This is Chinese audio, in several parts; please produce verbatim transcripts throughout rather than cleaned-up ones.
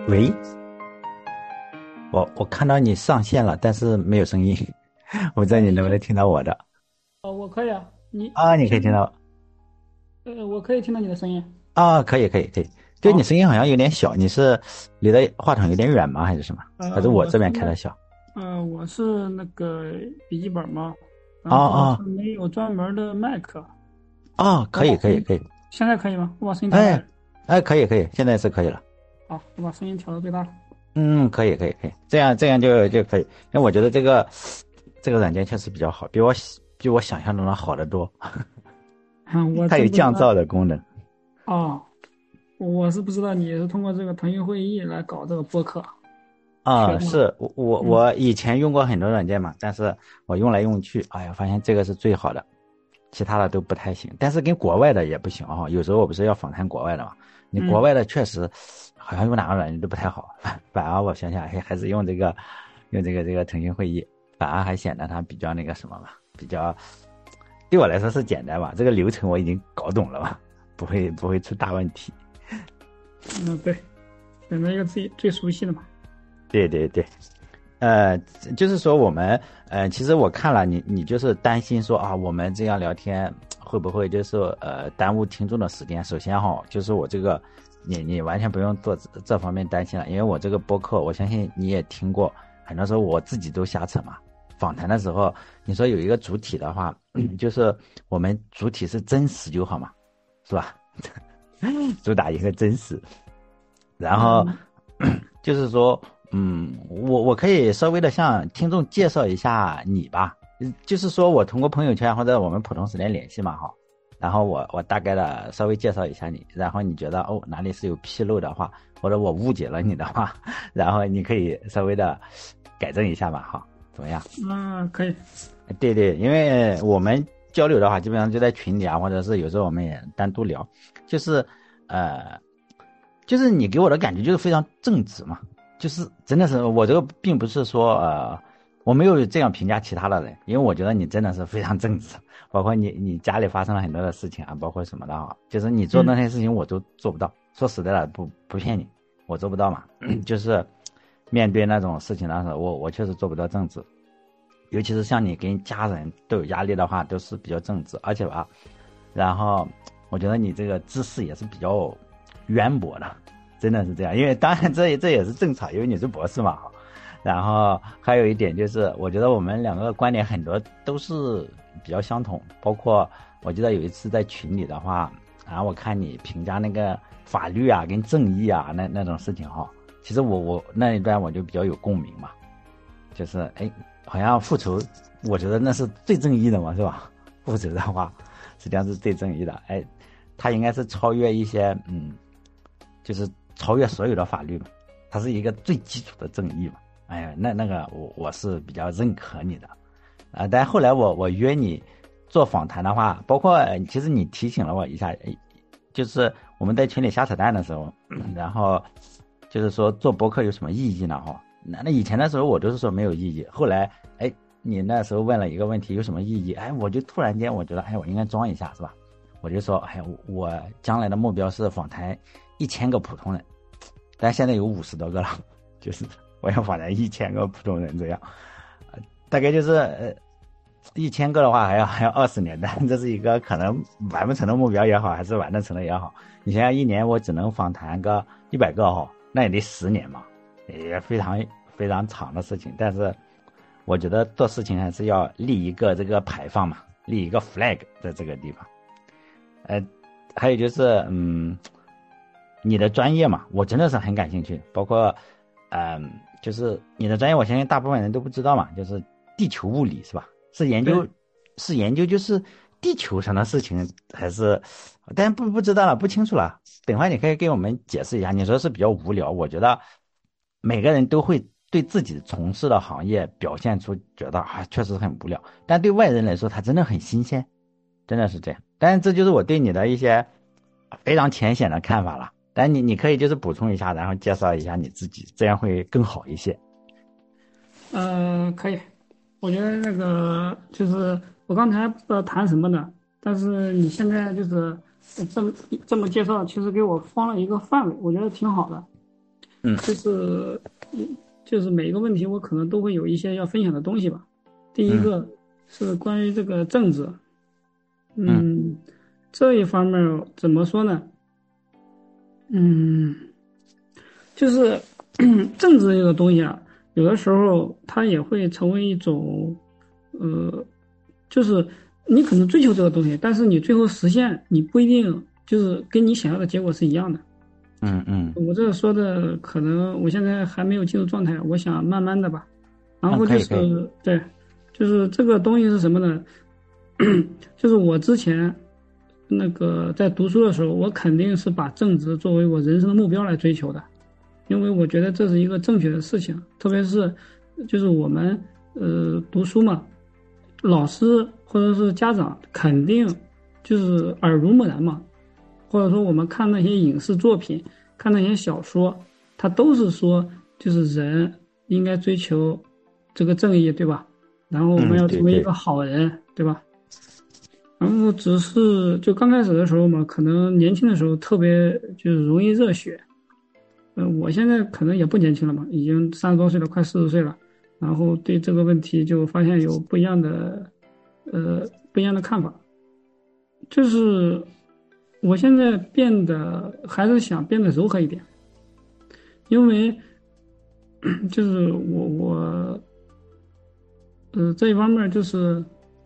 喂，我我看到你上线了，但是没有声音，我不知道哦， 你你听， 能不能听到我的哦，我可以啊，你啊？你可以现在， 听到呃，我可以听到你的声音。 啊？可以可以可以，就你好， 声音好像有点小，你是离的话筒有点远吗？还是什么？还是呃， 我这我是， 边开的小？ 呃，我是那个笔记本嘛， 哦然后它哦没有专门的麦克。 哦，可以我把声音， 可以可以， 现在可以吗？我把声音调大哎点。 哎，可以可以，现在是可以了。 好，我把声音调到最大。 嗯，可以可以可以，这样这样就就可以，因为我觉得这个这个软件确实比较好，比我比我想象中的好得多， 我它有真不知道。 降噪的功能。 哦，我是不知道你是通过这个腾讯会议来搞这个播客学啊， 的吗？ 是我我嗯我以前用过很多软件嘛，但是我用来用去，哎呀，发现这个是最好的，其他的都不太行。但是跟国外的也不行啊，有时候我不是要访谈国外的嘛，你国嗯， 外的确实好像用哪个软件都不太好，反反而我想想，还还是用这个用这个这个腾讯会议，反而还显得它比较那个什么嘛，比较对我来说是简单吧，这个流程我已经搞懂了嘛，不会不会出大问题。 嗯，对，选择一个自己最熟悉的嘛。 对对对。呃，就是说我们，呃，其实我看了你，你就是担心说啊，我们这样聊天会不会就是呃耽误听众的时间？首先哈，就是我这个，你你完全不用做这这方面担心了，因为我这个播客，我相信你也听过，很多时候我自己都瞎扯嘛。访谈的时候，你说有一个主体的话，就是我们主体是真实就好嘛，是吧？主打一个真实，然后嗯， 就是说，嗯，我我可以稍微的向听众介绍一下你吧，嗯就是说我通过朋友圈或者我们普通时间联系嘛，哈，然后我我大概的稍微介绍一下你，然后你觉得哦哪里是有纰漏的话，或者我误解了你的话，然后你可以稍微的改正一下吧，哈，怎么样？ 啊，可以。 对对，因为我们交流的话，基本上就在群里啊，或者是有时候我们也单独聊，就是呃，就是你给我的感觉就是非常正直嘛，就是真的是我这个并不是说呃，我没有这样评价其他的人，因为我觉得你真的是非常正直，包括你你家里发生了很多的事情啊，包括什么的啊，就是你做那嗯些事情我都做不到，说实在的不不骗你，我做不到嘛，就是面对那种事情的时候，我我确实做不到正直。尤其是像你跟家人都有压力的话，都是比较正直，而且吧，然后我觉得你这个知识也是比较渊博的，真的是这样。因为当然这也这也是正常，因为你是博士嘛，然后还有一点就是，我觉得我们两个观点很多都是比较相同，包括我记得有一次在群里的话，然后我看你评价那个法律啊跟正义啊那那种事情哈，其实我我那一段我就比较有共鸣嘛。就是哎，好像复仇，我觉得那是最正义的嘛，是吧？复仇的话，实际上是最正义的。哎，它应该是超越一些，嗯，就是超越所有的法律嘛，它是一个最基础的正义嘛。哎呀，那那个我我是比较认可你的，啊，但后来我我约你做访谈的话，包括呃其实你提醒了我一下，哎就是我们在群里瞎扯淡的时候，然后就是说做博客有什么意义呢？哈，那那以前的时候我都是说没有意义，后来哎，你那时候问了一个问题有什么意义？哎，我就突然间我觉得哎，我应该装一下是吧？我就说哎，我将来的目标是访谈一千个普通人，但现在有五十多个了，就是我要访谈一千个普通人这样，呃大概就是呃一千个的话还要还要二十年，但这是一个可能完不成的目标也好，还是完得成的也好。你想想，一年我只能访谈个一百个哈，那也得十年嘛，也非常非常长的事情。但是我觉得做事情还是要立一个这个牌坊嘛，立一个 flag 在这个地方。呃，还有就是，嗯，你的专业嘛，我真的是很感兴趣，包括，嗯、就是你的专业，我相信大部分人都不知道嘛，就是地球物理是吧？是研究， 对， 是研究就是地球上的事情，还是？但不不知道了，不清楚了。等会儿你可以给我们解释一下。你说是比较无聊，我觉得每个人都会对自己从事的行业表现出觉得啊确实很无聊，但对外人来说，它真的很新鲜，真的是这样。但是这就是我对你的一些非常浅显的看法了。但你你可以就是补充一下，然后介绍一下你自己，这样会更好一些。 呃，可以。我觉得那个就是我刚才不知道谈什么呢，但是你现在就是呃这么这么介绍，其实给我框了一个范围，我觉得挺好的。 嗯就是就是每一个问题我可能都会有一些要分享的东西吧。第一个是关于这个政治， 嗯嗯，这一方面怎么说呢？嗯，就是政治这个东西啊，有的时候它也会成为一种，呃，就是你可能追求这个东西，但是你最后实现，你不一定就是跟你想要的结果是一样的。 嗯嗯， 我这说的可能我现在还没有进入状态，我想慢慢的吧。然嗯， 后就可以可以， 是对，就是这个东西是什么呢？就是我之前那个在读书的时候，我肯定是把政治作为我人生的目标来追求的，因为我觉得这是一个正确的事情，特别是就是我们呃读书嘛，老师或者是家长肯定就是耳濡目染嘛，或者说我们看那些影视作品，看那些小说，它都是说就是人应该追求这个正义，对吧？然后我们嗯对对， 要成为一个好人，对吧？然后只是就刚开始的时候嘛，可能年轻的时候特别就是容易热血。呃，我现在可能也不年轻了嘛，已经三十多岁了，快四十岁了。然后对这个问题就发现有不一样的，呃，不一样的看法。就是我现在变得还是想变得柔和一点，因为就是我我呃这一方面就是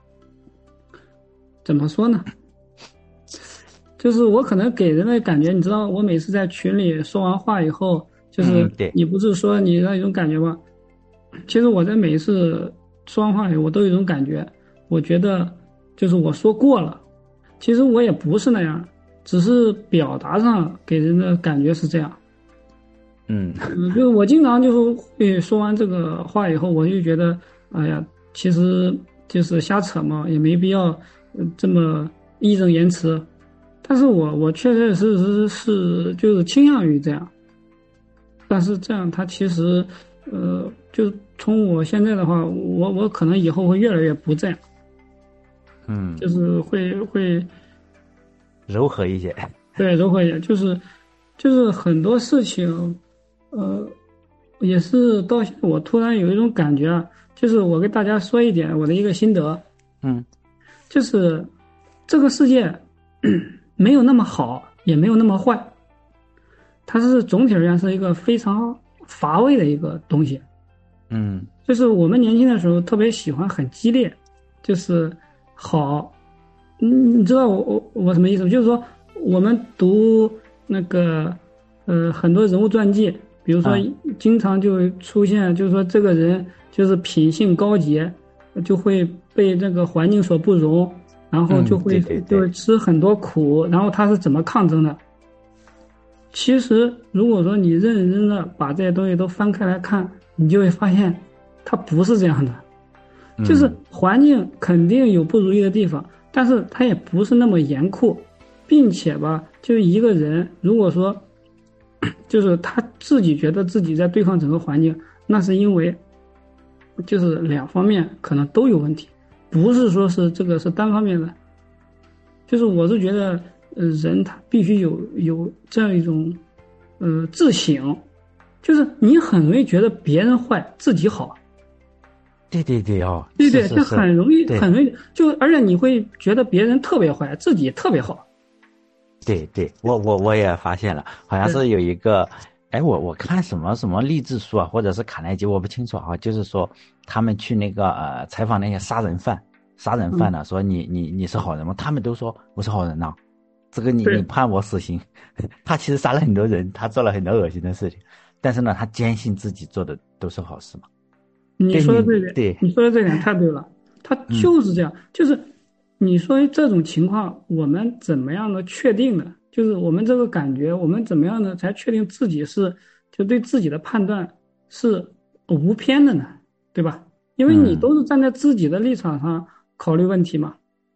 怎么说呢？就是我可能给人的感觉，你知道，我每次在群里说完话以后，就是嗯嗯对， 你不是说你那一种感觉吗？其实我在每一次说完话以后，我都有一种感觉，我觉得就是我说过了，其实我也不是那样，只是表达上给人的感觉是这样。 嗯嗯，就是我经常就是会说完这个话以后，我就觉得，哎呀，其实就是瞎扯嘛，也没必要呃这么义正言辞。但是我我确确实实是就是倾向于这样，但是这样它其实，呃，就从我现在的话，我我可能以后会越来越不这样， 嗯， 就是会会柔和一些， 对柔和一点，就是就是很多事情，呃，也是到现在我突然有一种感觉啊，就是我跟大家说一点我的一个心得， 嗯就是这个世界没有那么好，也没有那么坏，它是总体而言是一个非常乏味的一个东西。 嗯就是我们年轻的时候特别喜欢很激烈，就是好，嗯，你知道我我我什么意思吗？就是说我们读那个呃很多人物传记，比如说啊， 经常就会出现，就是说这个人就是品性高洁，就会被这个环境所不容，然后就嗯会对对对， 就是吃很多苦，然后他是怎么抗争的？其实如果说你认认真真的把这些东西都翻开来看，你就会发现，它不是这样的。就是嗯环境肯定有不如意的地方，但是它也不是那么严酷，并且吧，就是一个人如果说，就是他自己觉得自己在对抗整个环境，那是因为，就是两方面可能都有问题，不是说是这个是单方面的。就是我是觉得，呃，人他必须有有这样一种，呃，自省，就是你很容易觉得别人坏，自己好。 对对对哦， 对对，就是是是， 很容易， 对很容易，就而且你会觉得别人特别坏，自己特别好。 对对，我我我也发现了，好像对， 是有一个，哎，我我看什么什么励志书啊，或者是卡耐基，我不清楚啊，就是说他们去那个呃采访那些杀人犯，杀人犯嗯， 呢，说你你你是好人吗？他们都说我是好人呐、这个你你对， 判我死刑，他其实杀了很多人，他做了很多恶心的事情，但是呢，他坚信自己做的都是好事嘛。 你对你说的这点， 对， 你说的这点太对了，他嗯就是这样，就是你说这种情况，我们怎么样的确定呢？就是我们这个感觉，我们怎么样的才确定自己是就对自己的判断是无偏的呢？对吧？因为你嗯都是站在自己的立场上考虑问题嘛。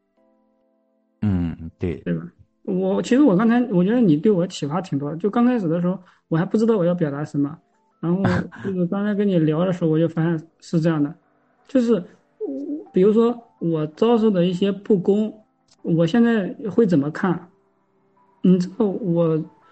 嗯对， 对吧？我其实我刚才我觉得你对我启发挺多的，就刚开始的时候我还不知道我要表达什么，然后就是刚才跟你聊的时候我就发现是这样的，就是我比如说我遭受的一些不公，我现在会怎么看？你知道我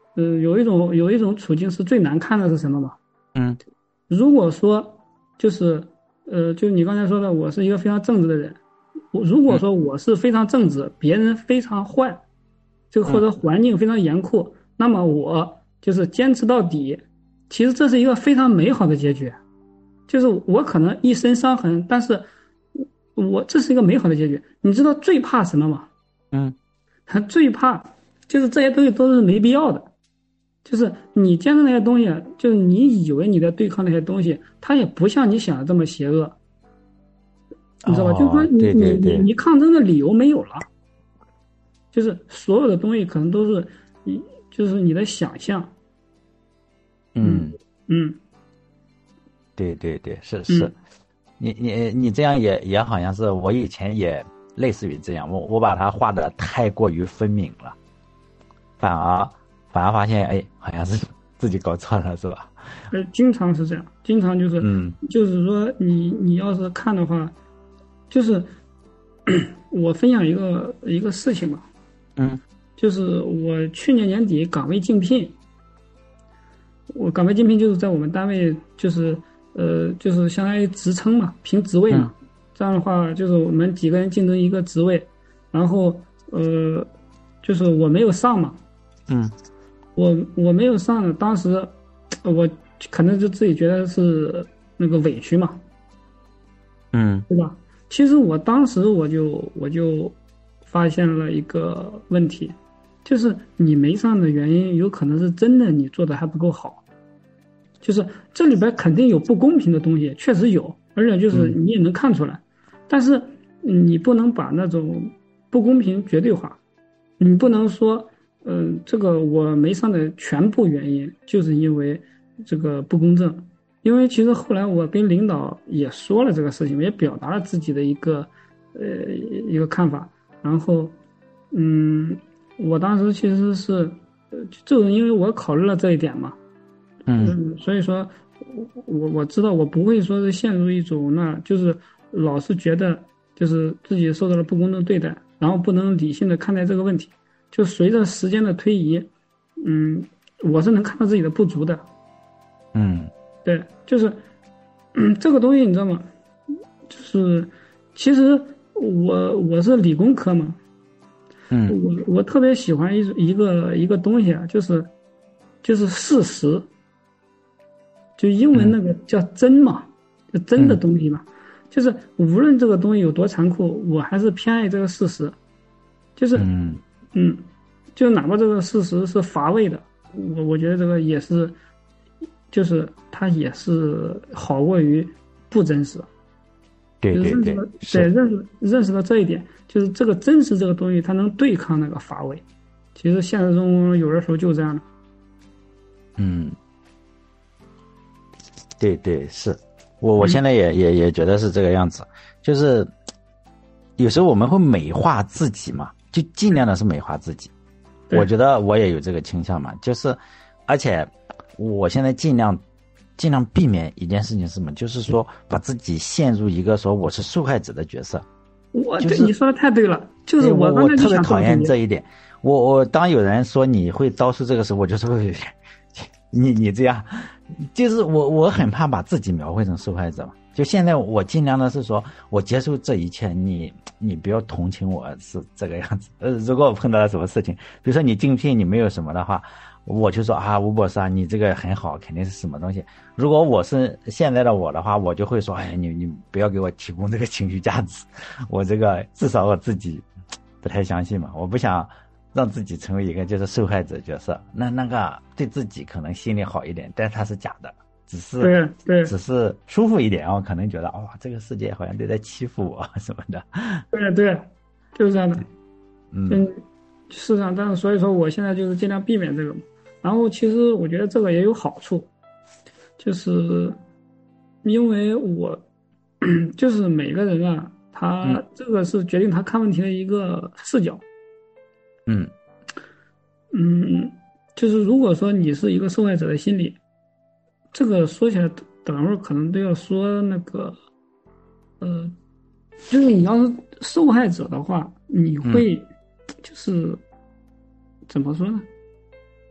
呃，有一种有一种处境是最难看的是什么吗？ 嗯如果说就是呃，就是你刚才说的，我是一个非常正直的人，我如果嗯说我是非常正直，别人非常坏，这个或嗯， 者环境非常严酷，那么我就是坚持到底，其实这是一个非常美好的结局。就是我可能一身伤痕，但是我这是一个美好的结局。你知道最怕什么吗？ 嗯最怕就是这些东西都是没必要的。就是你坚持那些东西，就是你以为你在对抗那些东西，它也不像你想的这么邪恶，你知道吧？就是说哦， 你对对对， 你你你抗争的理由没有了，就是所有的东西可能都是你就是你的想象。嗯嗯， 嗯对对对，是是， 嗯你你你这样也也好像是我以前也类似于这样，我我把它画的太过于分明了，反而反而发现哎，好像是自己搞错了，是吧？ 呃，经常是这样，经常就是嗯就是说你你要是看的话，就是我分享一个一个事情吧。 嗯就是我去年年底岗位竞聘，我岗位竞聘就是在我们单位，就是呃，就是相当于职称嘛，评职位嗯嘛。这样的话，就是我们几个人竞争一个职位，然后呃，就是我没有上嘛， 嗯我我没有上呢，当时呃我可能就自己觉得是那个委屈嘛， 嗯对吧？其实我当时我就我就发现了一个问题，就是你没上的原因，有可能是真的你做的还不够好，就是这里边肯定有不公平的东西，确实有，而且就是嗯你也能看出来，但是你不能把那种不公平绝对化，你不能说，嗯、这个我没上的全部原因就是因为这个不公正，因为其实后来我跟领导也说了这个事情，也表达了自己的一个呃一个看法，然后嗯，我当时其实是，呃，就是因为我考虑了这一点嘛， 嗯嗯，所以说我我我知道我不会说是陷入一种那就是老是觉得就是自己受到了不公正对待，然后不能理性的看待这个问题，就随着时间的推移，嗯，我是能看到自己的不足的。 嗯对，就是，嗯，这个东西你知道吗？就是其实我我是理工科嘛， 嗯我我特别喜欢一一个一个东西啊，就是就是事实，就英文嗯那个叫真嘛，就真的嗯东西嘛，就是无论这个东西有多残酷，我还是偏爱这个事实，就是嗯嗯，就哪怕这个事实是乏味的，我我觉得这个也是，就是它也是好过于不真实。 对对对， 就是认识到对是， 认识认识到这一点，就是这个真实这个东西，它能对抗那个乏味。其实现实中有的时候就这样的。 嗯，对对是，我我嗯现在也也也觉得是这个样子，就是有时候我们会美化自己嘛，就尽量的是美化自己。 对我觉得我也有这个倾向嘛，就是而且我现在尽量尽量避免一件事情是什么，就是说把自己陷入一个说我是受害者的角色。就是我对你说的太对了，就是对我刚才就我特别讨想这么总结。 厌这一点。我我当有人说你会遭受这个时候，我就说你你这样，就是我我很怕把自己描绘成受害者嘛。就现在我尽量的是说，我接受这一切，你你不要同情我是这个样子。呃，如果我碰到了什么事情，比如说你竞聘你没有什么的话，我就说啊，吴博士啊，你这个很好，肯定是什么东西。如果我是现在的我的话，我就会说，哎，你你不要给我提供这个情绪价值，我这个至少我自己不太相信嘛，我不想让自己成为一个就是受害者角色。那那个对自己可能心里好一点，但是它是假的，只是对对只是舒服一点，我可能觉得哦，这个世界好像都在欺负我什么的。 对对，就是这样的。 嗯嗯，是这样，但是所以说我现在就是尽量避免这个嘛。然后其实我觉得这个也有好处，就是因为我就是每个人啊，他嗯这个是决定他看问题的一个视角。 嗯嗯，就是如果说你是一个受害者的心理，这个说起来等会儿可能都要说那个，呃，就是你要是受害者的话，你嗯会就是怎么说呢？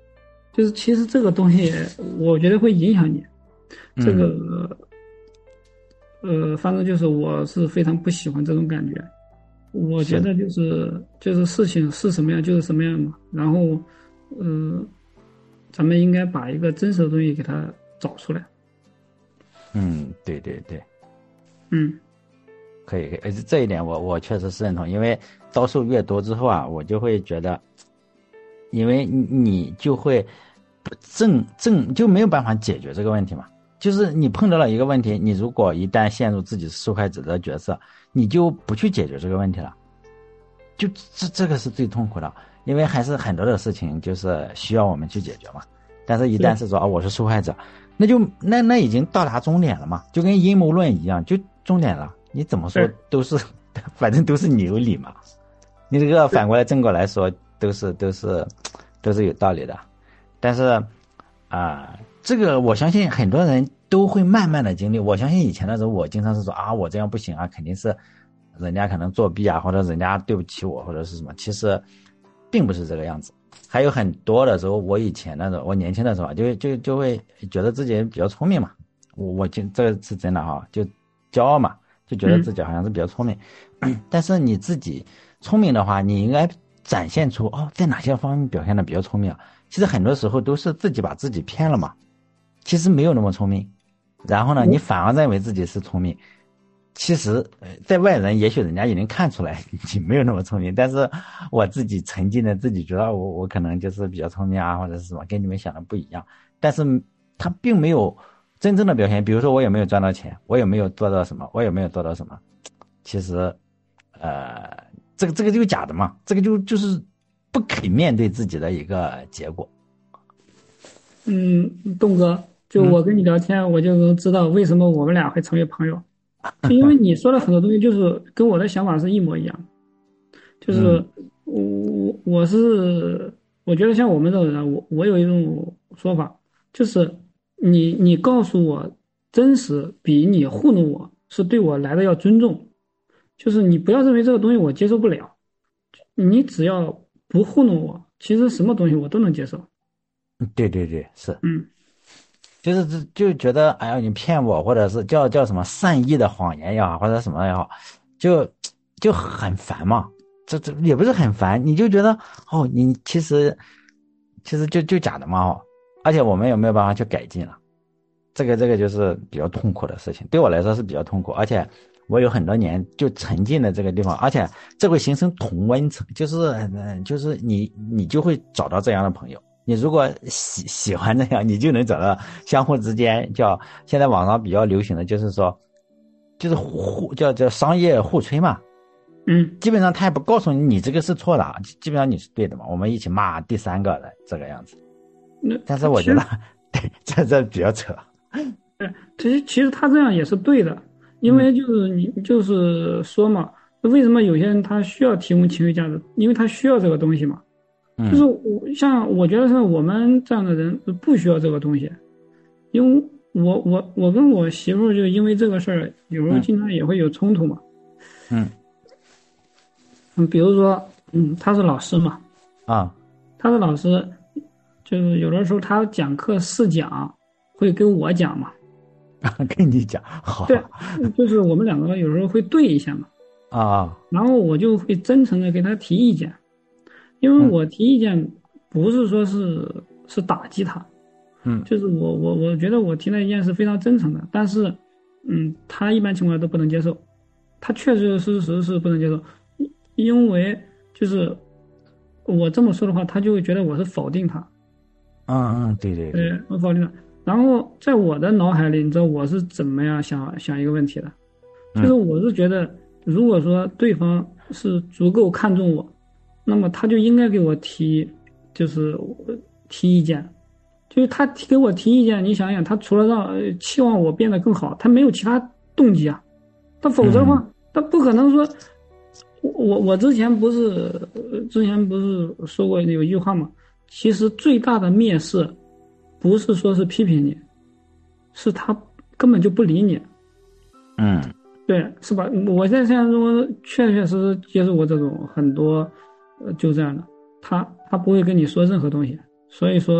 就是其实这个东西，我觉得会影响你。这个，嗯、呃，反正就是我是非常不喜欢这种感觉。我觉得就是就是事情是什么样就是什么样嘛。然后，呃，咱们应该把一个真实的东西给它找出来。 嗯，对对对， 嗯， 可以可以，呃这一点我我确实是认同，因为遭受越多之后啊，我就会觉得，因为你你就会正正就没有办法解决这个问题嘛。就是你碰到了一个问题，你如果一旦陷入自己是受害者的角色，你就不去解决这个问题了，就这这个是最痛苦的，因为还是很多的事情就是需要我们去解决嘛。但是，一旦是说啊、哦、我是受害者，那就那那已经到达终点了嘛，就跟阴谋论一样，就终点了。你怎么说都是，反正都是你有理嘛。你这个反过来正过来说，都是都是都是有道理的。但是啊、呃，这个我相信很多人都会慢慢的经历。我相信以前的时候，我经常是说啊，我这样不行啊，肯定是人家可能作弊啊，或者人家对不起我，或者是什么。其实并不是这个样子。还有很多的时候，我以前那种，我年轻的时候就就就会觉得自己比较聪明嘛。我我就这个是真的哈，就骄傲嘛，就觉得自己好像是比较聪明。嗯、但是你自己聪明的话，你应该展现出哦，在哪些方面表现的比较聪明啊？其实很多时候都是自己把自己骗了嘛，其实没有那么聪明。然后呢，你反而认为自己是聪明。其实，呃，在外人也许人家已经看出来你没有那么聪明，但是我自己沉浸的自己觉得我我可能就是比较聪明啊，或者是什么，跟你们想的不一样。但是他并没有真正的表现，比如说我有没有赚到钱，我有没有做到什么，我有没有做到什么。其实，呃，这个这个就是假的嘛，这个就就是不肯面对自己的一个结果。 嗯，东哥，就我跟你聊天，嗯、我就能知道为什么我们俩会成为朋友。就因为你说的很多东西，就是跟我的想法是一模一样。就是我我我是我觉得像我们这种人，我我有一种说法，就是你你告诉我真实，比你糊弄我是对我来的要尊重。就是你不要认为这个东西我接受不了，你只要不糊弄我，其实什么东西我都能接受。 对对对，是。 嗯， 就是就觉得哎呀你骗我，或者是叫叫什么善意的谎言也好，或者什么也好，就就很烦嘛。这这也不是很烦，你就觉得哦，你其实其实就就假的嘛哦，而且我们有没有办法去改进了？这个这个就是比较痛苦的事情，对我来说是比较痛苦，而且我有很多年就沉浸在这个地方，而且这会形成同温层，就是嗯就是你你就会找到这样的朋友。你如果喜喜欢这样，你就能找到相互之间叫现在网上比较流行的就是说，就是互叫叫商业互吹嘛。 嗯， 基本上他也不告诉你你这个是错的，基本上你是对的嘛。我们一起骂第三个的这个样子。但是我觉得，对，这这比较扯。 对，其实其实他这样也是对的，因为就是你就是说嘛，为什么有些人他需要提供情绪价值？因为他需要这个东西嘛。就是我像我觉得像我们这样的人不需要这个东西，因为我我我跟我媳妇就因为这个事儿，有时候经常也会有冲突嘛。 嗯嗯，比如说，嗯，他是老师嘛， 啊， 他是老师，就是有的时候他讲课试讲会跟我讲嘛。 跟你讲好。 对，就是我们两个有时候会对一下嘛。 啊， 然后我就会真诚的给他提意见。因为我提意见不是说是是打击他， 嗯， 就是我我我觉得我提的意见是非常真诚的，但是，嗯，他一般情况下都不能接受，他确确实实是不能接受，因为就是我这么说的话，他就会觉得我是否定他， 嗯嗯，对对对， 对，我否定他。然后在我的脑海里，你知道我是怎么样想想一个问题的，就是我是觉得，如果说对方是足够看重我。那么他就应该给我提，就是提意见，就是他提给我提意见。你想想，他除了让期望我变得更好，他没有其他动机啊。他否则的话，他不可能说，我我之前不是之前不是说过有一句话嘛？其实最大的蔑视，不是说是批评你，是他根本就不理你。 嗯， 对，是吧？我在现实中确确实实接受过这种很多。呃，就这样的，他他不会跟你说任何东西，所以说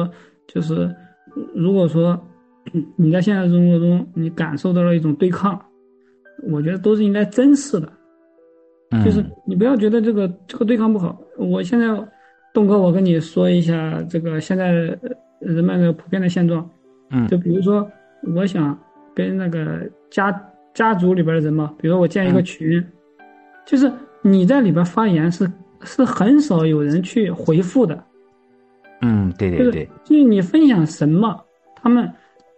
就是如果说你在现实生活中你感受到了一种对抗，我觉得都是应该珍视的。就是你不要觉得这个这个对抗不好。我现在东哥，我跟你说一下这个现在人们的普遍的现状。 嗯， 就比如说我想跟那个家家族里边的人嘛，比如说我建一个群，嗯、就是你在里边发言是是很少有人去回复的。 嗯，对对对， 就是、就是你分享什么，他们，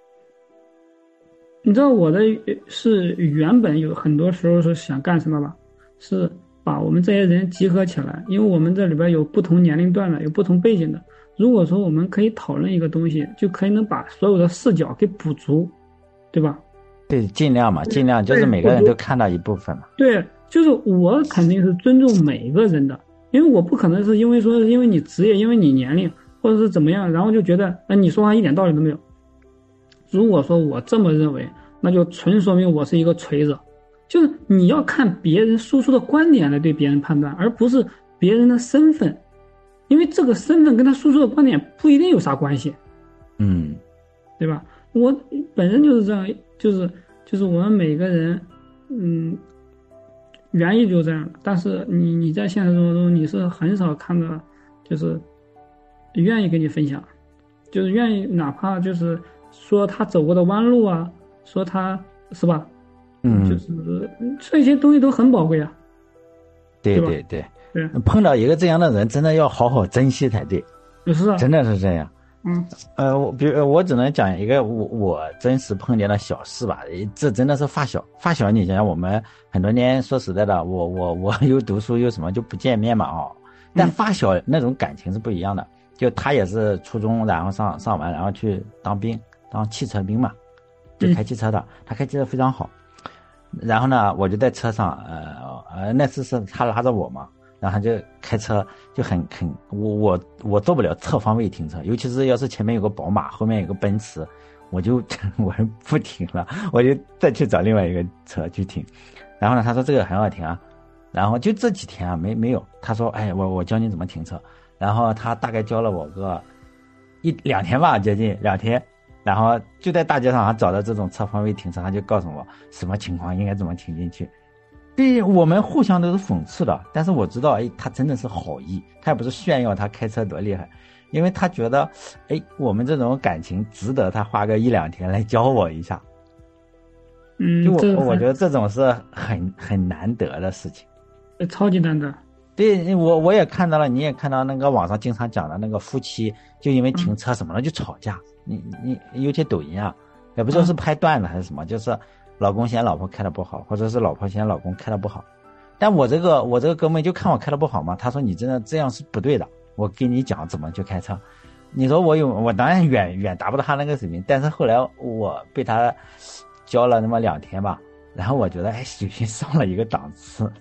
你知道我的是原本有很多时候是想干什么吧？是把我们这些人集合起来，因为我们这里边有不同年龄段的，有不同背景的。如果说我们可以讨论一个东西，就可以能把所有的视角给补足，对吧？ 对，尽量嘛，尽量就是每个人都看到一部分嘛。 对，就是我肯定是尊重每一个人的，因为我不可能是因为说因为你职业，因为你年龄或者是怎么样，然后就觉得哎你说话一点道理都没有。如果说我这么认为，那就纯说明我是一个锤子。就是你要看别人输出的观点来对别人判断，而不是别人的身份，因为这个身份跟他输出的观点不一定有啥关系， 嗯， 对吧？我本身就是这样，就是就是我们每个人，嗯，原意就这样的。但是你你在现实生活中你是很少看到，就是愿意跟你分享，就是愿意哪怕就是说他走过的弯路啊，说他是吧？ 嗯， 就是这些东西都很宝贵啊。 对对对对， 碰到一个这样的人，真的要好好珍惜才对。 是啊， 真的是这样。 嗯， 呃，我比如我只能讲一个我我真实碰见的小事吧。这真的是发小，发小，你想想我们很多年，说实在的，我我我又读书又什么就不见面嘛哦。但发小那种感情是不一样的，就他也是初中，然后上上完，然后去当兵，当汽车兵嘛，就开汽车的，嗯、他开汽车非常好。然后呢，我就在车上，呃呃，那次是他拉着我嘛，然后他就开车就很很，我我我做不了侧方位停车，尤其是要是前面有个宝马，后面有个奔驰，我就我不停了，我就再去找另外一个车去停。然后呢，他说这个很好停啊，然后就这几天啊没没有，他说哎我我教你怎么停车，然后他大概教了我个一两天吧，接近两天。然后就在大街上，他找到这种侧方位停车，他就告诉我什么情况应该怎么停进去。对，我们互相都是讽刺的，但是我知道，哎，他真的是好意，他也不是炫耀他开车多厉害，因为他觉得，哎，我们这种感情值得他花个一两天来教我一下。 嗯， 就我我觉得这种是很很难得的事情， 超级难得。 对，我我也看到了，你也看到那个网上经常讲的那个夫妻就因为停车什么的就吵架。你你尤其抖音啊，也不知道是拍段子还是什么，嗯、就是老公嫌老婆开的不好，或者是老婆嫌老公开的不好。但我这个我这个哥们就看我开的不好嘛，他说你真的这样是不对的，我跟你讲怎么去开车。你说我有我当然远远达不到他那个水平，但是后来我被他教了那么两天吧，然后我觉得哎水平上了一个档次。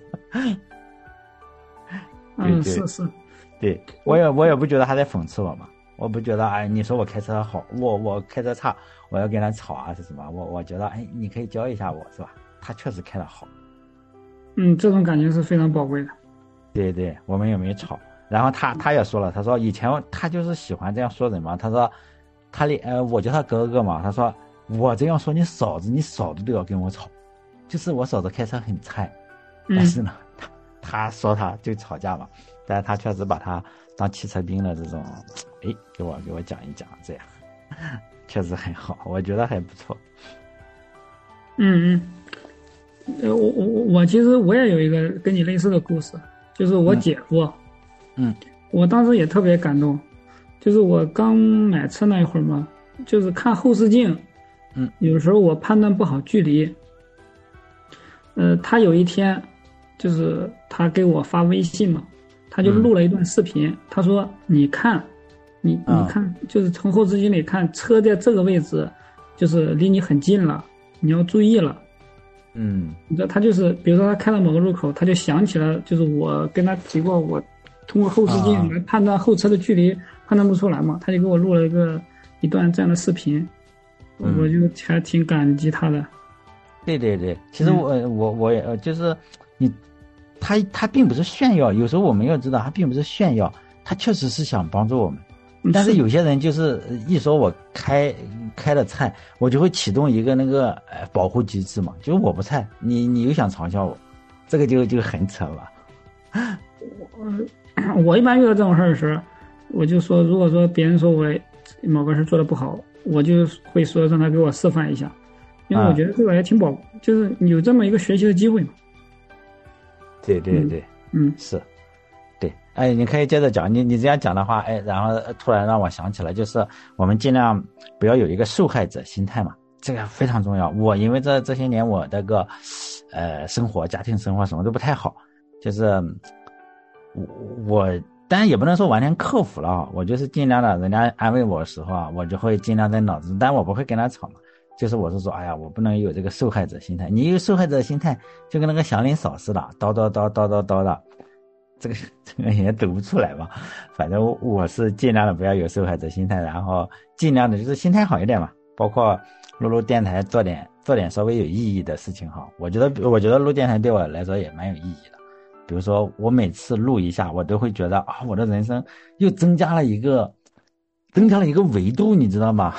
嗯，是是， 对我也我也不觉得他在讽刺我嘛。我不觉得哎，你说我开车好，我我开车差，我要跟他吵啊是什么？我我觉得哎，你可以教一下我是吧？他确实开得好。 嗯，这种感觉是非常宝贵的。 对对，我们也没吵。然后他他也说了，他说以前他就是喜欢这样说人嘛。他说他连呃我叫他哥哥嘛，他说我这样说你嫂子，你嫂子都要跟我吵，就是我嫂子开车很菜，但是呢，嗯、他他说他就吵架嘛，但是他确实把他当汽车兵的这种。哎，给我给我讲一讲，这样确实很好，我觉得还不错。 嗯嗯，呃，我我我其实我也有一个跟你类似的故事，就是我姐夫， 嗯， 我当时也特别感动，就是我刚买车那一会儿嘛，就是看后视镜， 嗯， 有时候我判断不好距离，呃，他有一天，就是他给我发微信嘛，他就录了一段视频，嗯、他说你看。你你看，就是从后视镜里看，车在这个位置，就是离你很近了，你要注意了。 嗯， 你知道他就是，比如说他开到某个路口，他就想起了，就是我跟他提过，我通过后视镜来判断后车的距离，判断不出来嘛，他就给我录了一个一段这样的视频， 嗯、 我就还挺感激他的。 对对对，其实我、嗯、我我也就是你，他他并不是炫耀，有时候我们要知道，他并不是炫耀，他确实是想帮助我们。 但是有些人就是一说我开开了菜，我就会启动一个那个呃保护机制嘛，就是我不菜，你你又想嘲笑我，这个就就很扯了。 我我一般遇到这种事儿的时候，我就说，如果说别人说我某个事做的不好，我就会说让他给我示范一下，因为我觉得这个也挺宝，就是有这么一个学习的机会嘛。 对对对， 嗯，嗯是。对，哎，你可以接着讲，你你这样讲的话，哎，然后突然让我想起来，就是我们尽量不要有一个受害者心态嘛，这个非常重要。我因为这这些年我这个，呃，生活、家庭生活什么都不太好，就是我我，当然也不能说完全克服了啊，我就是尽量的，人家安慰我的时候啊，我就会尽量在脑子，但我不会跟他吵嘛，就是我是说，哎呀，我不能有这个受害者心态，你有受害者心态，就跟那个祥林嫂似的，叨叨叨叨叨叨的。这个这个也读不出来吧，反正我是尽量的不要有受害者心态，然后尽量的就是心态好一点嘛，包括录录电台做点做点稍微有意义的事情哈。我觉得我觉得录电台对我来说也蛮有意义的，比如说我每次录一下，我都会觉得啊，我的人生又增加了一个增加了一个维度，你知道吗？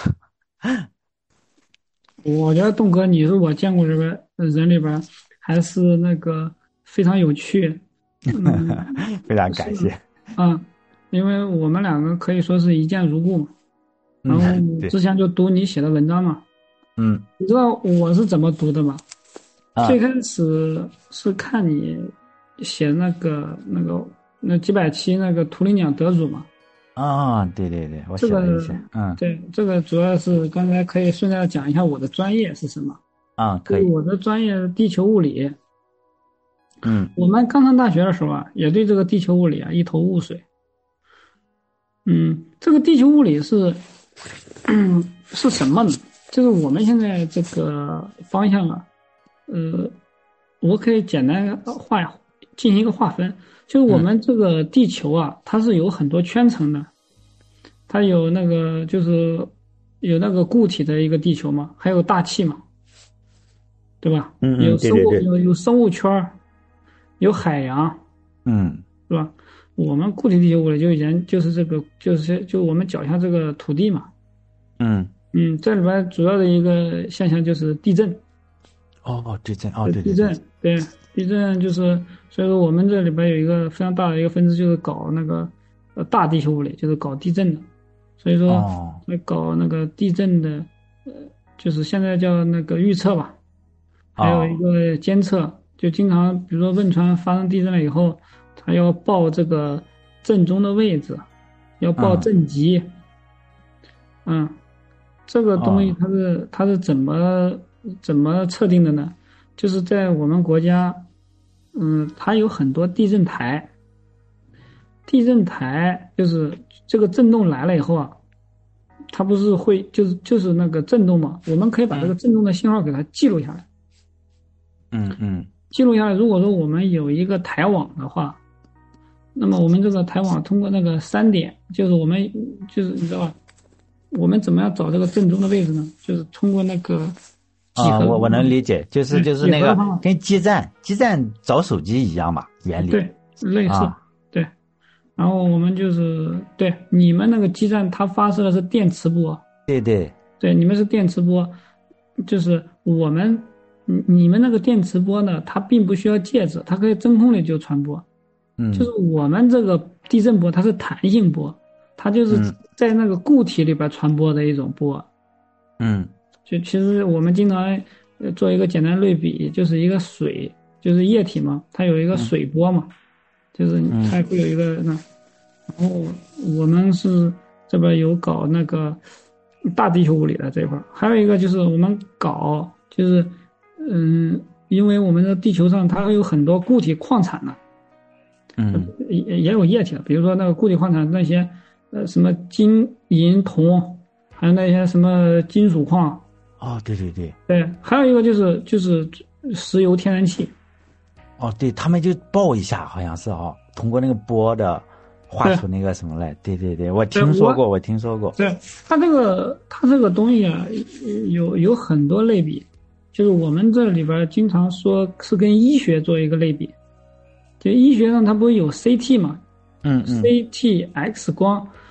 我觉得栋哥你是我见过这个人里边还是那个非常有趣。嗯， 非常感谢。 啊，因为我们两个可以说是一见如故嘛。然后之前就读你写的文章嘛。 嗯， 你知道我是怎么读的吗？ 啊、 最开始是看你写那个那个那几百期那个图灵奖得主嘛。 啊，对对对，我写了一些。嗯， 对，这个主要是刚才可以顺带讲一下我的专业是什么。 啊，可以。 我的专业是地球物理。 嗯， 我们刚上大学的时候啊，也对这个地球物理啊一头雾水。嗯，这个地球物理是，嗯，是什么呢？就是我们现在这个方向啊，呃，我可以简单划进行一个划分，就是我们这个地球啊，它是有很多圈层的，它有那个就是有那个固体的一个地球嘛，还有大气嘛，对吧？ 嗯嗯， 有生物对对对， 有有生物圈儿。有海洋， 嗯， 是吧？我们固体地球物理就研就是这个就是就我们脚下这个土地嘛， 嗯嗯，这里边主要的一个现象就是地震。 哦，地震，哦，对对地震，对，地震就是，所以说我们这里边有一个非常大的一个分支，就是搞那个呃大地球物理，就是搞地震的，所以说哦， 搞那个地震的，呃，就是现在叫那个预测吧，还有一个监测。就经常，比如说汶川发生地震了以后，他要报这个震中的位置，要报震级。嗯，这个东西它是它是怎么怎么测定的呢？就是在我们国家，嗯，它有很多地震台。地震台就是这个震动来了以后啊，它不是会就是就是那个震动嘛，我们可以把这个震动的信号给它记录下来。 嗯嗯。 记录下来，如果说我们有一个台网的话，那么我们这个台网通过那个三点，就是我们就是你知道吧？我们怎么样找这个震中的位置呢？就是通过那个几何。 啊，我我能理解，就是就是那个跟基站基站找手机一样吧，原理。 对，类似、 啊、 对。然后我们就是对你们那个基站，它发射的是电磁波。 对对对，你们是电磁波，就是我们。你你们那个电磁波呢？它并不需要介质，它可以真空里就传播。 嗯， 就是我们这个地震波，它是弹性波，它就是在那个固体里边传播的一种波。 嗯， 就其实我们经常做一个简单类比，就是一个水，就是液体嘛，它有一个水波嘛，就是它会有一个那，然后我们是这边有搞那个大地球物理的这一块，还有一个就是我们搞就是。嗯，因为我们的地球上它有很多固体矿产呢， 嗯， 也也有液体的，比如说那个固体矿产那些，呃，什么金银铜，还有那些什么金属矿。 哦，对对对， 对，还有一个就是就是石油天然气。 哦，对他们就爆一下，好像是哦，通过那个波的画出那个什么来。对对对，我听说过，我, 我听说过。 对，它这个它这个东西啊，有有很多类比。就是我们这里边经常说是跟医学做一个类比，就医学上它不是有 C T 嘛， 嗯嗯 ，C T X 光，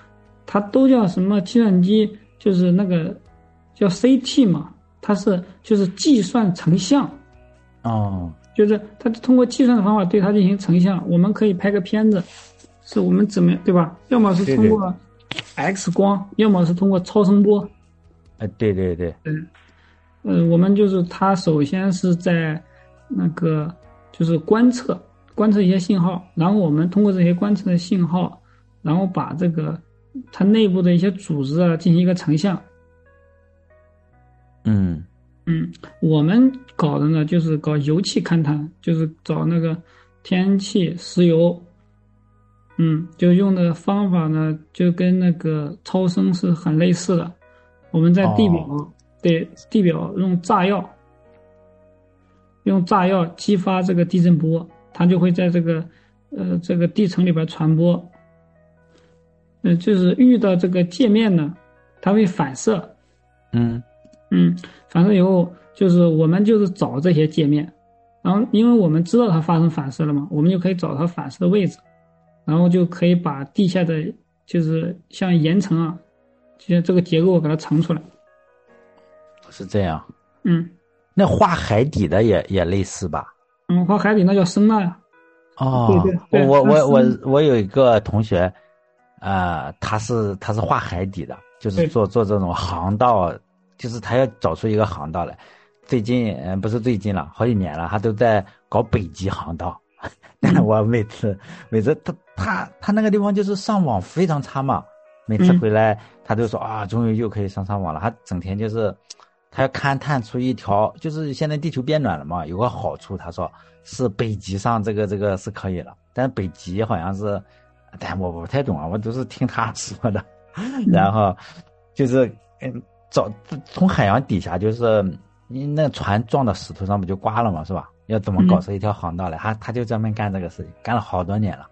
它都叫什么计算机，就是那个叫 C T 嘛，它是就是计算成像。 哦， 就是它通过计算的方法对它进行成像。我们可以拍个片子，是我们怎么对吧？要么是通过 X 光，要么是通过超声波。 哎，对对对， 嗯，呃，我们就是它首先是在那个就是观测观测一些信号，然后我们通过这些观测的信号，然后把这个它内部的一些组织啊进行一个成像。 嗯嗯，我们搞的呢就是搞油气勘探，就是找那个天然气、石油。嗯，就用的方法呢就跟那个超声是很类似的。我们在地表， 哦对地表用炸药，用炸药激发这个地震波，它就会在这个呃这个地层里边传播。嗯、呃，就是遇到这个界面呢，它会反射。 嗯嗯，反射以后就是我们就是找这些界面，然后因为我们知道它发生反射了嘛，我们就可以找它反射的位置，然后就可以把地下的就是像岩层啊，就像这个结构把它盛出来。 是这样。 嗯那画海底的也也类似吧？ 嗯，画海底那叫声呐呀。对哦， 对对， 我我我那声我有一个同学，啊，他是他是画海底的，就是对做做这种航道，就是他要找出一个航道来。最近嗯不是最近了，好几年了，他都在搞北极航道。但是我每次每次他他他那个地方就是上网非常差嘛，每次回来他都说啊，终于又可以上上网了。他整天就是他要勘探出一条，就是现在地球变暖了嘛，有个好处，他说是北极上这个这个是可以了，但是北极好像是，但我不太懂啊，我都是听他说的。然后就是嗯，找从海洋底下，就是你那船撞到石头上不就刮了嘛，是吧？要怎么搞出一条航道来？他他就专门干这个事情，干了好多年了。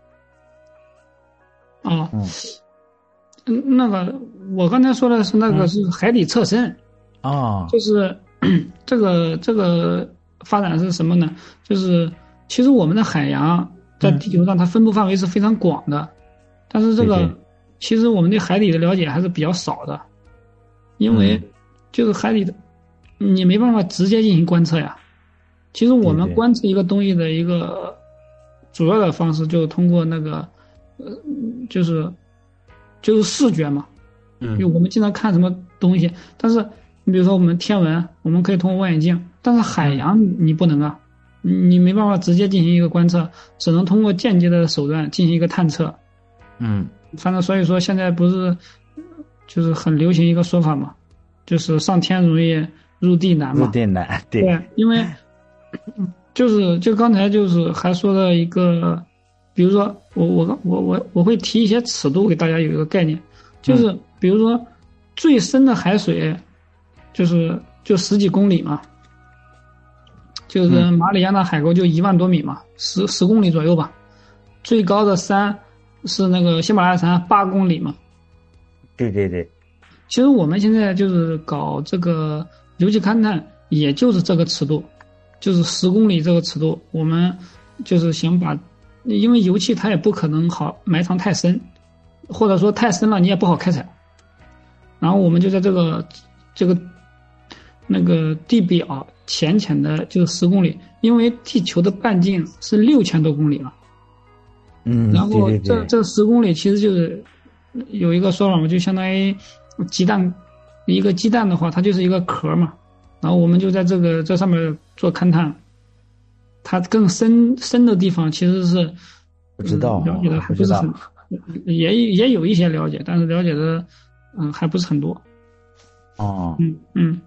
啊， 嗯嗯，那个我刚才说的是那个是海底侧身。 哦， 就是这个这个发展是什么呢？就是其实我们的海洋在地球上它分布范围是非常广的，但是这个对对其实我们对海底的了解还是比较少的，因为就是海底的你没办法直接进行观测呀。其实我们对对观测一个东西的一个主要的方式就是通过那个呃就是就是视觉嘛。因为嗯我们经常看什么东西，但是你比如说我们天文，我们可以通过望远镜，但是海洋你不能啊，你没办法直接进行一个观测，只能通过间接的手段进行一个探测。 嗯， 反正所以说现在不是就是很流行一个说法嘛，就是上天容易入地难嘛。 入地难，对， 对，因为就是就刚才就是还说了一个，比如说我我我我我会提一些尺度给大家有一个概念，就是比如说最深的海水就是就十几公里嘛，就是马里亚纳海沟就一万多米嘛，十十公里左右吧。最高的山是那个喜马拉雅山八公里嘛。 对对对， 其实我们现在就是搞这个油气勘探，也就是这个尺度，就是十公里这个尺度。我们就是想把，因为油气它也不可能好埋藏太深，或者说太深了你也不好开采。然后我们就在这个这个那个地表浅浅的，就是十公里，因为地球的半径是六千多公里了。 嗯， 然后对对对， 这这十公里其实就是有一个说法嘛，就相当于鸡蛋，一个鸡蛋的话，它就是一个壳嘛。然后我们就在这个这上面做勘探，它更深深的地方其实是不知道、 嗯、了解的还不是很，也也有一些了解，但是了解的嗯还不是很多。 哦， 嗯嗯。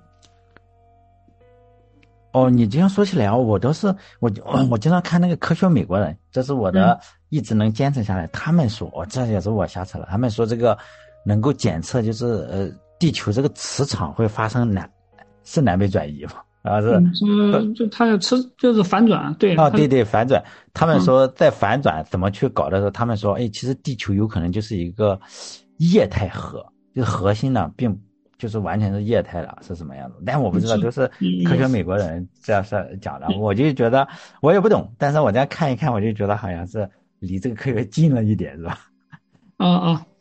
哦，你这样说起来啊，我都是我我我经常看那个科学美国人，这是我的一直能坚持下来。他们说，哦，这也是我瞎扯了。他们说这个能够检测，就是呃，地球这个磁场会发生南是南北转移嘛？然后是嗯，就它要吃就是反转，对啊，对对，反转。他们说在反转怎么去搞的时候，他们说，哎，其实地球有可能就是一个液态核，就是核心呢并。就是完全是液态的，是什么样子？但我不知道，就是科学美国人这样是讲的，我就觉得我也不懂，但是我这样看一看，我就觉得好像是离这个科学近了一点，是吧？ 啊啊，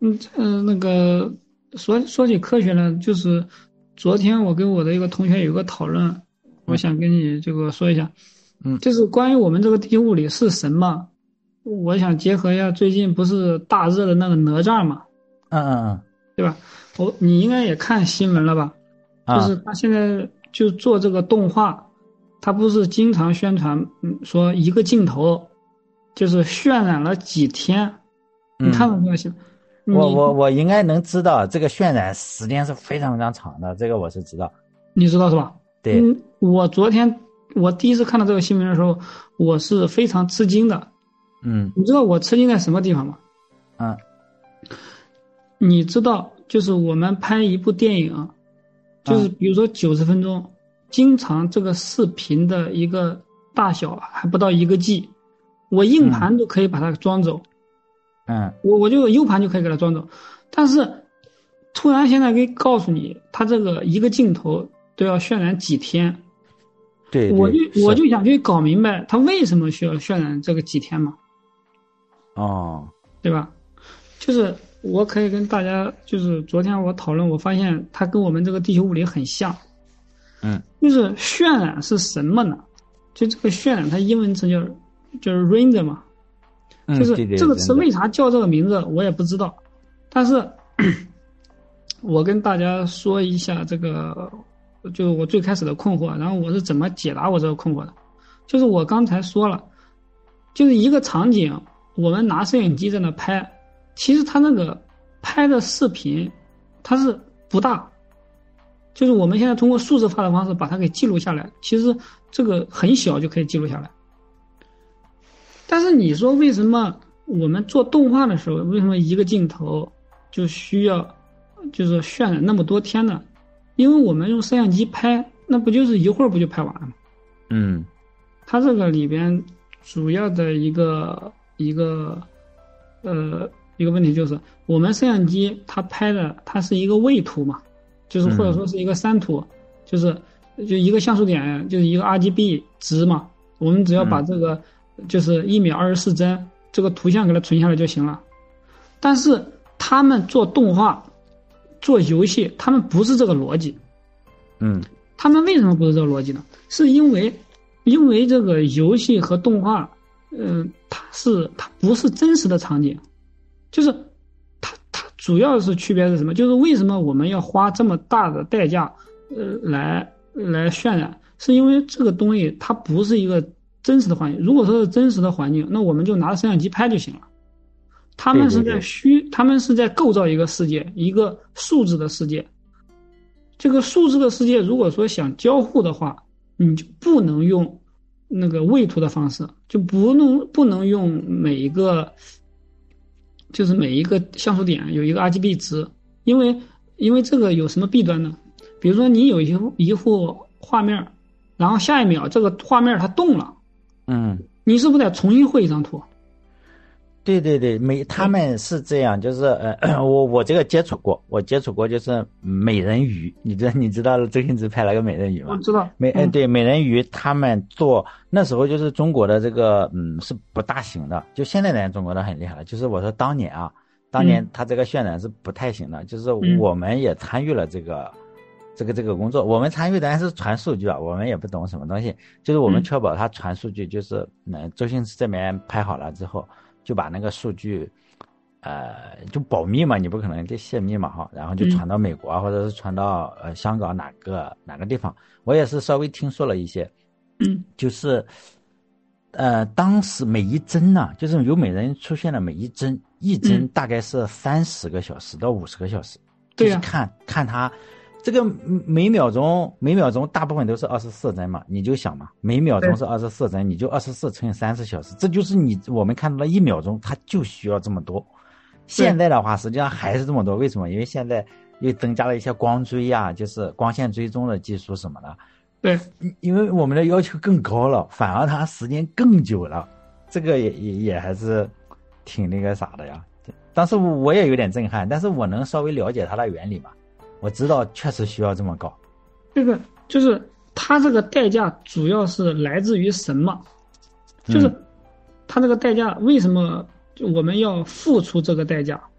嗯嗯、呃，那个说说起科学呢，就是昨天我跟我的一个同学有个讨论，我嗯想跟你这个说一下， 嗯就是关于我们这个地球物理是神嘛，我想结合一下最近不是大热的那个哪吒嘛， 嗯嗯对吧？我你应该也看新闻了吧？ 嗯啊就是他现在就做这个动画，他不是经常宣传，嗯，说一个镜头就是渲染了几天，你看嗯， 到这个新闻？ 我你我我应该能知道，这个渲染时间是非常非常长的，这个我是知道。 你知道是吧？ 对。 嗯，我昨天我第一次看到这个新闻的时候，我是非常吃惊的。 嗯你知道我吃惊在什么地方吗？ 嗯你知道，就是我们拍一部电影，就是比如说九十分钟，经常这个视频的一个大小还不到一个 G，我硬盘都可以把它装走， 嗯， 我我就 U 盘就可以给它装走，但是突然现在给告诉你，它这个一个镜头都要渲染几天， 对我就对我就想去搞明白它为什么需要渲染这个几天嘛， 哦。 对吧？就是我可以跟大家，就是昨天我讨论，我发现它跟我们这个地球物理很像。 嗯就是渲染是什么呢？就这个渲染，它英文词叫就是 render 嘛， 嗯， 就是对对这个词真的为啥叫这个名字，我也不知道。但是我跟大家说一下这个，就是我最开始的困惑，然后我是怎么解答我这个困惑的。就是我刚才说了，就是一个场景，我们拿摄影机在那拍，其实它那个拍的视频它是不大，就是我们现在通过数字化的方式把它给记录下来，其实这个很小就可以记录下来。但是你说为什么我们做动画的时候，为什么一个镜头就需要就是渲染那么多天呢？因为我们用摄像机拍，那不就是一会儿不就拍完了吗？ 嗯它这个里边主要的一个一个呃一个问题就是，我们摄像机它拍的它是一个位图嘛，就是或者说是一个三图，就是就一个像素点就是一个 R G B 值嘛，我们只要把这个就是一秒二十四帧这个图像给它存下来就行了。但是他们做动画、做游戏，他们不是这个逻辑。 嗯他们为什么不是这个逻辑呢？是因为因为这个游戏和动画，嗯、呃，它是它不是真实的场景，就是它它主要是区别是什么？就是为什么我们要花这么大的代价，呃，来来渲染，是因为这个东西它不是一个真实的环境。如果说是真实的环境，那我们就拿着摄像机拍就行了。他们是在虚，他们是在构造一个世界，一个数字的世界。这个数字的世界，如果说想交互的话，你就不能用那个位图的方式，就不能不能用每一个，就是每一个像素点有一个 R G B 值，因为因为这个有什么弊端呢？比如说你有一幅一幅画面，然后下一秒这个画面它动了， 嗯， 你是不是得重新绘一张图？ 对对对，美他们是这样，就是呃，我我这个接触过，我接触过就是美人鱼，你知道你知道周星驰拍了个美人鱼吗？ 我知道， 美嗯、呃、对美人鱼，他们做那时候就是中国的这个嗯是不大行的，就现在人中国的很厉害了，就是我说当年啊，当年他这个渲染是不太行的，就是我们也参与了这个。这个这个工作，我们参与的还是传数据啊，我们也不懂什么东西，就是我们确保它传数据，就是嗯，周星驰这边拍好了之后，就把那个数据，呃，就保密嘛，你不可能就泄密嘛哈，然后就传到美国啊，或者是传到呃香港哪个哪个地方，我也是稍微听说了一些， 嗯， 就是呃，当时每一帧呢，就是有美人出现的每一帧，一帧大概是三十个小时到五十个小时， 对呀， 就是看看它。这个每秒钟每秒钟大部分都是二十四帧嘛，你就想嘛，每秒钟是二十四帧，你就二十四乘以三十小时，这就是你我们看到的一秒钟，它就需要这么多。现在的话，实际上还是这么多，为什么？因为现在又增加了一些光追啊，就是光线追踪的技术什么的。 对， 因为我们的要求更高了，反而它时间更久了，这个也也也还是挺那个啥的呀。当时我也有点震撼，但是我能稍微了解它的原理嘛。我知道确实需要这么高， 这个就是它这个代价主要是来自于什么？就是它这个代价为什么我们要付出这个代价？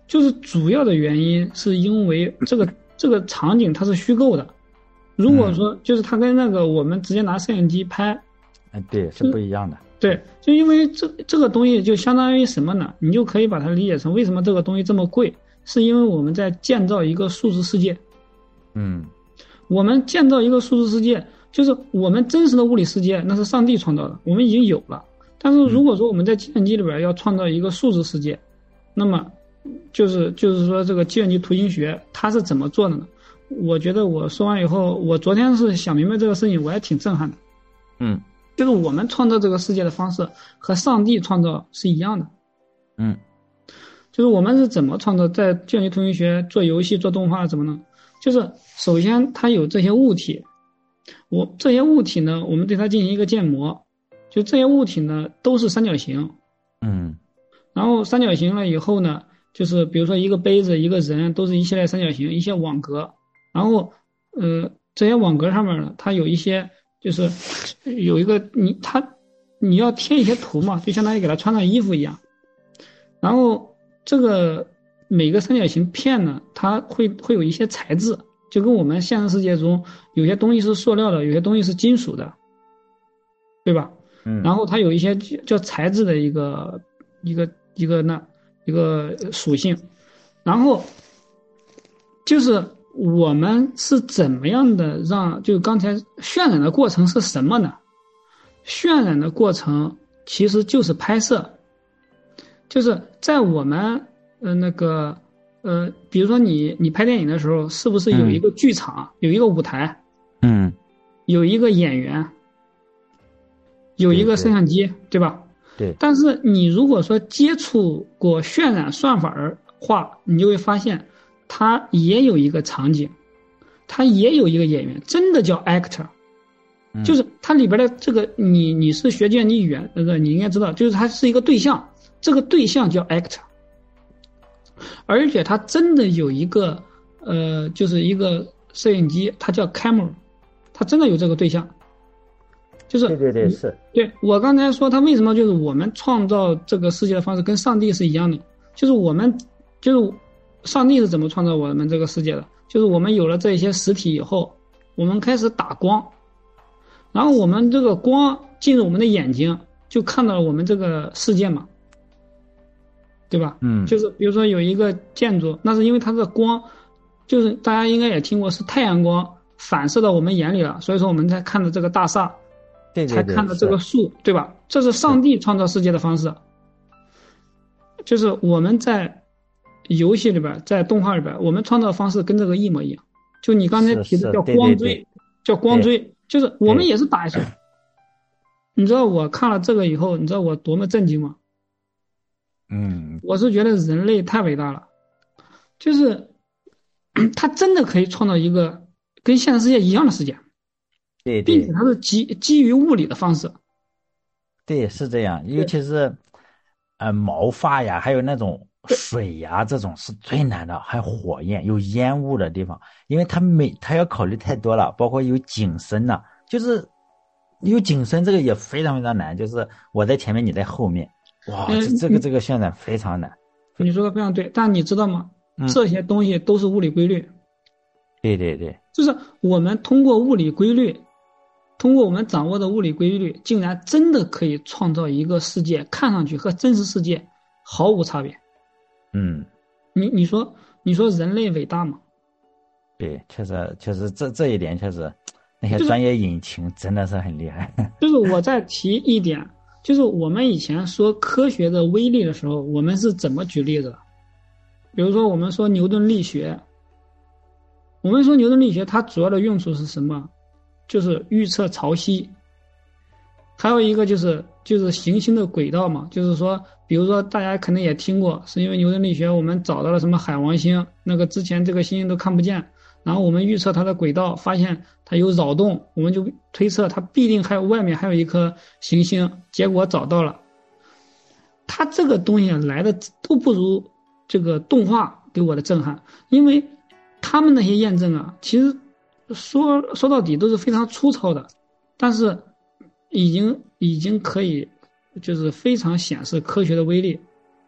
就是主要的原因是因为这个这个场景它是虚构的。如果说就是它跟那个我们直接拿摄影机拍， 哎，对，是不一样的。 对，就因为这这个东西就相当于什么呢？你就可以把它理解成为什么这个东西这么贵，是因为我们在建造一个数字世界。 嗯， 我们建造一个数字世界，就是我们真实的物理世界那是上帝创造的，我们已经有了。但是如果说我们在计算机里边要创造一个数字世界，那么就是就是说这个计算机图形学它是怎么做的呢？我觉得我说完以后，我昨天是想明白这个事情，我还挺震撼的。 嗯， 就是我们创造这个世界的方式和上帝创造是一样的。 嗯， 就是我们是怎么创造，在计算机图形学做游戏做动画怎么呢？就是首先它有这些物体，我这些物体呢，我们对它进行一个建模，就这些物体呢都是三角形。 嗯， 然后三角形了以后呢，就是比如说一个杯子一个人都是一系列三角形一些网格，然后呃这些网格上面呢它有一些就是有一个你它你要贴一些图嘛，就相当于给它穿上衣服一样。然后这个每个三角形片呢它会会有一些材质，就跟我们现实世界中有些东西是塑料的，有些东西是金属的，对吧？ 嗯， 然后它有一些叫材质的一个一个一个那一个属性，然后就是我们是怎么样的让，就刚才渲染的过程是什么呢？渲染的过程其实就是拍摄，就是在我们呃那个呃，比如说你你拍电影的时候，是不是有一个剧场，有一个舞台， 嗯， 有一个演员，有一个摄像机，对吧？ 对。 但是你如果说接触过渲染算法的话，你就会发现它也有一个场景，它也有一个演员，真的叫 actor，、嗯、就是它里边的这个你你是学计算机语言的，你应该知道，就是它是一个对象，这个对象叫 actor， 而且它真的有一个呃，就是一个摄影机，它叫 camera， 它真的有这个对象。就是对对对，是对我刚才说他为什么就是我们创造这个世界的方式跟上帝是一样的，就是我们就是上帝是怎么创造我们这个世界的，就是我们有了这些实体以后，我们开始打光，然后我们这个光进入我们的眼睛，就看到了我们这个世界嘛，对吧？ 嗯， 就是比如说有一个建筑，那是因为它的光，就是大家应该也听过，是太阳光反射到我们眼里了，所以说我们才看到这个大厦。 对对对， 才看到这个树，对吧？这是上帝创造世界的方式。就是我们在游戏里边，在动画里边，我们创造方式跟这个一模一样。就你刚才提的叫光追， 对对对叫光追，就是我们也是打一手。你知道我看了这个以后，你知道我多么震惊吗？ 嗯， 我是觉得人类太伟大了，就是他真的可以创造一个跟现实世界一样的世界。 对对， 并且它是基基于物理的方式。 对，是这样，尤其是呃毛发呀，还有那种水呀，这种是最难的，还有火焰有烟雾的地方，因为它每它要考虑太多了，包括有景深呐、啊，就是有景深这个也非常非常难，就是我在前面你在后面，哇， 嗯、 这这个这个渲染非常难。 你说的非常对，但你知道吗？ 嗯、 这些东西都是物理规律。 对对对， 就是我们通过物理规律。通过我们掌握的物理规律，竟然真的可以创造一个世界，看上去和真实世界毫无差别。 嗯， 你你说你说人类伟大吗？ 对，确实确实这这一点确实，那些专业引擎真的是很厉害。 就是我再提一点，就是我们以前说科学的威力的时候，我们是怎么举例子的？比如说我们说牛顿力学，我们说牛顿力学它主要的用处是什么？就是预测潮汐，还有一个就是就是行星的轨道嘛，就是说，比如说大家可能也听过，是因为牛顿力学，我们找到了什么海王星，那个之前这个星星都看不见，然后我们预测它的轨道，发现它有扰动，我们就推测它必定还有外面还有一颗行星，结果找到了。它这个东西来的都不如这个动画给我的震撼，因为他们那些验证啊，其实。说说到底都是非常粗糙的，但是已经已经可以就是非常显示科学的威力。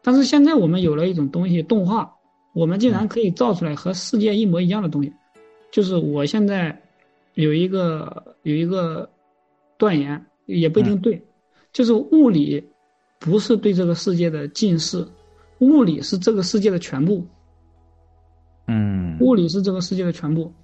但是现在我们有了一种东西，动画，我们竟然可以造出来和世界一模一样的东西。就是我现在有一个有一个断言，也不一定对，就是物理不是对这个世界的近似，物理是这个世界的全部。 嗯， 物理是这个世界的全部。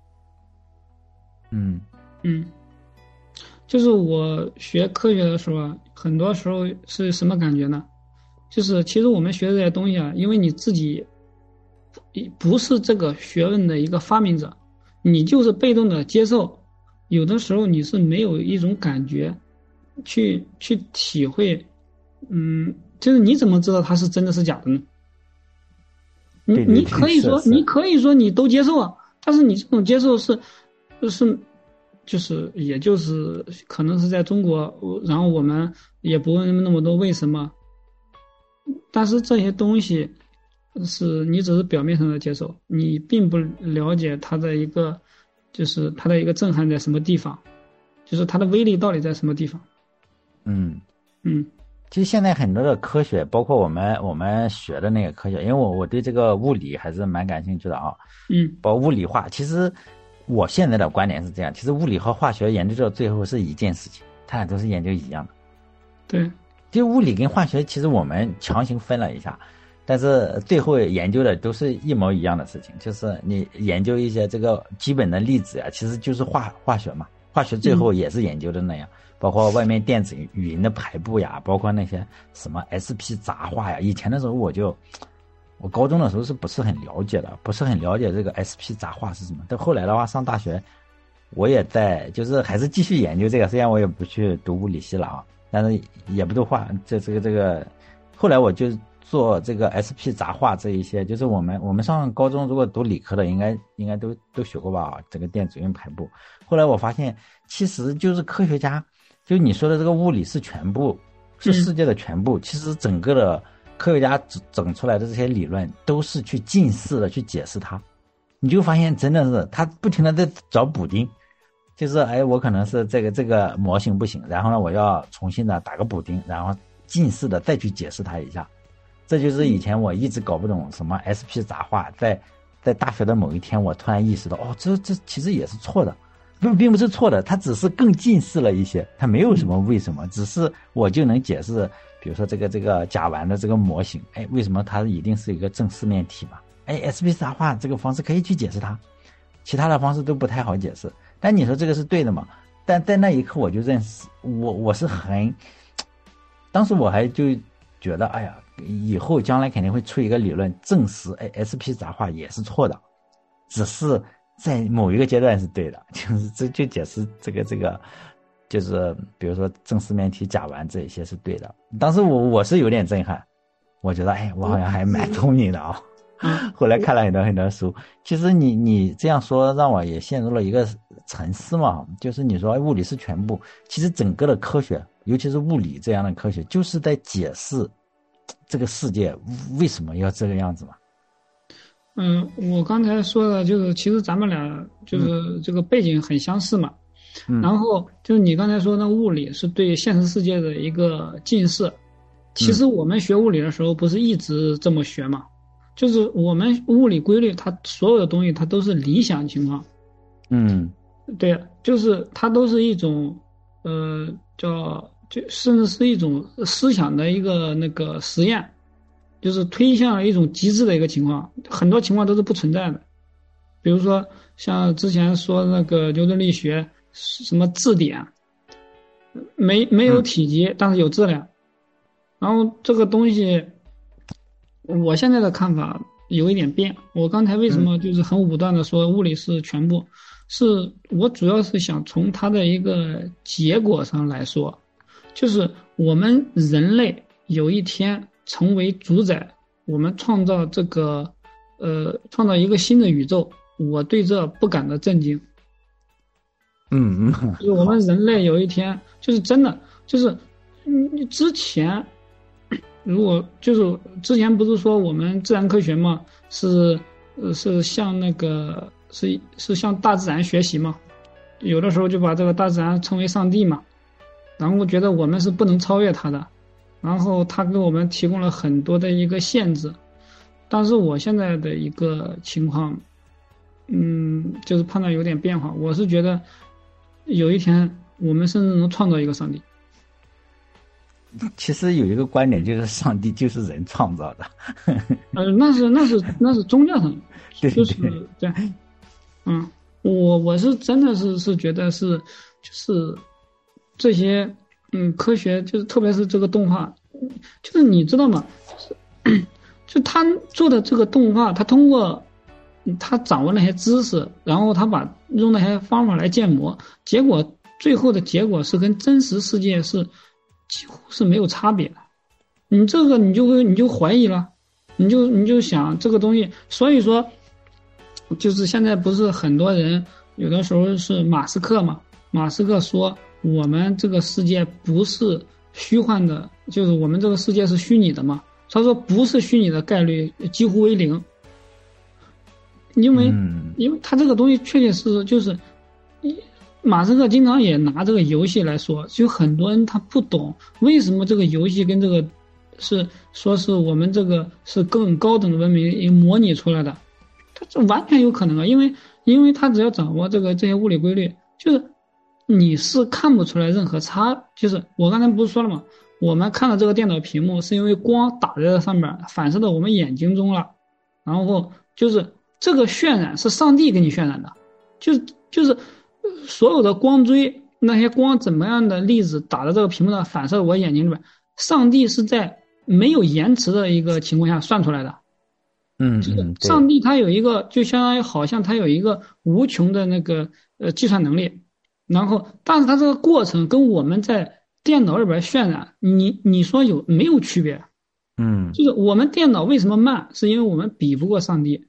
嗯嗯，就是我学科学的时候啊，很多时候是什么感觉呢？就是其实我们学的这些东西啊，因为你自己不是这个学问的一个发明者，你就是被动的接受，有的时候你是没有一种感觉去去体会。嗯，就是你怎么知道它是真的是假的呢？你对对对， 你可以说是是你可以说你都接受啊，但是你这种接受是是就是也就是可能是在中国，然后我们也不问那么多为什么，但是这些东西是你只是表面上的接受，你并不了解它的一个就是它的一个震撼在什么地方，就是它的威力到底在什么地方。 嗯。 嗯其实现在很多的科学，包括我们我们学的那个科学，因为我我对这个物理还是蛮感兴趣的啊。 嗯， 包括物理化，其实我现在的观点是这样，其实物理和化学研究到最后是一件事情，它俩都是研究一样的。 对， 就物理跟化学，其实我们强行分了一下，但是最后研究的都是一模一样的事情，就是你研究一些这个基本的粒子呀，其实就是化化学嘛，化学最后也是研究的那样。嗯，包括外面电子云的排布呀，包括那些什么 S P 杂化呀。以前的时候我就，我高中的时候是不是很了解的，不是很了解这个 S P 杂化是什么。但后来的话，上大学，我也在就是还是继续研究这个，虽然我也不去读物理系了啊，但是也不读化这这个这个。后来我就做这个 S P 杂化这一些，就是我们我们上高中如果读理科的，应该应该都都学过吧？这个电子云排布。后来我发现，其实就是科学家。就你说的这个物理是全部，是世界的全部。嗯、其实整个的科学家整出来的这些理论，都是去近似的去解释它。你就发现真的是他不停的在找补丁，就是哎，我可能是这个这个模型不行，然后呢，我要重新的打个补丁，然后近似的再去解释它一下。这就是以前我一直搞不懂什么 S P 杂化，在在大学的某一天，我突然意识到，哦，这这其实也是错的。并并不是错的，它只是更近似了一些，它没有什么为什么，只是我就能解释，比如说这个这个甲烷的这个模型，哎，为什么它一定是一个正四面体嘛？哎 ，S P 杂化这个方式可以去解释它，其他的方式都不太好解释。但你说这个是对的嘛？但在那一刻我就认识，我我是很，当时我还就觉得，哎呀，以后将来肯定会出一个理论证实，哎 ，S P 杂化也是错的，只是。在某一个阶段是对的，就是这就解释这个这个，就是比如说正四面体甲烷这一些是对的。当时我我是有点震撼，我觉得哎，我好像还蛮聪明的啊。 嗯、 后来看了很多很多书，其实你你这样说让我也陷入了一个沉思嘛，就是你说物理是全部，其实整个的科学，尤其是物理这样的科学，就是在解释这个世界为什么要这个样子嘛。 嗯，我刚才说的就是，其实咱们俩就是这个背景很相似嘛。嗯、然后就是你刚才说那物理是对现实世界的一个近似，其实我们学物理的时候不是一直这么学嘛？就是我们物理规律，它所有的东西它都是理想情况。 嗯， 对，就是它都是一种呃叫就甚至是一种思想的一个那个实验。就是推向了一种极致的一个情况，很多情况都是不存在的。比如说像之前说那个牛顿力学什么质点，没没有体积，但是有质量。然后这个东西，我现在的看法有一点变。我刚才为什么就是很武断的说物理是全部，是我主要是想从它的一个结果上来说，就是我们人类有一天成为主宰，我们创造这个，呃，创造一个新的宇宙，我对这不感到震惊。 嗯嗯， 就是我们人类有一天，就是真的，就是嗯，之前如果就是之前不是说我们自然科学嘛，是呃是向那个是是向大自然学习嘛，有的时候就把这个大自然称为上帝嘛，然后觉得我们是不能超越它的。 然后它给我们提供了很多的一个限制。但是我现在的一个情况，嗯，就是判断有点变化。我是觉得有一天我们甚至能创造一个上帝。 其实有一个观点就是上帝就是人创造的。 呃，那是那是那是宗教上的， 对就是对对，嗯，我我是真的是是觉得是就是这些嗯科学就是特别是这个动画，就是你知道吗？就是就他做的这个动画，他通过他掌握那些知识，然后他把用那些方法来建模，结果最后的结果是跟真实世界是几乎是没有差别的。你这个你就会你就怀疑了，你就你就想这个东西，所以说就是现在不是很多人有的时候是马斯克嘛，马斯克说我们这个世界不是虚幻的，就是我们这个世界是虚拟的嘛。他说不是虚拟的概率几乎为零，因为、嗯、因为他这个东西确确实实就是，马斯克经常也拿这个游戏来说，就很多人他不懂为什么这个游戏跟这个是说是我们这个是更高等的文明模拟出来的，他这完全有可能啊，因为因为他只要掌握这个这些物理规律，就是你是看不出来任何差，就是我刚才不是说了吗？我们看到这个电脑屏幕是因为光打在这上面反射到我们眼睛中了，然后就是这个渲染是上帝给你渲染的，就是就是所有的光锥那些光怎么样的粒子打在这个屏幕上反射到我眼睛里面，上帝是在没有延迟的一个情况下算出来的。 嗯， 就是上帝他有一个就相当于好像他有一个无穷的那个呃计算能力，然后但是他这个过程跟我们在电脑里边渲染，你你说有没有区别？ 嗯， 就是我们电脑为什么慢，是因为我们比不过上帝。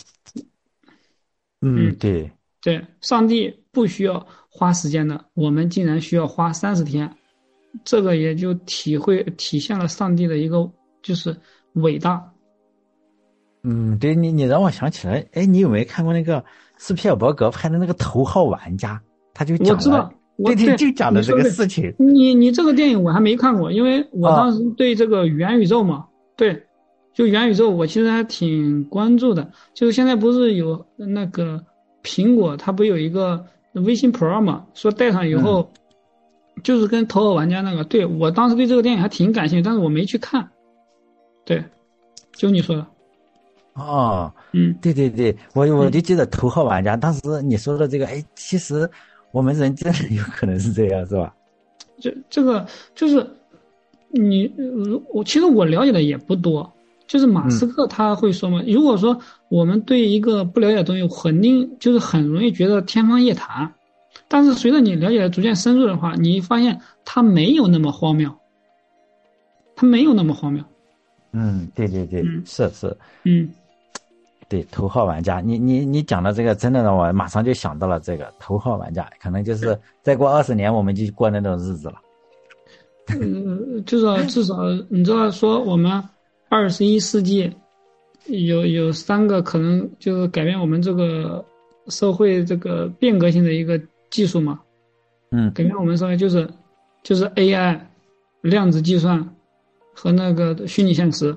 嗯，对对，上帝不需要花时间的，我们竟然需要花三十天，这个也就体会体现了上帝的一个就是伟大。 嗯，对你你让我想起来，哎，你有没有看过那个斯皮尔伯格拍的那个《头号玩家》？他就讲了， 我知道。 对对，就讲的这个事情。 你你这个电影我还没看过，因为我当时对这个元宇宙嘛，啊、对，就元宇宙我其实还挺关注的。就是现在不是有那个苹果，它不有一个微信 Pro 嘛，说戴上以后，嗯、就是跟头号玩家那个，对我当时对这个电影还挺感兴趣，但是我没去看。对，就你说的。 哦， 嗯， 对对对，我我就记得头号玩家，当时你说的这个，哎，其实。我们人真的有可能是这样，是吧？ 这这个就是你，我其实我了解的也不多。就是马斯克他会说嘛，嗯、如果说我们对一个不了解的东西，肯定就是很容易觉得天方夜谭。但是随着你了解的逐渐深入的话，你发现它没有那么荒谬，它没有那么荒谬。 嗯，对对对，嗯、是是， 嗯。 对，头号玩家，你你你讲的这个真的让我马上就想到了这个头号玩家，可能就是再过二十年我们就过那种日子了。 嗯，至少至少你知道说我们二十一世纪有有三个可能就是改变我们这个社会这个变革性的一个技术嘛。 嗯， 改变我们社会就是就是 A I、量子计算和那个虚拟现实，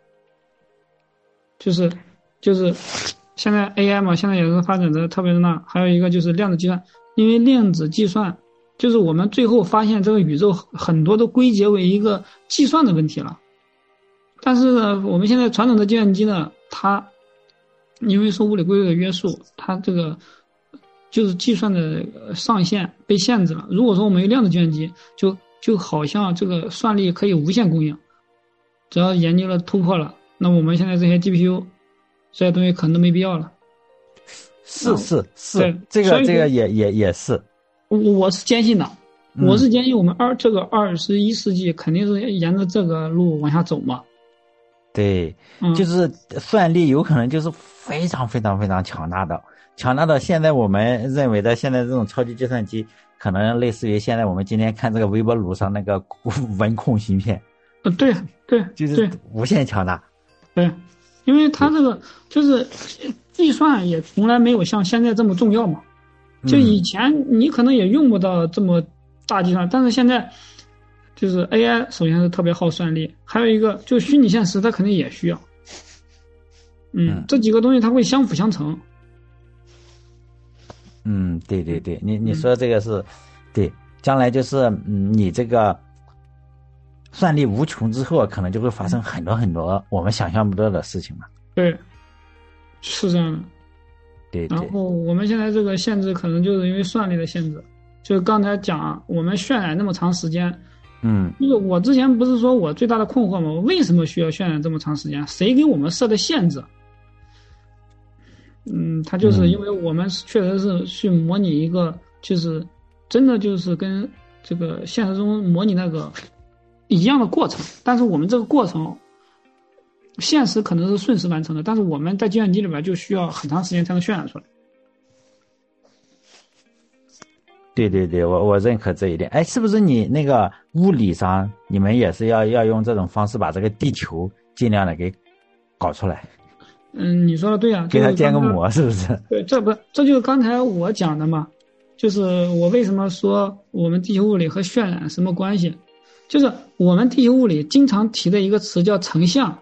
就是。就是现在 A I 嘛，现在也是发展的特别的那，还有一个就是量子计算，因为量子计算就是我们最后发现这个宇宙很多都归结为一个计算的问题了。但是呢，我们现在传统的计算机呢，它因为受物理规律的约束，它这个就是计算的上限被限制了。如果说我们有量子计算机，就就好像这个算力可以无限供应，只要研究了突破了，那我们现在这些 G P U。这些东西可能都没必要了。 是是是，这个这个也也也是。 我我是坚信的，嗯、我是坚信我们二这个二十一世纪肯定是沿着这个路往下走嘛。 对，嗯、就是算力有可能就是非常非常非常强大的，强大到现在我们认为的现在这种超级计算机，可能类似于现在我们今天看这个微波炉上那个文控芯片。 呃，对对， 就是无限强大。 对。因为它这个就是计算也从来没有像现在这么重要嘛，就以前你可能也用不到这么大计算，但是现在就是 A I 首先是特别耗算力，还有一个就虚拟现实它肯定也需要。嗯，这几个东西它会相辅相成。 嗯，对对对，你你说这个是，嗯、对，将来就是嗯，你这个算力无穷之后，可能就会发生很多很多我们想象不到的事情嘛。 对，是这样的。 对对。 然后我们现在这个限制可能就是因为算力的限制，就是刚才讲我们渲染那么长时间。 嗯， 就是我之前不是说我最大的困惑吗？我为什么需要渲染这么长时间？谁给我们设的限制？嗯，它就是因为我们确实是去模拟一个，就是真的就是跟这个现实中模拟那个一样的过程，但是我们这个过程，现实可能是瞬时完成的，但是我们在计算机里边就需要很长时间才能渲染出来。 对对对，我我认可这一点。哎，是不是你那个物理上，你们也是要要用这种方式把这个地球尽量的给搞出来？ 嗯，你说的对啊， 给它建个模，是不是？ 对，这不这就是刚才我讲的嘛，就是我为什么说我们地球物理和渲染什么关系？就是我们地球物理经常提的一个词叫成像，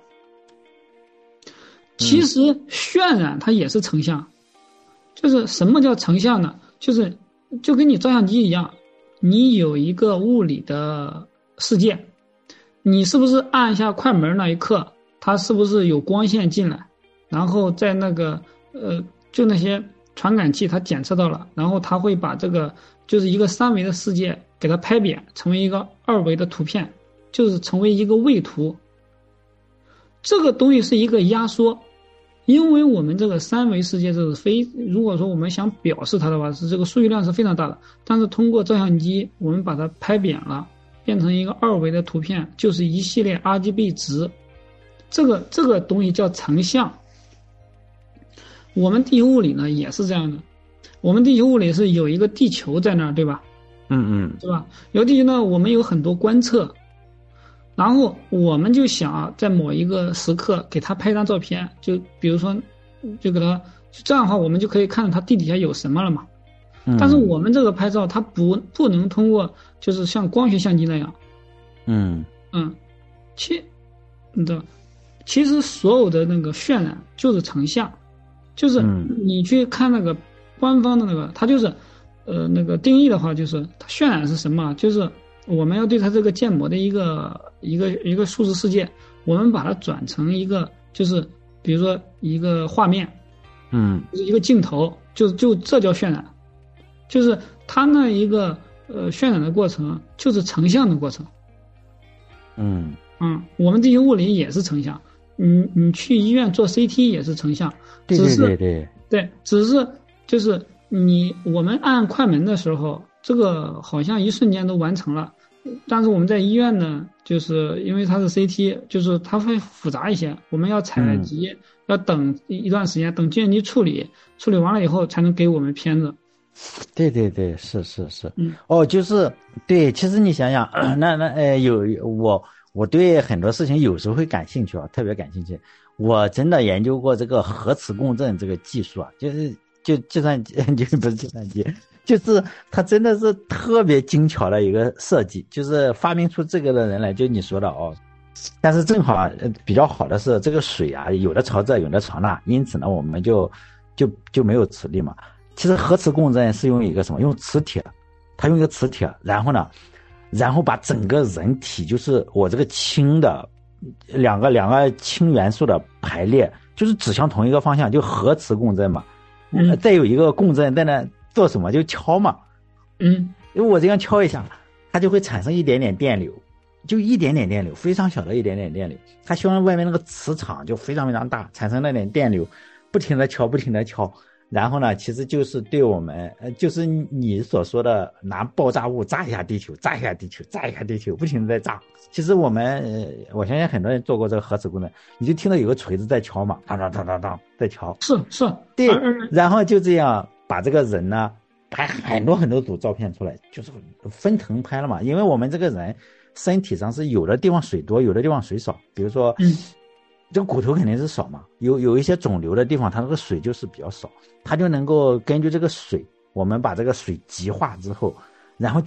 其实渲染它也是成像。就是什么叫成像呢？就是就跟你照相机一样，你有一个物理的世界，你是不是按一下快门那一刻，它是不是有光线进来？然后在那个呃，就那些传感器它检测到了，然后它会把这个就是一个三维的世界给它拍扁，成为一个二维的图片，就是成为一个位图。这个东西是一个压缩，因为我们这个三维世界这是非，如果说我们想表示它的话，是这个数据量是非常大的，但是通过照相机我们把它拍扁了，变成一个二维的图片，就是一系列 R G B 值，这个这个东西叫成像。我们地球物理呢也是这样的，我们地球物理是有一个地球在那儿，对吧？ 嗯嗯， 对吧？有地球呢，我们有很多观测，然后我们就想在某一个时刻给他拍一张照片，就比如说，就给他这样的话，我们就可以看到他地底下有什么了嘛。 嗯、 但是我们这个拍照，它不不能通过，就是像光学相机那样。 嗯嗯，其，你知道，其实所有的那个渲染就是成像。就是你去看那个官方的那个，它就是，呃，那个定义的话，就是它渲染是什么？就是我们要对它这个建模的一个一个一个数字世界，我们把它转成一个，就是比如说一个画面， 嗯， 就是一个镜头，就就这叫渲染，就是它那一个呃渲染的过程就是成像的过程。 嗯嗯，我们地球物理也是成像。你你去医院做 C T 也是成像， 对对对对对，只是就是你我们按快门的时候，这个好像一瞬间都完成了，但是我们在医院呢，就是因为它是 C T， 就是它会复杂一些，我们要采集，嗯、要等一段时间，等计算机处理，处理完了以后才能给我们片子。 对对对，是是是， 嗯， 哦，就是对，其实你想想，那那呃有我。我对很多事情有时候会感兴趣啊，特别感兴趣。我真的研究过这个核磁共振这个技术啊，就是就计算机，就不是计算机，就是它真的是特别精巧的一个设计。就是发明出这个的人来，就你说的哦。但是正好比较好的是，这个水啊，有的朝这，有的朝那，因此呢，我们就就就没有磁力嘛。其实核磁共振是用一个什么？用磁铁，它用一个磁铁，然后呢？然后把整个人体，就是我这个氢的两个两个氢元素的排列，就是指向同一个方向，就核磁共振嘛。 嗯， 再有一个共振在那做什么？就敲嘛。 嗯， 因为我这样敲一下，它就会产生一点点电流，就一点点电流，非常小的一点点电流。它希望外面那个磁场就非常非常大，产生那点电流，不停的敲，不停的敲。然后呢，其实就是对我们，呃，就是你所说的拿爆炸物炸一下地球，炸一下地球，炸一下地球，不停的在炸。其实我们，呃，我相信很多人做过这个核磁共振，你就听到有个锤子在敲嘛，当当当当当在敲。 是是， 对。然后就这样把这个人呢拍很多很多组照片出来，就是分层拍了嘛。因为我们这个人身体上是有的地方水多，有的地方水少，比如说， 嗯。 这个骨头肯定是少嘛，有有一些肿瘤的地方，它那个水就是比较少，它就能够根据这个水，我们把这个水极化之后，然后就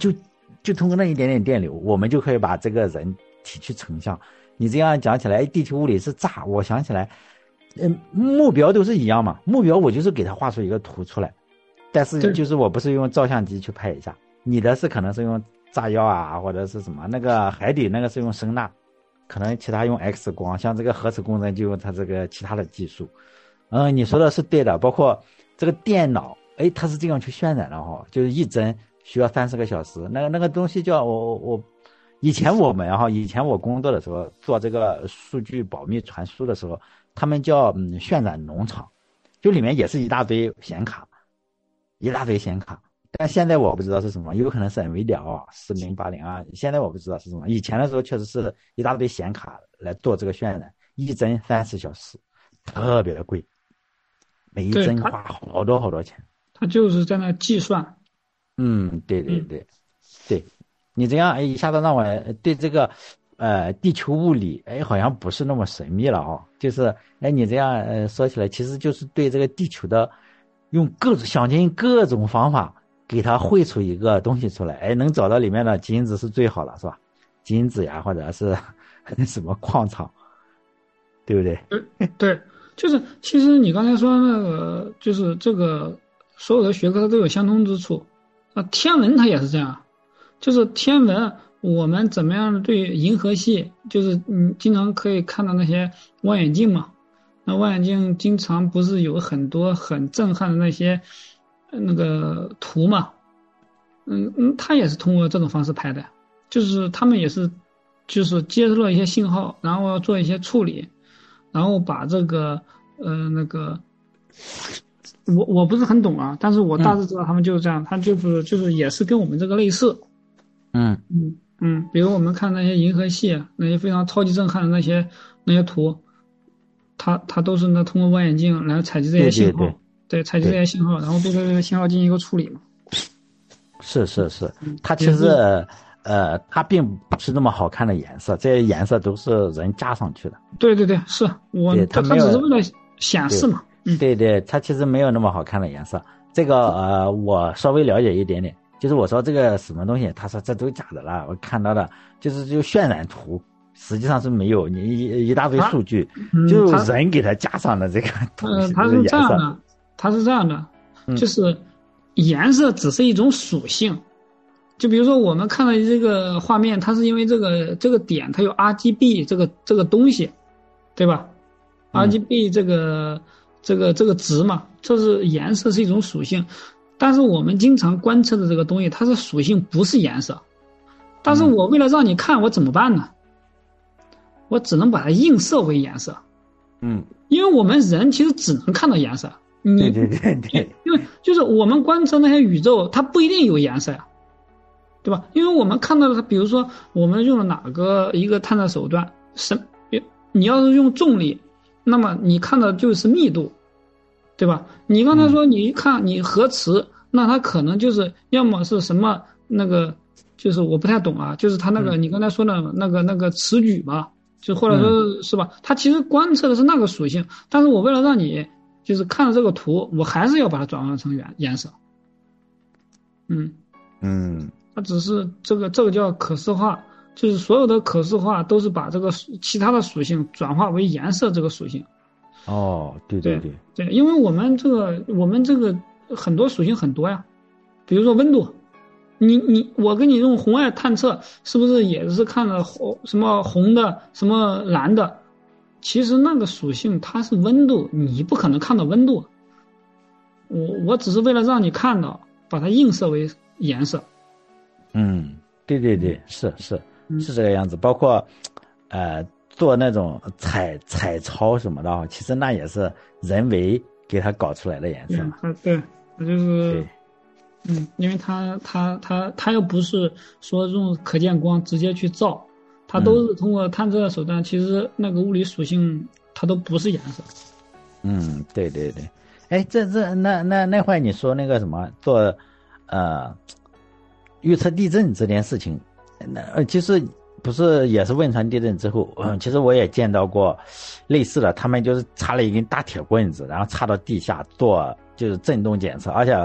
就通过那一点点电流，我们就可以把这个人体去成像。你这样讲起来，地球物理是炸，我想起来，嗯、呃，目标都是一样嘛，目标我就是给他画出一个图出来，但是就是我不是用照相机去拍一下，你的是可能是用炸药啊，或者是什么，那个海底那个是用声呐，可能其他用 X 光，像这个核磁共振就用它这个其他的技术。嗯、呃，你说的是对的，包括这个电脑，哎，它是这样去渲染的哈，就是一帧需要三十个小时，那个那个东西叫我我以前我们哈，以前我工作的时候做这个数据保密传输的时候，他们叫嗯渲染农场，就里面也是一大堆显卡，一大堆显卡。但现在我不知道是什么，有可能是 NVIDIA 啊，四零八零啊，现在我不知道是什么。以前的时候确实是一大堆显卡来做这个渲染，一帧三十小时，特别的贵，每一帧花好多好多钱。 他就是在那计算。 嗯，对对对，嗯、对，你这样哎，一下子让我对这个呃地球物理哎好像不是那么神秘了哦。就是哎你这样呃说起来，其实就是对这个地球的用各种想尽各种方法给它绘出一个东西出来，哎能找到里面的金子是最好了，是吧？金子呀，或者是什么矿场，对不对？ 对对，就是其实你刚才说那个就是这个所有的学科它都有相通之处。啊，天文它也是这样，就是天文我们怎么样对银河系，就是你经常可以看到那些望远镜嘛，那望远镜经常不是有很多很震撼的那些那个图嘛，嗯嗯，它也是通过这种方式拍的，就是他们也是就是接收了一些信号，然后要做一些处理，然后把这个呃那个。我我不是很懂啊，但是我大致知道他们就是这样，嗯、他就是就是也是跟我们这个类似， 嗯嗯嗯，比如我们看那些银河系那些非常超级震撼的那些那些图，它它都是呢通过望远镜来采集这些信号， 对对对对，采集这些信号，然后对这个信号进行一个处理嘛。 是是是，它其实呃它并不是那么好看的颜色，这些颜色都是人加上去的。 对对对，是我它它只是为了显示嘛。 对对，它其实没有那么好看的颜色。这个呃，我稍微了解一点点。就是我说这个什么东西，他说这都假的了。我看到的就是就渲染图，实际上是没有，你一一大堆数据，嗯、就人给它加上的这个东西。 呃，它是这样的，它是这样的，嗯、就是颜色只是一种属性。就比如说我们看到这个画面，它是因为这个这个点它有 R G B 这个这个东西，对吧、嗯、？R G B 这个。这个这个值嘛，这是颜色是一种属性，但是我们经常观测的这个东西，它是属性不是颜色，但是我为了让你看，我怎么办呢？我只能把它映射为颜色， 嗯， 因为我们人其实只能看到颜色，你对对对对， 因为就是我们观测那些宇宙，它不一定有颜色呀，对吧？因为我们看到的它，比如说我们用了哪个一个探测手段，是你要是用重力。那么你看的就是密度，对吧？你刚才说你一看你核磁，嗯、那它可能就是要么是什么那个，就是我不太懂啊，就是它那个、嗯、你刚才说的那个那个磁矩嘛，就或者说、嗯、是吧？它其实观测的是那个属性，但是我为了让你就是看了这个图，我还是要把它转换成颜颜色。嗯嗯， 它只是这个这个叫可视化。就是所有的可视化都是把这个其他的属性转化为颜色这个属性。 哦，对对对对，因为我们这个我们这个很多属性很多呀，比如说温度，你你我给你用红外探测，是不是也是看了红什么红的什么蓝的？其实那个属性它是温度，你不可能看到温度。我我只是为了让你看到，把它映射为颜色。 嗯，对对对，是是。是这个样子，包括，呃，做那种彩彩超什么的，其实那也是人为给它搞出来的颜色。 嗯，对，它就是，嗯，因为它它它它又不是说用可见光直接去照，它都是通过探测的手段，嗯、其实那个物理属性它都不是颜色。 嗯，对对对，哎，这这那那那会你说那个什么做，呃，预测地震这件事情。那呃，其实不是也是汶川地震之后，嗯，其实我也见到过类似的，他们就是插了一根大铁棍子，然后插到地下做就是震动检测，而且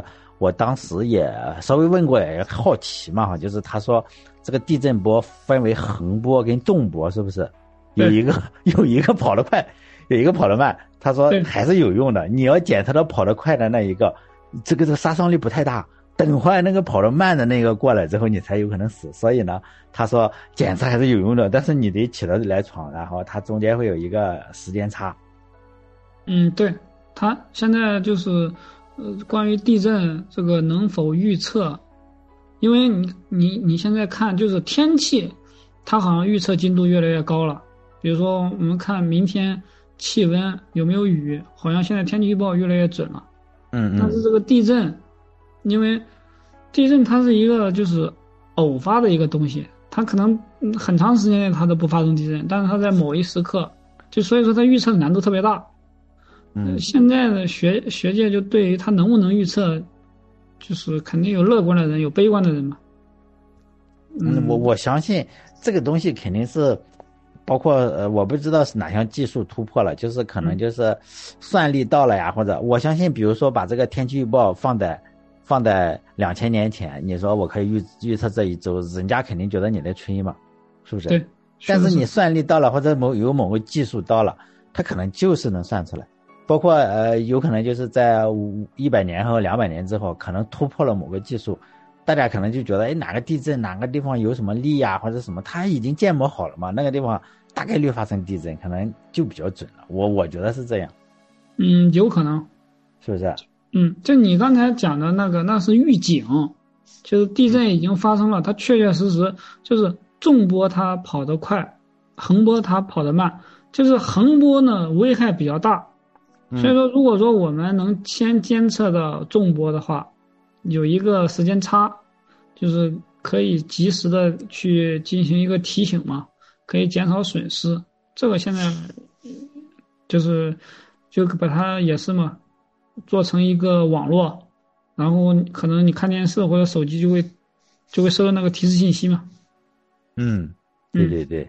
我当时也稍微问过，也好奇嘛哈，就是他说这个地震波分为横波跟纵波，是不是？有一个有一个跑得快，有一个跑得慢。他说还是有用的，你要检测到跑得快的那一个，这个这个杀伤力不太大。等会儿那个跑得慢的那个过来之后，你才有可能死。所以呢，他说检测还是有用的，但是你得起得来床，然后它中间会有一个时间差。 嗯，对，他现在就是呃，关于地震这个能否预测？因为你你你现在看就是天气，它好像预测精度越来越高了。比如说我们看明天气温有没有雨，好像现在天气预报越来越准了。 嗯嗯。 但是这个地震。因为地震它是一个就是偶发的一个东西，它可能很长时间内它都不发生地震，但是它在某一时刻，就所以说它预测的难度特别大。 嗯， 现在的学学界就对于它能不能预测，就是肯定有乐观的人，有悲观的人嘛。 嗯，我我相信这个东西肯定是。包括呃，我不知道是哪项技术突破了，就是可能就是算力到了呀，或者我相信，比如说把这个天气预报放在放在两千年前，你说我可以预预测这一周，人家肯定觉得你在吹嘛，是不是？ 对。 但是你算力到了，或者某有某个技术到了，它可能就是能算出来。包括呃，有可能就是在一百年后、两百年之后，可能突破了某个技术。大家可能就觉得，哎，哪个地震，哪个地方有什么力呀、啊，或者什么，它已经建模好了嘛，那个地方大概率发生地震，可能就比较准了。我我觉得是这样。 嗯，有可能， 是不是？ 嗯，就你刚才讲的那个，那是预警，就是地震已经发生了，它确确实实就是纵波它跑得快，横波它跑得慢，就是横波呢危害比较大，所以说如果说我们能先监测到纵波的话。有一个时间差，就是可以及时的去进行一个提醒嘛，可以减少损失。这个现在就是就把它也是嘛，做成一个网络，然后可能你看电视或者手机就会就会收到那个提示信息嘛。 嗯，对对对，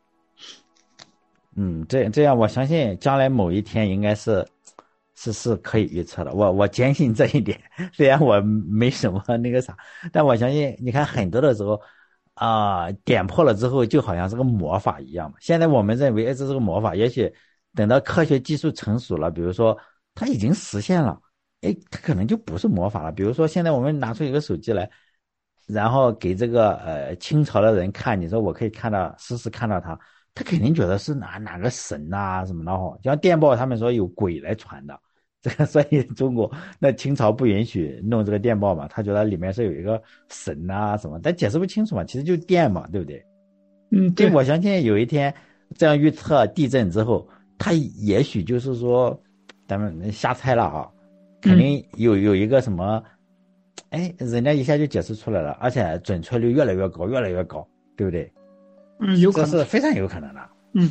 嗯，嗯这这样我相信将来某一天应该是。是是可以预测的，我我坚信这一点。虽然我没什么那个啥，但我相信，你看很多的时候，啊、呃，点破了之后，就好像是个魔法一样嘛。现在我们认为，哎，这是个魔法，也许等到科学技术成熟了，比如说它已经实现了，哎，它可能就不是魔法了。比如说现在我们拿出一个手机来，然后给这个呃清朝的人看，你说我可以看到，实时看到它。他肯定觉得是哪哪个神啊什么的哈，像电报他们说有鬼来传的，这个所以中国那清朝不允许弄这个电报嘛，他觉得里面是有一个神啊什么，但解释不清楚嘛，其实就电嘛，对不对？ 嗯，对， 我相信有一天这样预测地震之后，他也许就是说，咱们瞎猜了啊，肯定有有一个什么，哎，人家一下就解释出来了，而且准确率越来越高，越来越高，对不对？ 嗯，有可能， 这是非常有可能的。 嗯，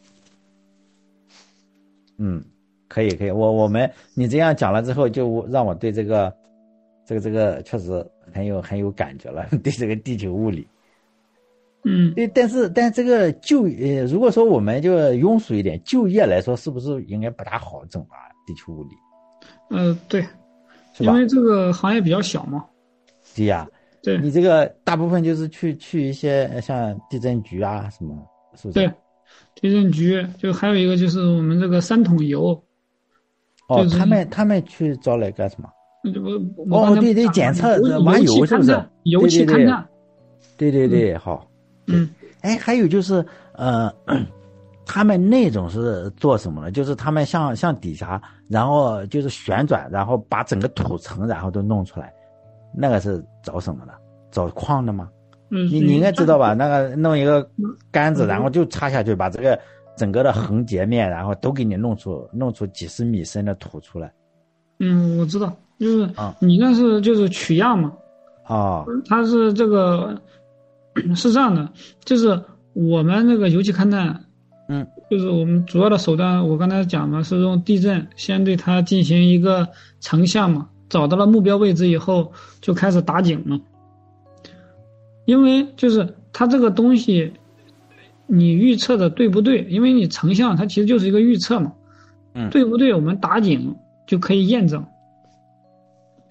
嗯，可以可以，我我们你这样讲了之后，就让我对这个这个这个确实很有很有感觉了，对这个地球物理。 嗯， 对，但是但这个就呃，如果说我们就庸俗一点，就业来说，是不是应该不大好整啊？地球物理。 呃，对， 是吧？ 因为这个行业比较小嘛。 对呀。 对， 你这个大部分就是去去一些像地震局啊什么，是不是？ 对，地震局就还有一个就是我们这个三桶油。 哦， 就是、 他们他们去招来干什么？ 我哦， 对对，检测挖油是不是？ 油气勘探。 对对对，嗯、好。 嗯， 哎，还有就是呃，他们那种是做什么呢？就是他们向向底下，然后就是旋转，然后把整个土层然后都弄出来。那个是找什么的？找矿的吗？ 嗯， 你你应该知道吧？那个弄一个杆子，然后就插下去，把这个整个的横截面，然后都给你弄出弄出几十米深的土出来。 嗯，我知道，就是你那是就是取样嘛。 哦， 它是这个是这样的，就是我们那个油气勘探， 嗯， 就是我们主要的手段，我刚才讲嘛，是用地震先对它进行一个成像嘛。找到了目标位置以后，就开始打井了。因为就是它这个东西，你预测的对不对？因为你成像它其实就是一个预测嘛， 嗯， 对不对？我们打井就可以验证。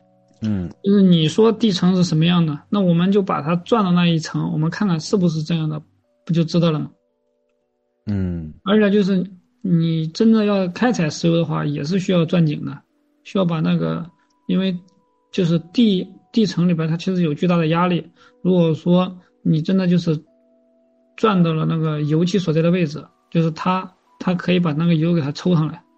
嗯， 就是你说地层是什么样的，那我们就把它钻到那一层，我们看看是不是这样的，不就知道了吗？ 嗯， 而且就是你真的要开采石油的话，也是需要钻井的，需要把那个，因为就是地地层里边它其实有巨大的压力，如果说你真的就是钻到了那个油气所在的位置，就是它它可以把那个油给它抽上来，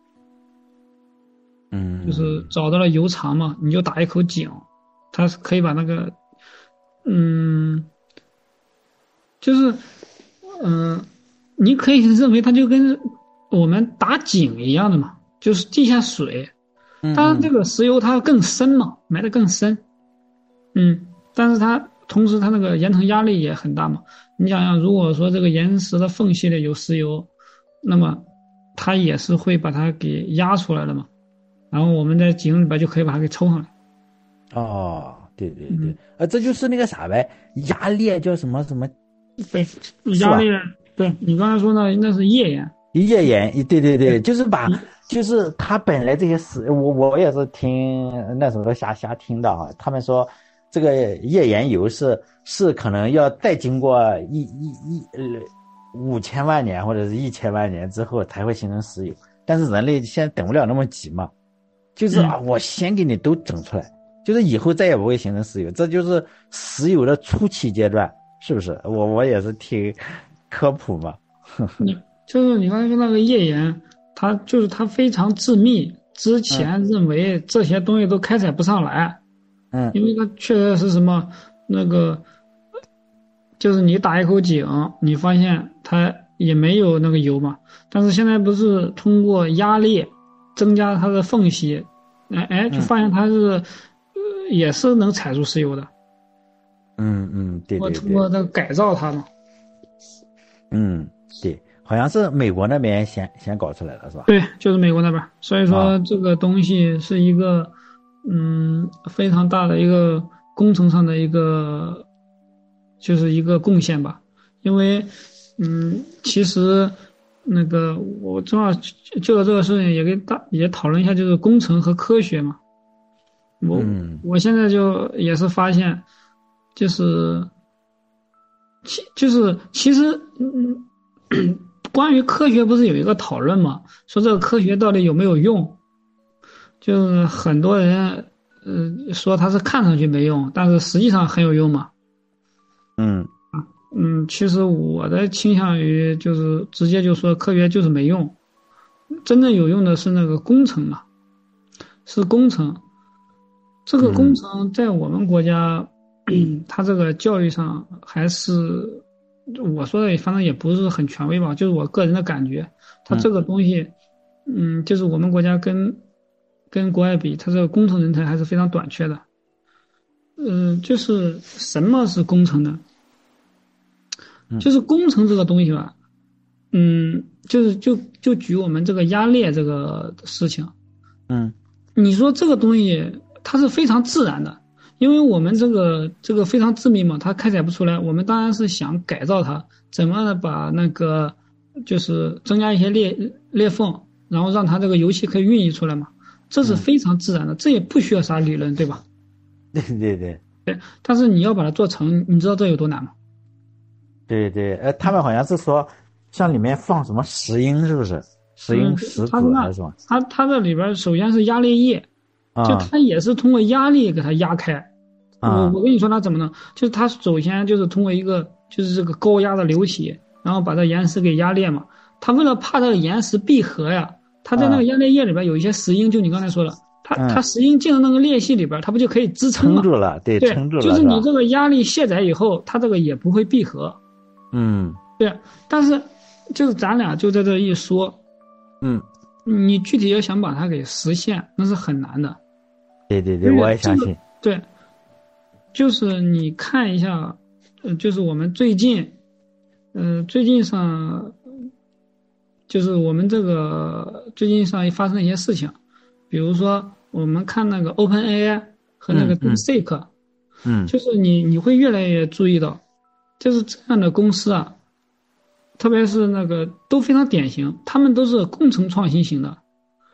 嗯， 就是找到了油藏嘛，你就打一口井，它是可以把那个，嗯，就是嗯。呃你可以认为它就跟我们打井一样的嘛，就是地下水。当然，这嗯嗯个石油它更深嘛，埋得更深。嗯，但是它同时它那个岩层压力也很大嘛。你想想，如果说这个岩石的缝隙里有石油，那么它也是会把它给压出来的嘛。然后我们在井里边就可以把它给抽上来。 哦，对对对， 嗯， 呃，这就是那个啥呗，压裂叫什么什么， 对， 是吧？ 压力，对你刚才说的那是页岩。 页岩，对对对， 对， 就是把，就是他本来这些石，我我也是听那时候瞎瞎听的啊，他们说这个页岩油是是可能要再经过一一一呃五千万年或者是一千万年之后才会形成石油，但是人类现在等不了那么急嘛，就是啊， 嗯， 我先给你都整出来，就是以后再也不会形成石油，这就是石油的初期阶段，是不是？我我也是听科普嘛。 你就是你刚才说那个页岩，它就是它非常致密。之嗯前认为这些东西都开采不上来， 嗯因为它确实是什么那个，就是你打一口井，你发现它也没有那个油嘛。但是现在不是通过压力增加它的缝隙，哎哎，就嗯发现它是，呃，也是能采出石油的。 嗯嗯，对我对对。 通过那个改造它嘛。 嗯，对，好像是美国那边先先搞出来的，是吧？ 对，就是美国那边儿，所以啊， 说这个东西是一个，嗯，非常大的一个工程上的一个，就是一个贡献吧。因为，嗯，其实那个我正好就着这个事情也跟大也讨论一下，就是工程和科学嘛。我嗯我现在就也是发现，就是其就是其实，嗯。关于科学不是有一个讨论吗？说这个科学到底有没有用？就是很多人，呃，说它是看上去没用，但是实际上很有用嘛。 嗯嗯，其实我的倾向于就是直接就说科学就是没用，真正有用的是那个工程嘛，是工程。这个工嗯程在我们国家，嗯，它这个教育上还是我说的，反正也不是很权威吧，就是我个人的感觉，它嗯这个东西，嗯，就是我们国家跟跟国外比，它这个工程人才还是非常短缺的。嗯，就是什么是工程呢？ 嗯就是工程这个东西吧，嗯，就是就就举我们这个压裂这个事情， 嗯你说这个东西它是非常自然的，因为我们这个这个非常致密嘛，它开采不出来，我们当然是想改造它，怎么把那个就是增加一些裂裂缝，然后让它这个油气可以孕育出来嘛，这是嗯， 非常自然的，这也不需要啥理论，对吧？ 对对对但是你要把它做成，你知道这有多难吗？ 对对，呃，他们好像是说，像里面放什么石英，是不是？石嗯， 英石它是那子还是什么？ 它它这里边首先是压裂液，就啊它也是通过压力给它压开。我啊我跟你说它怎么呢？就是它首先就是通过一个就是这个高压的流体，然后把这岩石给压裂嘛。它为了怕这个岩石闭合呀，它在那个啊压裂液里边有一些石英，就你刚才说了，它它嗯， 石英进了那个裂隙里边，它不就可以支撑撑嘛？ 住了，对， 对， 撑住了， 就是是吧？ 你这个压力卸载以后，它这个也不会闭合。 嗯对，但是就是咱俩就在这一说， 嗯， 你具体要想把它给实现，那是很难的。 对对对， 因为我也相这个信。 对，就是你看一下，呃，就是我们最近，呃，最近上，就是我们这个最近上发生一些事情，比如说我们看那个 OpenAI 和那个嗯嗯 DeepSeek， 嗯就是你你会越来越注意到，就是这样的公司啊，特别是那个都非常典型，他们都是工程创新型的。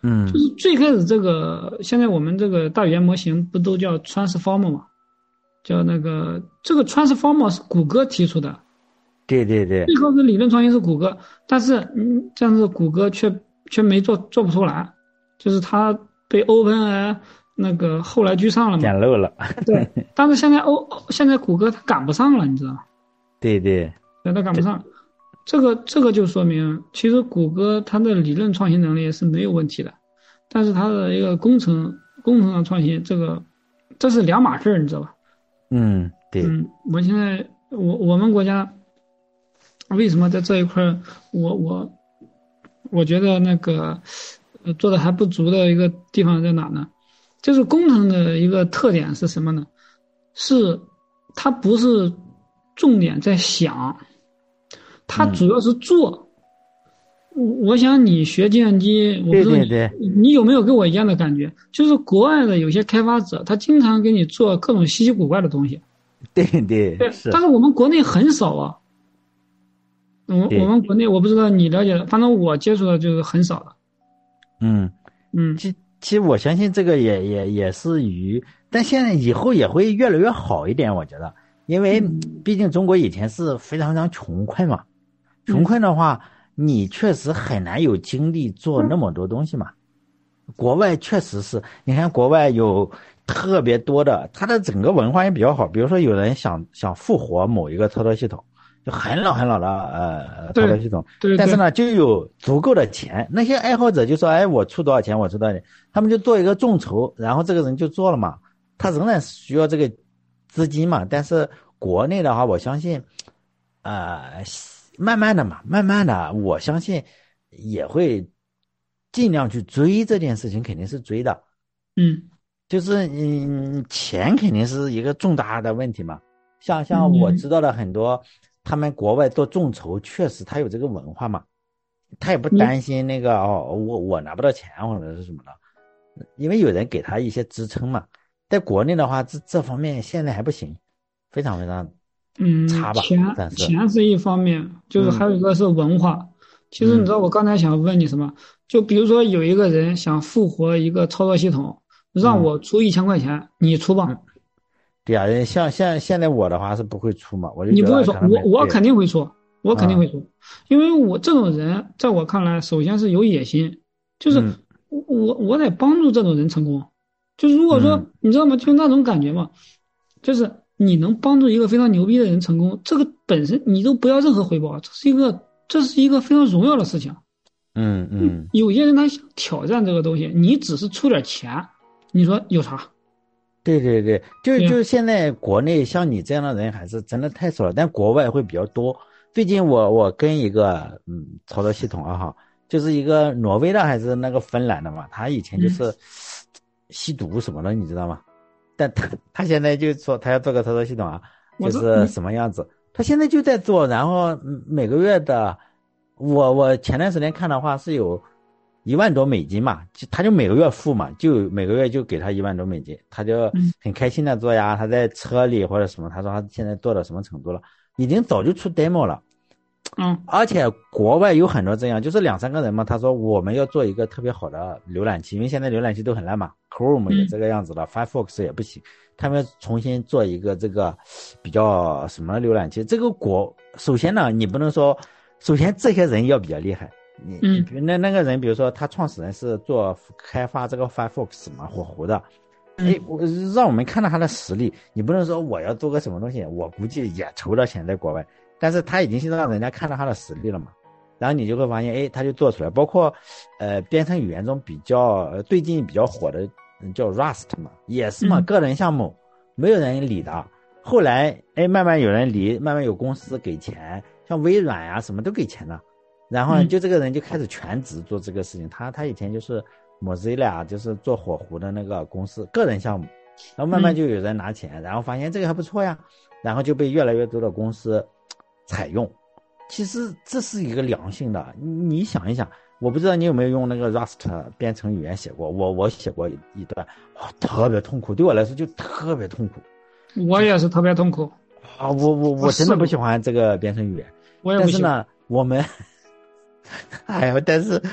嗯， 就是最开始这个，现在我们这个大语言模型不都叫 transformer 吗？叫那个这个 transformer 是谷歌提出的， 对对对最开始理论创新是谷歌，但是嗯，但是谷歌却却没做做不出来，就是它被 OpenAI 那个后来居上了嘛。 捡漏了。 对，但是现在欧现在谷歌它赶不上了，你知道吗？ 对对， 对，它赶不上。这个这个就说明，其实谷歌它的理论创新能力是没有问题的，但是它的一个工程工程上创新，这个这是两码事儿，你知道吧？ 嗯，对， 嗯，我现在我我们国家为什么在这一块儿，我我我觉得那个呃做的还不足的一个地方在哪呢？就是工程的一个特点是什么呢？是它不是重点在想，它主要是做。我我想你学计算机，我不知道你对对对你有没有跟我一样的感觉？就是国外的有些开发者，他经常给你做各种稀奇古怪的东西。 对对对， 是， 但是我们国内很少啊。我对， 我们国内我不知道你了解的，反正我接触的就是很少的。 嗯， 嗯其其实我相信这个也也也是与，但现在以后也会越来越好一点，我觉得，因为毕竟中国以前是非常非常穷困嘛，穷困的话，你确实很难有精力做那么多东西嘛。国外确实是，你看国外有特别多的，它的整个文化也比较好。比如说，有人想想复活某一个操作系统，就很老很老的呃操作系统， 对对但是呢，就有足够的钱，那些爱好者就说，哎，我出多少钱，我出多少钱，他们就做一个众筹，然后这个人就做了嘛。他仍然需要这个资金嘛，但是国内的话，我相信，呃，慢慢的嘛，慢慢的，我相信也会尽量去追这件事情，肯定是追的。 嗯就是嗯，钱肯定是一个重大的问题嘛。像像我嗯知道的很多，他们国外做众筹，确实他有这个文化嘛，他也不担你心那个哦，我我拿不到钱或者是什么的，因为有人给他一些支撑嘛。在国内的话，这这方面现在还不行，非常非常嗯， 差吧， 钱暂时。 钱是一方面，就是还嗯有一个是文化。其实你嗯知道我刚才想问你什么？就比如说有一个人想复活一个操作系统，让嗯我出一千块钱，你出吧？ 嗯，对啊，像像现在我的话是不会出嘛，我就觉你不会说， 得可能没对我我肯定会说，我肯定啊， 会说，因为我这种人，在我看来，首先是有野心，就是嗯我我我得帮助这种人成功。就是如果嗯， 说你知道吗，就那种感觉嘛，就是你能帮助一个非常牛逼的人成功，这个本身你都不要任何回报，这是一个这是一个非常荣耀的事情。 嗯嗯， 有些人他想挑战这个东西，你只是出点钱，你说有啥？ 对对对，就对呀， 就现在国内像你这样的人还是真的太少了，但国外会比较多。最近我我跟一个嗯操作系统啊哈，就是一个挪威的还是那个芬兰的嘛，他以前就嗯， 是吸毒什么的，你知道吗？但他他现在就说他要做个操作系统啊，就是我这嗯什么样子，他现在就在做，然后嗯每个月的，我我前段时间看的话是有一万多美金嘛，就他就每个月付嘛，就每个月就给他一万多美金，他就嗯很开心的做呀，他在车里或者什么，他说他现在做到什么程度了，已经早就出 demo 了。 嗯而且国外有很多这样，就是两三个人嘛。他说我们要做一个特别好的浏览器，因为现在浏览器都很烂嘛 ，Chrome 也这个样子了、 嗯、 ，Firefox 也不行。他们重新做一个这个比较什么浏览器。这个国首先呢，你不能说，首先这些人要比较厉害。你你比如那那个人，比如说他创始人是做开发这个 Firefox 嘛，火狐的。哎，我让我们看到他的实力。你不能说我要做个什么东西，我估计也筹到钱在国外。但是他已经是让人家看到他的实力了嘛，然后你就会发现，哎，他就做出来。包括，呃，编程语言中比较呃最近比较火的叫 Rust 嘛，也是嘛，个人项目，没有人理的。后来，哎，慢慢有人理，慢慢有公司给钱，像微软呀、啊、什么都给钱了。然后就这个人就开始全职做这个事情。他他以前就是 Mozilla 就是做火狐的那个公司个人项目，然后慢慢就有人拿钱，然后发现这个还不错呀，然后就被越来越多的公司采用。其实这是一个良性的，你想一想，我不知道你有没有用那个 Rust 编程语言写过，我我写过一段，哇，特别痛苦，对我来说就特别痛苦。 我也是特别痛苦啊，我我我真的不喜欢这个编程语言。 我也不喜欢。 但是呢，我们，哎呀，但是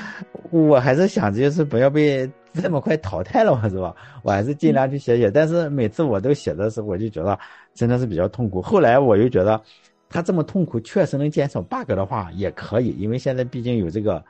我还是想着就是不要被这么快淘汰了，是吧？我还是尽量去写写，但是每次我都写的时候，我就觉得真的是比较痛苦。后来我又觉得，他这么痛苦，确实能减少 bug 的话也可以，因为现在毕竟有这个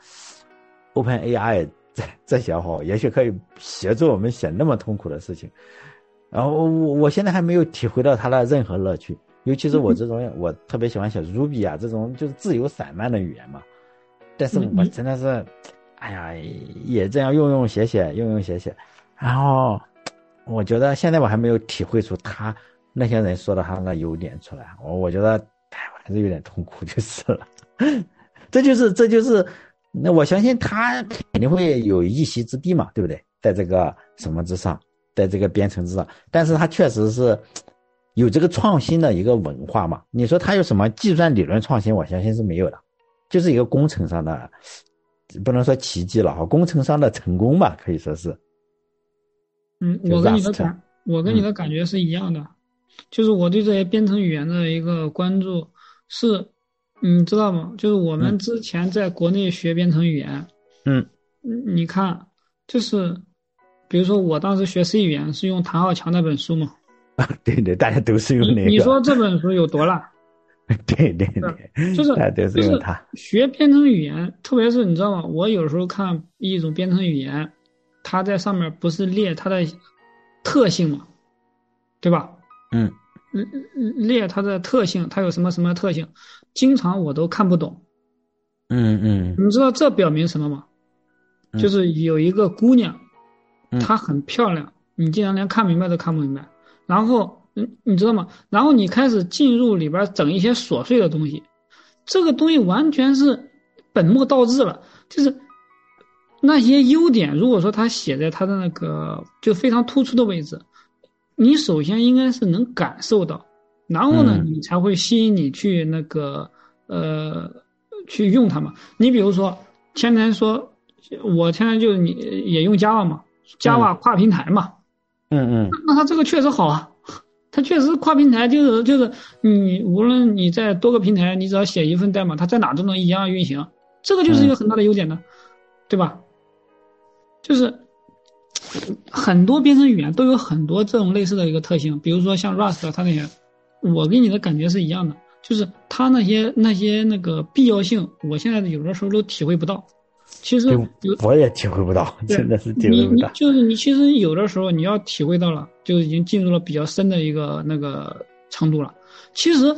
OpenAI 这这些哈，也许可以协助我们写那么痛苦的事情。然后我我现在还没有体会到它的任何乐趣，尤其是我这种我特别喜欢写 Ruby 啊这种就是自由散漫的语言嘛。但是我真的是，哎呀，也这样用用写写，用用写写，然后我觉得现在我还没有体会出他那些人说的他的优点出来，我我觉得哎，我还是有点痛苦就是了。这就是这就是那我相信他肯定会有一席之地嘛，对不对？在这个什么之上，在这个编程之上，但是他确实是有这个创新的一个文化嘛。你说他有什么计算理论创新，我相信是没有的。就是一个工程上的，不能说奇迹了哈，工程上的成功吧，可以说是。 嗯，我跟你的感，我跟你的感觉是一样的，嗯、就是我对这些编程语言的一个关注是，你知道吗？就是我们之前在国内学编程语言， 嗯， 你看，就是比如说我当时学 C 语言是用谭浩强那本书嘛， 啊，对对，大家都是用那个。 你说这本书有多烂？ 对对对， 就是就是学编程语言，特别是你知道吗？我有时候看一种编程语言，它在上面不是列它的特性嘛，对吧？ 嗯， 列它的特性，它有什么什么特性，经常我都看不懂。 嗯嗯， 你知道这表明什么吗？ 嗯、 就是有一个姑娘， 嗯、 她很漂亮，你竟然连看明白都看不明白，然后。嗯，你知道吗？然后你开始进入里边整一些琐碎的东西，这个东西完全是本末倒置了。就是那些优点，如果说他写在他的那个就非常突出的位置，你首先应该是能感受到，然后呢， 嗯、 你才会吸引你去那个呃去用它嘛。你比如说，前台说，我现在就你也用 Java 嘛 ，Java 跨平台嘛， 嗯嗯， 那它这个确实好啊。它确实跨平台，就是就是你无论你在多个平台，你只要写一份代码，它在哪都能一样运行，这个就是一个很大的优点的，嗯、对吧？就是很多编程语言都有很多这种类似的一个特性，比如说像 Rust 它那些，我跟你的感觉是一样的，就是它那些那些那个必要性，我现在有的时候都体会不到。其实我也体会不到，真的是体会不到。 你你就是你，其实有的时候你要体会到了，就已经进入了比较深的一个那个程度了。其实，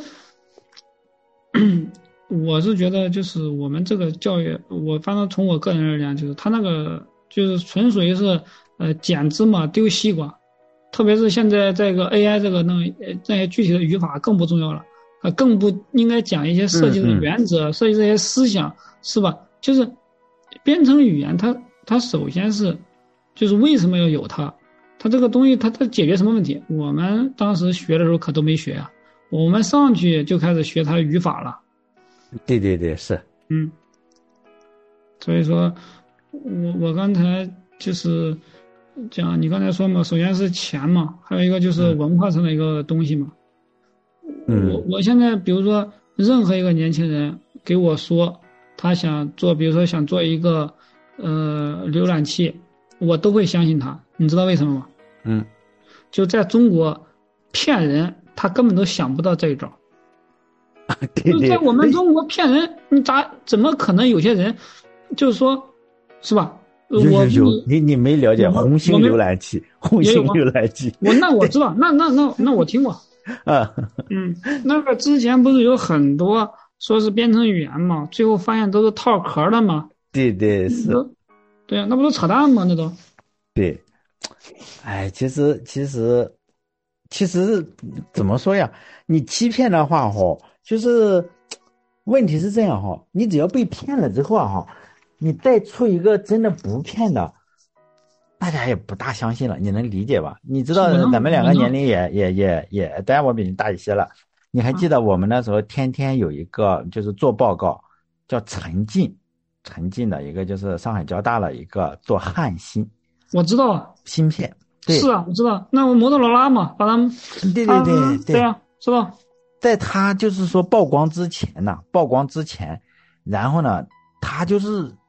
我是觉得就是我们这个教育，我反正从我个人而言，就是他那个就是纯属于是呃捡芝麻丢西瓜，特别是现在这个 A I 这个弄这些具体的语法更不重要了，呃更不应该讲一些设计的原则，嗯嗯设计这些思想，是吧？就是。编程语言它它首先是就是为什么要有它，它这个东西它它解决什么问题，我们当时学的时候可都没学啊，我们上去就开始学它的语法了。 对对对，是。 嗯，所以说我我刚才就是讲你刚才说嘛，首先是钱嘛，还有一个就是文化上的一个东西嘛。 嗯， 我我现在比如说任何一个年轻人给我说他想做，比如说想做一个呃浏览器，我都会相信他。你知道为什么吗？ 嗯， 就在中国骗人，他根本都想不到这一招。 对对， 就在我们中国骗人，你咋怎么可能有些人就是说，是吧？ 有有有，你你没了解红星浏览器，红星浏览器。 我那我知道，那那那那我听过。 啊， 嗯，那个之前不是有很多。说是编程语言嘛，最后发现都是套壳的嘛。 对对是。 对啊，那不都扯淡吗？那都。 对，哎，其实其实其实怎么说呀？你欺骗的话哈，就是问题是这样哈，你只要被骗了之后啊哈，你再出一个真的不骗的，大家也不大相信了。你能理解吧？你知道咱们两个年龄也也也也，当然我比你大一些了。你还记得我们那时候天天有一个就是做报告叫陈进，陈进的一个就是上海交大的一个做汉芯， 我知道啊， 芯片，对， 是啊，我知道，那我摩托罗拉嘛，把他们， 对对对对啊，知道， 在他就是说曝光之前呢，曝光之前，然后呢，他就是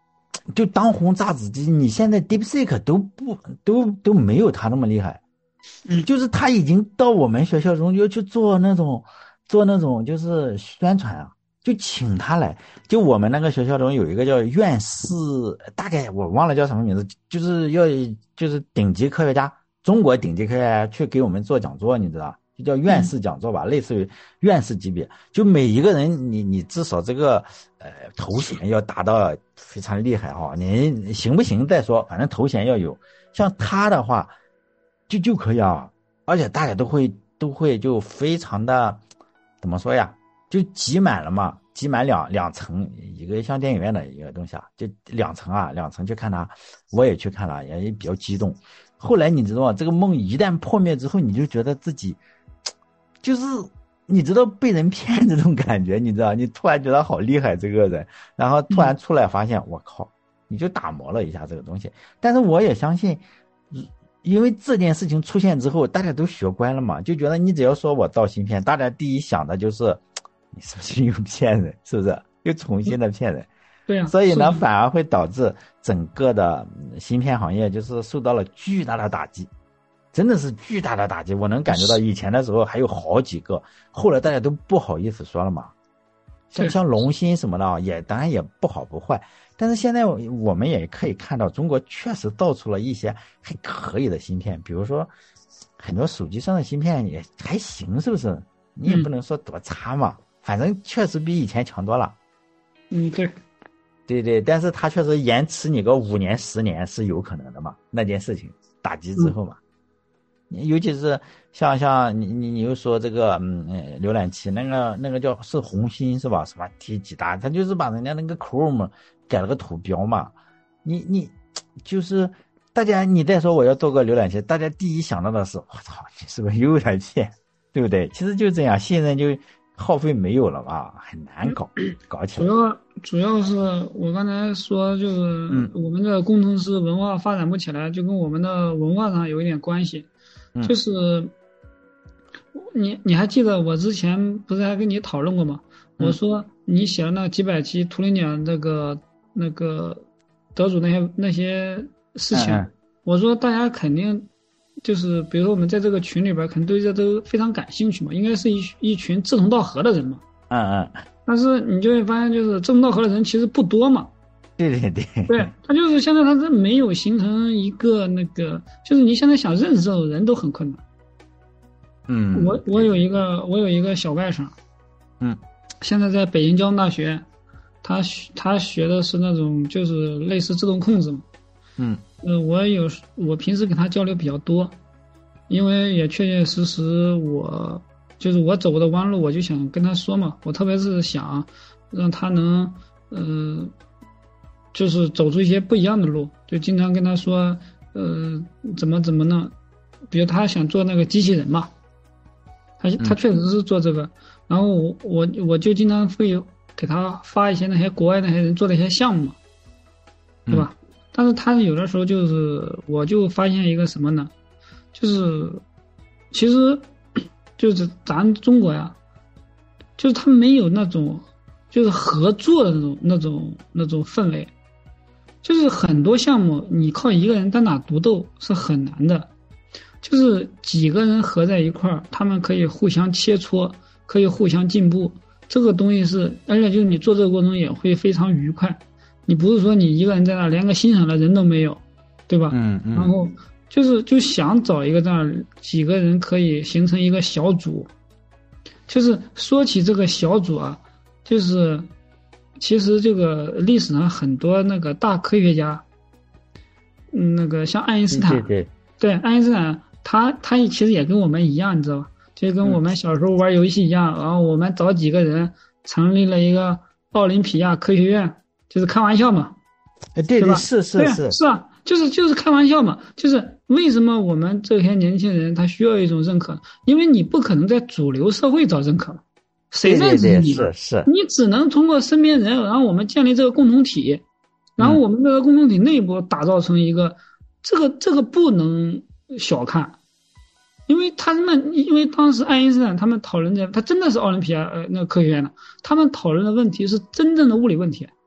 就当红炸子鸡，你现在 DeepSeek 都不都都没有他那么厉害。嗯，就是他已经到我们学校中要去做那种做那种就是宣传啊，就请他来。就我们那个学校中有一个叫院士，大概我忘了叫什么名字，就是要就是顶级科学家，中国顶级科学家去给我们做讲座，你知道，就叫院士讲座吧，嗯、类似于院士级别。就每一个人你你至少这个呃头衔要达到非常厉害哈、哦，你行不行再说，反正头衔要有。像他的话。就就可以啊，而且大家都会都会就非常的怎么说呀，就挤满了嘛，挤满两两层，一个像电影院的一个东西啊，就两层啊，两层去看它，我也去看了，也比较激动。后来你知道吗？这个梦一旦破灭之后，你就觉得自己就是你知道被人骗这种感觉，你知道，你突然觉得好厉害这个人，然后突然出来发现，我靠，你就打磨了一下这个东西。但是我也相信。因为这件事情出现之后，大家都学乖了嘛，就觉得你只要说我造芯片，大家第一想的就是你是不是又骗人，是不是又重新的骗人？ 对呀、啊。 所以呢，反而会导致整个的芯片行业就是受到了巨大的打击，真的是巨大的打击。我能感觉到以前的时候还有好几个，后来大家都不好意思说了嘛。像像龙芯什么的也当然也不好不坏。但是现在我们也可以看到，中国确实造出了一些还可以的芯片，比如说很多手机上的芯片也还行，是不是？你也不能说多差嘛，嗯、反正确实比以前强多了。 嗯，对， 对对，但是它确实延迟你个五年十年是有可能的嘛，那件事情打击之后嘛。嗯、尤其是像像你你你又说这个嗯浏览器那个那个叫是红心是吧？什么 T 几大，它就是把人家那个 Chrome。改了个图标嘛，你你就是大家你再说我要做个浏览器，大家第一想到的是我操，你是不是又来骗，对不对？其实就这样，现在就耗费没有了嘛，很难搞搞起来。 主要主要是我刚才说就是我们的工程师文化发展不起来，就跟我们的文化上有一点关系， 嗯、 就是你你还记得我之前不是还跟你讨论过吗？ 嗯、 我说你写了那几百期图灵奖这个。那个得主那些那些事情， 嗯嗯我说大家肯定就是，比如说我们在这个群里边，肯定对这都非常感兴趣嘛，应该是一一群志同道合的人嘛。 嗯嗯。 但是你就会发现，就是志同道合的人其实不多嘛。 对对对。 对，他就是现在他是没有形成一个那个，就是你现在想认识这种人都很困难。 嗯。 我我有一个我有一个小外甥， 嗯， 现在在北京交通大学。他他学的是那种就是类似自动控制嘛， 嗯， 呃，我有我平时跟他交流比较多，因为也确确实实我就是我走的弯路，我就想跟他说嘛，我特别是想让他能呃，就是走出一些不一样的路，就经常跟他说呃怎么怎么弄，比如他想做那个机器人嘛，他他确实是做这个，然后我我我就经常会给他发一些那些国外那些人做的一些项目嘛，对吧？嗯、但是他有的时候就是，我就发现一个什么呢？就是其实就是咱中国呀，就是他没有那种就是合作的那种那种那种氛围，就是很多项目你靠一个人单打独斗是很难的，就是几个人合在一块儿，他们可以互相切磋，可以互相进步。这个东西是，而且就是你做这个过程也会非常愉快，你不是说你一个人在那连个欣赏的人都没有，对吧？ 嗯嗯。 然后就是就想找一个这样几个人可以形成一个小组，就是说起这个小组啊，就是其实这个历史上很多那个大科学家，嗯，那个像爱因斯坦， 对对对， 对，爱因斯坦他他其实也跟我们一样，你知道吧？就跟我们小时候玩游戏一样，嗯、然后我们找几个人成立了一个奥林匹亚科学院，就是开玩笑嘛。 对对， 对吧？ 是是对是是啊，就是就是开玩笑嘛。就是为什么我们这些年轻人他需要一种认可？因为你不可能在主流社会找认可，谁认识你？ 是是， 你只能通过身边人，然后我们建立这个共同体，然后我们这个共同体内部打造成一个，嗯、这个这个不能小看。因为他们，因为当时爱因斯坦他们讨论的，他真的是奥林匹亚呃那个科学院的，他们讨论的问题是真正的物理问题，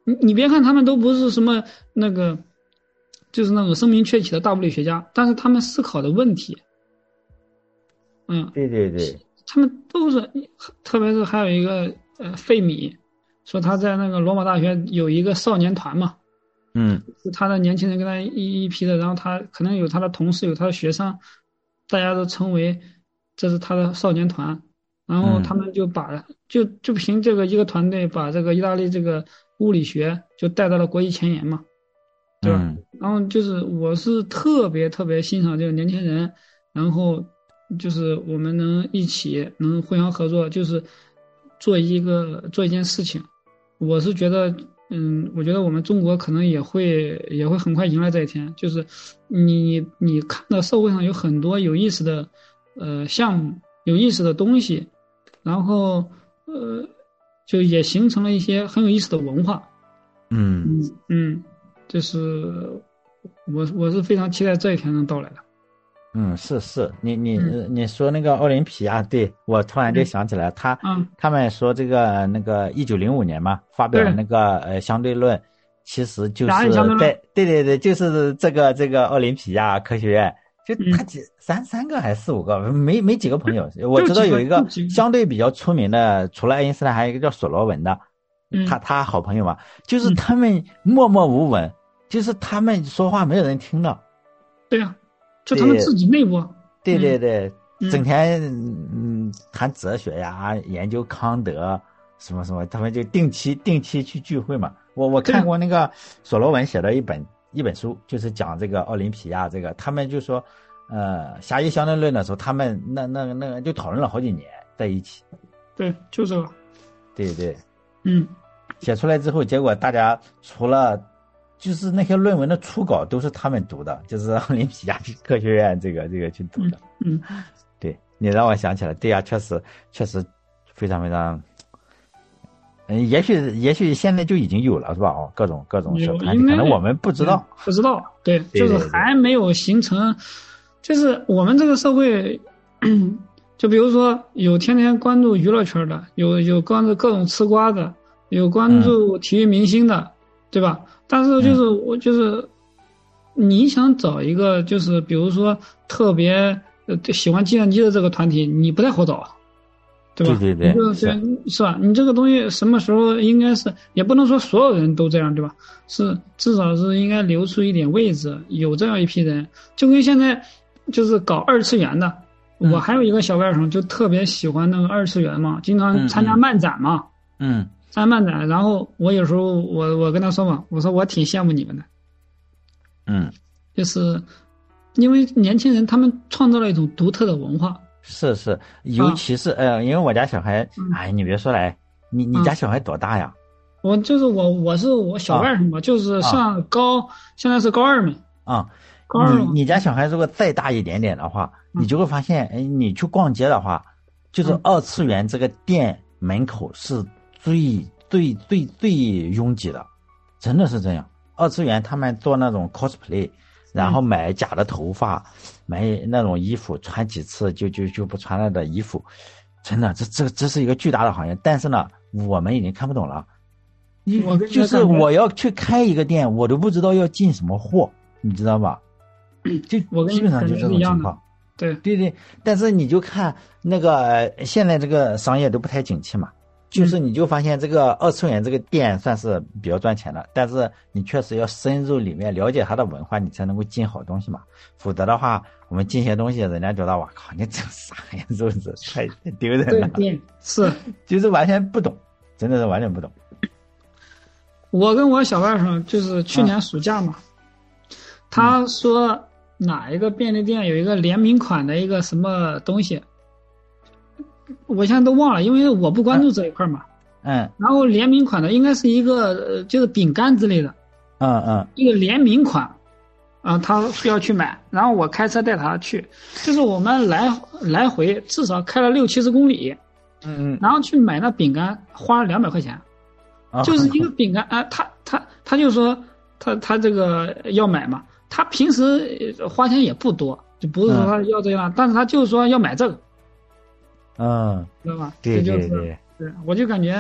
你你别看他们都不是什么那个，就是那种声名鹊起的大物理学家，但是他们思考的问题，嗯， 对对对， 他们都是，特别是还有一个呃费米，说他在那个罗马大学有一个少年团嘛， 嗯， 他的年轻人跟他一一批的，然后他可能有他的同事，有他的学生，大家都称为这是他的少年团，然后他们就把、嗯、就就凭这个一个团队把这个意大利这个物理学就带到了国际前沿嘛，对吧？ 嗯、 然后就是我是特别特别欣赏这个年轻人，然后就是我们能一起能互相合作，就是做一个做一件事情，我是觉得。嗯，我觉得我们中国可能也会也会很快迎来这一天，就是你你看到社会上有很多有意思的呃项目，有意思的东西，然后呃就也形成了一些很有意思的文化。 嗯嗯嗯，就是我我是非常期待这一天能到来的。 嗯，是是，你你、嗯、你说那个奥林匹亚，对，我突然就想起来，他、 嗯、 他们说这个那个一九零五年嘛，发表那个呃相对论，其实就是在对对对，就是这个这个奥林匹亚科学院，就他几、嗯、三三个还是四五个，没没几个朋友，我知道有一个相对比较出名的，除了爱因斯坦，还有一个叫索罗文的， 嗯、 他他好朋友嘛，就是他们默默无闻，嗯、就是他们说话没有人听的。 对呀、啊。就他们自己内部， 对对对， 嗯、 整天嗯谈哲学呀，研究康德什么什么，他们就定期定期去聚会嘛。我我看过那个索罗文写的一本一本书，就是讲这个奥林匹亚这个，他们就说，呃，狭义相对论的时候，他们那那那个就讨论了好几年在一起。 对，就这个。 对对， 嗯， 写出来之后，结果大家除了。就是那些论文的初稿都是他们读的，就是奥林匹亚科学院这个这个去读的。 嗯，嗯对，你让我想起来，对呀、啊，确实确实非常非常，嗯，也许也许现在就已经有了是吧？哦，各种各种社团体，可能我们不知道， 嗯、不知道，对， 对对对就是还没有形成，就是我们这个社会，就比如说有天天关注娱乐圈的，有有关注各种吃瓜的，有关注体育明星的，嗯、对吧？但是就是我就是，你想找一个就是比如说特别呃喜欢计算机的这个团体，你不太好找，对吧？ 对对对， 是是吧？你这个东西什么时候应该是也不能说所有人都这样，对吧？是至少是应该留出一点位置，有这样一批人，就跟现在就是搞二次元的， 嗯、 我还有一个小外甥就特别喜欢那个二次元嘛，经常参加漫展嘛， 嗯。嗯参漫展，然后我有时候我我跟他说嘛，我说我挺羡慕你们的， 嗯， 就是因为年轻人他们创造了一种独特的文化， 是是，尤其是、啊、呃，因为我家小孩， 嗯、 哎，你别说了，你你家小孩多大呀？ 嗯、我就是我我是我小外甥嘛，啊、就是上高、啊、现在是高二嘛， 啊， 高二你你家小孩如果再大一点点的话， 嗯、 你就会发现，哎，你去逛街的话，就是二次元这个店门口是。最最最最拥挤的，真的是这样。二次元他们做那种 cosplay， 然后买假的头发，嗯、买那种衣服，穿几次就就就不穿了的衣服，真的，这这这是一个巨大的行业。但是呢，我们已经看不懂了。 我就是我要去开一个店，我都不知道要进什么货，你知道吧？就基本上就这种情况。 对对对，但是你就看那个现在这个商业都不太景气嘛。就是你就发现这个二次元这个店算是比较赚钱的，但是你确实要深入里面了解它的文化，你才能够进好东西嘛。否则的话，我们进些东西，人家觉得哇靠，你这啥呀，是不是太丢人了？ 对，是， 就是完全不懂，真的是完全不懂。 我跟我小外甥就是去年暑假嘛，嗯、他说哪一个便利店有一个联名款的一个什么东西。我现在都忘了，因为我不关注这一块嘛。 嗯。 然后联名款的应该是一个呃，就是饼干之类的。 嗯嗯。 一个联名款，啊、呃，他需要去买，然后我开车带他去，就是我们来来回至少开了六七十公里。 嗯嗯。 然后去买那饼干，花了两百块钱， 哦、 就是一个饼干啊、呃，他他他就说他他这个要买嘛，他平时花钱也不多，就不是说他要这样，嗯、但是他就是说要买这个。 嗯， 知道吧？ 对对对，对，我就感觉，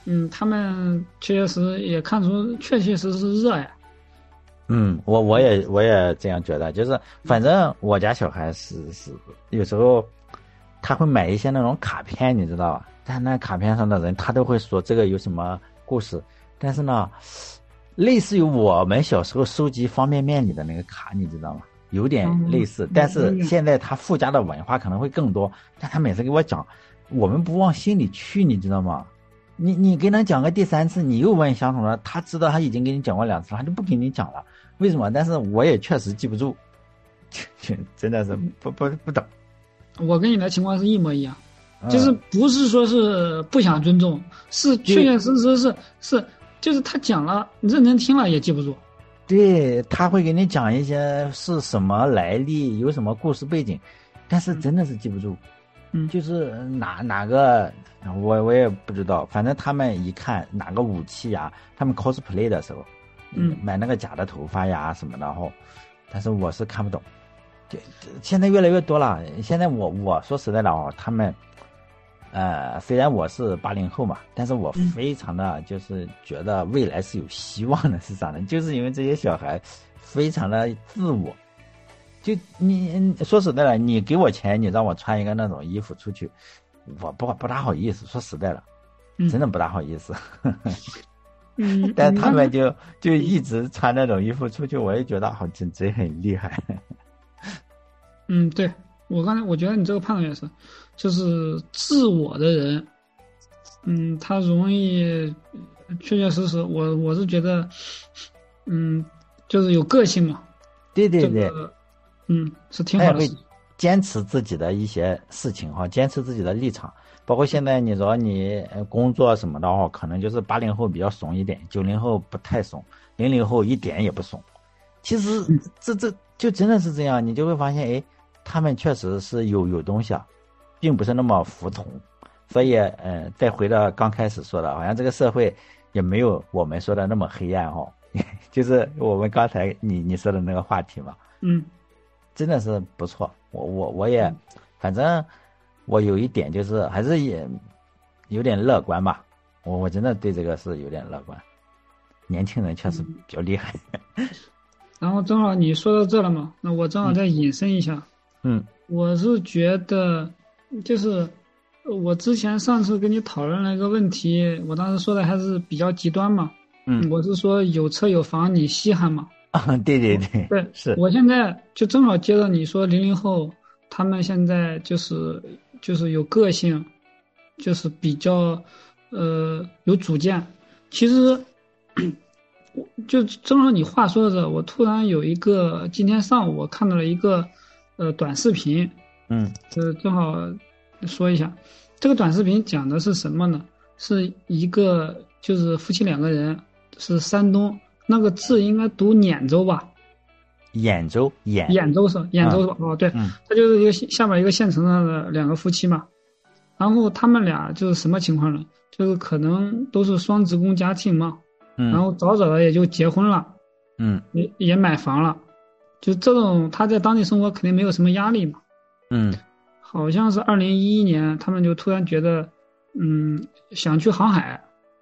嗯，他们确确实也看出确确实实热呀。 嗯，我我也我也这样觉得，就是反正我家小孩是是有时候他会买一些那种卡片，你知道吧？但那卡片上的人他都会说这个有什么故事，但是呢，类似于我们小时候收集方便面里的那个卡，你知道吗？有点类似， 嗯， 但是现在他附加的文化可能会更多。但他每次给我讲，我们不往心里去，你知道吗？你你给他讲个第三次，你又问相同的，他知道他已经给你讲过两次了，他就不给你讲了。为什么？但是我也确实记不住，真的是不不不懂。 我跟你的情况是一模一样， 嗯、 就是不是说是不想尊重，是确确实实是是，就是他讲了，你认真听了也记不住。 对，他会给你讲一些是什么来历，有什么故事背景，但是真的是记不住。 嗯， 就是哪哪个我我也不知道，反正他们一看哪个武器呀，他们 cosplay 的时候， 嗯， 买那个假的头发呀什么的，然后，但是我是看不懂。对，现在越来越多了。现在我我说实在的哦，他们，呃，虽然我是八零后嘛，但是我非常的就是觉得未来是有希望的，是啥呢？就是因为这些小孩非常的自我。就你说实在的，你给我钱，你让我穿一个那种衣服出去，我不不大好意思。说实在的，真的不大好意思。 嗯， 但他们就就一直穿那种衣服出去，我也觉得好真真很厉害。 嗯，对，我刚才我觉得你这个判断也是，就是自我的人，嗯，他容易确确实实，我我是觉得，嗯，就是有个性嘛。 对对对。 这个嗯，是挺好的事。 他也会坚持自己的一些事情哈，坚持自己的立场。包括现在你说你工作什么的话，可能就是八零后比较怂一点，九零后不太怂，零零后一点也不怂。其实这这就真的是这样，你就会发现，哎，他们确实是有有东西啊，并不是那么服从。所以，呃，再回到刚开始说的，好像这个社会也没有我们说的那么黑暗哈，就是我们刚才你你说的那个话题嘛。 嗯。 真的是不错，我我我也，反正我有一点就是还是也有点乐观吧，我我真的对这个是有点乐观，年轻人确实比较厉害。 嗯、然后正好你说到这了嘛，那我正好再引申一下， 嗯， 我是觉得就是我之前上次跟你讨论了一个问题，我当时说的还是比较极端嘛， 嗯， 我是说有车有房你稀罕吗？ 啊，对对对， 对， 是我现在就正好接着你说零零后，他们现在就是就是有个性，就是比较呃有主见。其实就正好你话说着，我突然有一个今天上午我看到了一个呃短视频， 嗯， 呃正好说一下，这个短视频讲的是什么呢？是一个就是夫妻两个人是山东。那个字应该读兖州吧？ 兖州，兖兖州是兖州是吧？嗯、哦，对， 嗯， 他就是一个下面一个县城上的两个夫妻嘛。然后他们俩就是什么情况呢？就是可能都是双职工家庭嘛， 嗯， 然后早早的也就结婚了， 嗯， 也也买房了，就这种他在当地生活肯定没有什么压力嘛。 嗯， 好像是二零一一年，他们就突然觉得，嗯，想去航海。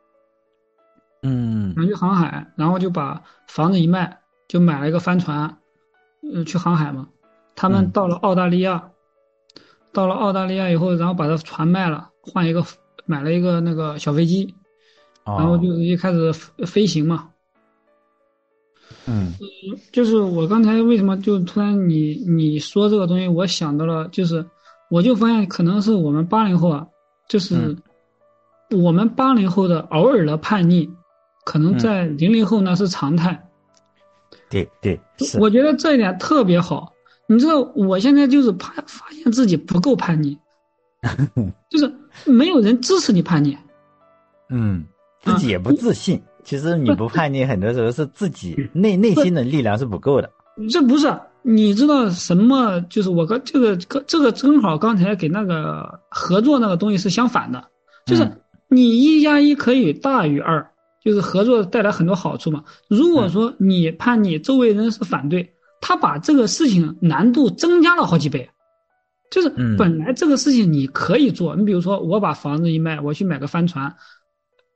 嗯， 想去航海，然后就把房子一卖，就买了一个帆船，嗯，去航海嘛。他们到了澳大利亚，嗯、到了澳大利亚以后，然后把这船卖了，换一个买了一个那个小飞机， 哦、 然后就一开始飞行嘛。 嗯， 就是我刚才为什么就突然你你说这个东西，我想到了，就是我就发现可能是我们八零后啊，就是我们八零后的偶尔的叛逆。可能在零零后那是常态， 嗯、对对，是。 我觉得这一点特别好。你知道，我现在就是怕发现自己不够叛逆，就是没有人支持你叛逆。 嗯，自己也不自信。啊、其实你不叛逆，很多时候是自己内内心的力量是不够的。 这不是，你知道什么？就是我跟这个这个正好刚才给那个合作那个东西是相反的，就是你一加一可以大于二。就是合作带来很多好处嘛。如果说你叛逆，周围人是反对，他把这个事情难度增加了好几倍。就是本来这个事情你可以做，你比如说我把房子一卖，我去买个帆船，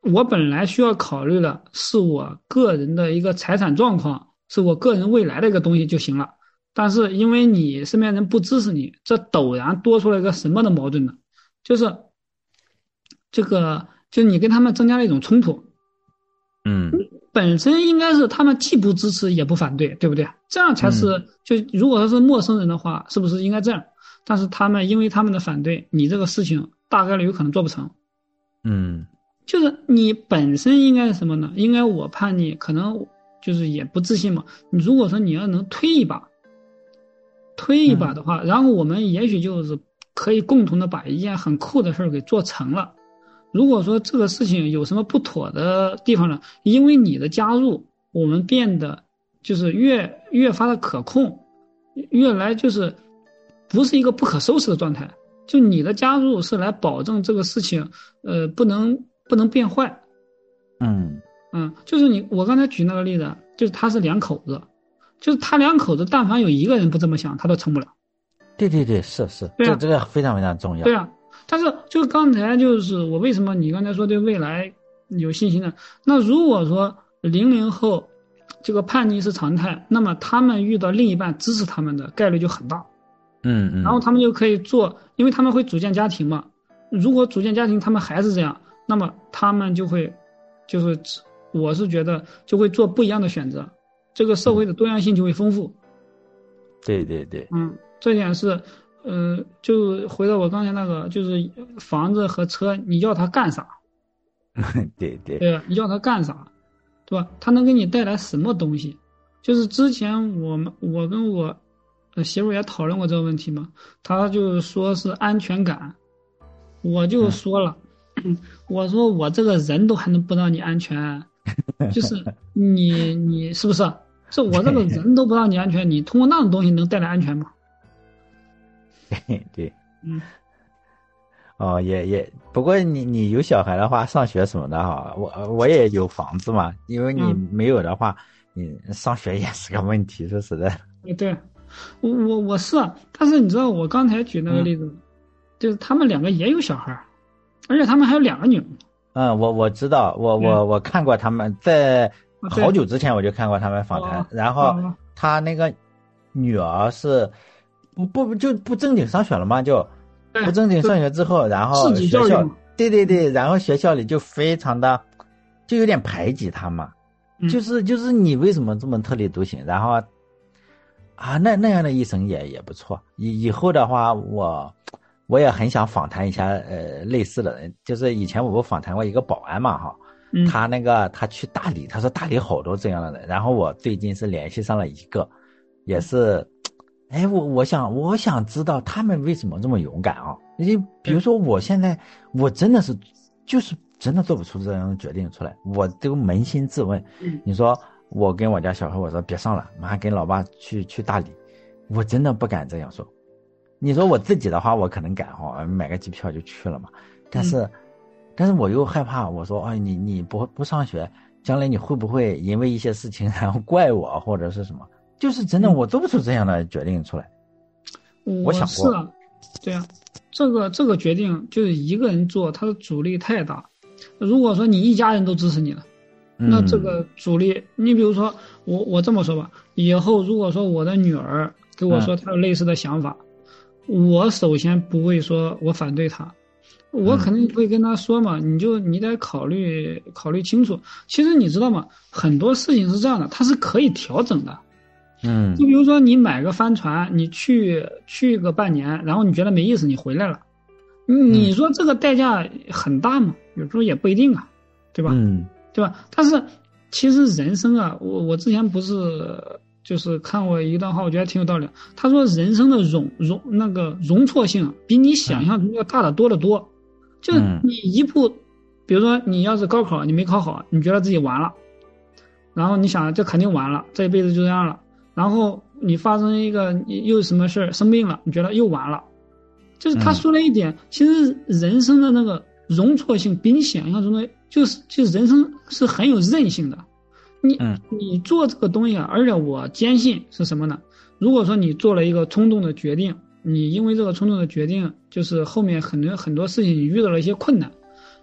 我本来需要考虑的是我个人的一个财产状况，是我个人未来的一个东西就行了。但是因为你身边人不支持你，这陡然多出了一个什么的矛盾呢？就是这个，就你跟他们增加了一种冲突。 嗯， 本身应该是他们既不支持也不反对，对不对？这样才是， 嗯、 就如果说是陌生人的话，是不是应该这样？但是他们因为他们的反对，你这个事情大概率有可能做不成。 嗯， 就是你本身应该是什么呢？应该我判你可能就是也不自信嘛。你如果说你要能推一把，推一把的话，嗯、然后我们也许就是可以共同的把一件很酷的事儿给做成了。如果说这个事情有什么不妥的地方呢？因为你的加入，我们变得就是越越发的可控，越来就是不是一个不可收拾的状态。就你的加入是来保证这个事情，呃，不能不能变坏。 嗯嗯，就是你我刚才举那个例子，就是他是两口子，就是他两口子，但凡有一个人不这么想，他都成不了。 对对对，是是， 对啊、 这这个非常非常重要。 对啊。但是就刚才就是我为什么你刚才说对未来有信心呢？那如果说零零后这个叛逆是常态，那么他们遇到另一半支持他们的概率就很大。 嗯嗯。 然后他们就可以做，因为他们会组建家庭嘛。如果组建家庭他们还是这样，那么他们就会就是我是觉得就会做不一样的选择，这个社会的多样性就会丰富。 对对对。 嗯，这点是。呃，就回到我刚才那个，就是房子和车，你要它干啥？ 对对对，你要它干啥，对吧？它能给你带来什么东西？就是之前我们我跟我媳妇也讨论过这个问题嘛，她就说是安全感，我就说了，嗯、我说我这个人都还能不让你安全，就是你你是不是？这我这个人都不让你安全，你通过那种东西能带来安全吗？ 对对， 嗯， 哦，也也，不过你你有小孩的话，上学什么的哈，我我也有房子嘛，因为你没有的话，嗯、你上学也是个问题，说实在。 对对，我我我是，但是你知道我刚才举那个例子，嗯、就是他们两个也有小孩，而且他们还有两个女儿。 嗯，我我知道，我我我看过他们在好久之前我就看过他们访谈， 哦、 然后他那个女儿是。不不就不正经上学了吗？就不正经上学之后，然后学校，对对对，然后学校里就非常的，就有点排挤他嘛。 嗯、 就是就是你为什么这么特立独行？然后啊，那那样的一生也也不错。以以后的话，我我也很想访谈一下呃类似的人。就是以前我不访谈过一个保安嘛哈， 嗯、 他那个他去大理，他说大理好多这样的人。然后我最近是联系上了一个，也是。哎，我我想我想知道他们为什么这么勇敢啊？你比如说，我现在我真的是就是真的做不出这样的决定出来，我都扪心自问。你说我跟我家小孩我说别上了，马上跟老爸去去大理，我真的不敢这样说。你说我自己的话，我可能敢哈，买个机票就去了嘛。但是，嗯、但是我又害怕，我说哎，你你不不上学，将来你会不会因为一些事情然后怪我或者是什么？就是真的，我做不出这样的决定出来。 嗯、 我想过， 是啊，对啊，这个这个决定就是一个人做，他的阻力太大。如果说你一家人都支持你了， 嗯、 那这个阻力，你比如说我我这么说吧，以后如果说我的女儿给我说她有类似的想法，嗯、我首先不会说我反对她，我肯定会跟她说嘛，嗯、你就你得考虑考虑清楚。其实你知道吗？很多事情是这样的，它是可以调整的。 嗯， 就比如说你买个帆船，你去去个半年，然后你觉得没意思，你回来了，你说这个代价很大吗？有时候也不一定啊，对吧？ 嗯， 对吧？但是其实人生啊，我我之前不是就是看过一段话，我觉得挺有道理。他说人生的容容那个容错性比你想象中要大得多得多。就是你一步，比如说你要是高考你没考好，你觉得自己完了，然后你想这肯定完了，这一辈子就这样了。然后你发生一个又什么事儿生病了，你觉得又完了。就是他说了一点，嗯、其实人生的那个容错性比你想象中的，就是就是人生是很有韧性的。你、嗯、你做这个东西啊，而且我坚信是什么呢？如果说你做了一个冲动的决定，你因为这个冲动的决定，就是后面很多很多事情你遇到了一些困难，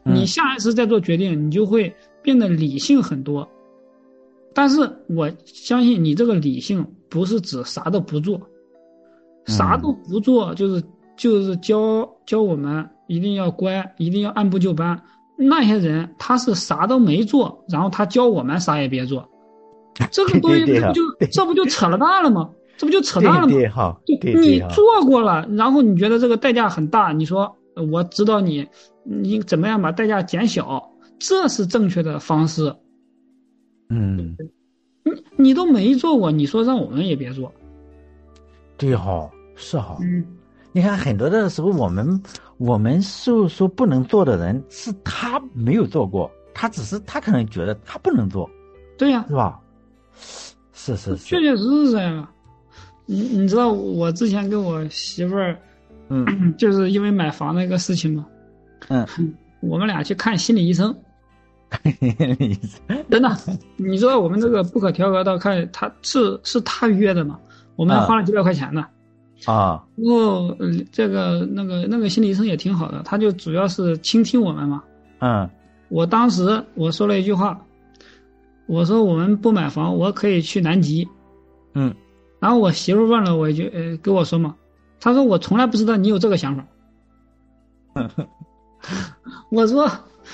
你下一次再做决定，你就会变得理性很多。但是我相信你这个理性不是指啥都不做，啥都不做就是就是教教我们一定要乖，一定要按部就班。那些人他是啥都没做，然后他教我们啥也别做，这个东西这不就这不就扯了淡了吗？这不就扯淡了吗？ 对对好，对对你做过了，然后你觉得这个代价很大，你说我指导你，你怎么样把代价减小，这是正确的方式。 嗯， 你你都没做过，你说让我们也别做， 对哈，是哈。 嗯， 你看很多的时候，我们我们说说不能做的人，是他没有做过，他只是他可能觉得他不能做， 对呀、啊， 是吧？是是是， 确确实实是这样啊。你你知道我之前跟我媳妇儿， 嗯， 就是因为买房那个事情嘛， 嗯， 我们俩去看心理医生。真的，你知道我们这个不可调和到看他是是他约的嘛？我们花了几百块钱呢。 啊， 然后呃这个那个那个心理医生也挺好的，他就主要是倾听我们嘛。 嗯， 我当时我说了一句话，我说我们不买房，我可以去南极。 嗯， 然后我媳妇问了我一句，呃，跟我说嘛，她说我从来不知道你有这个想法。我说。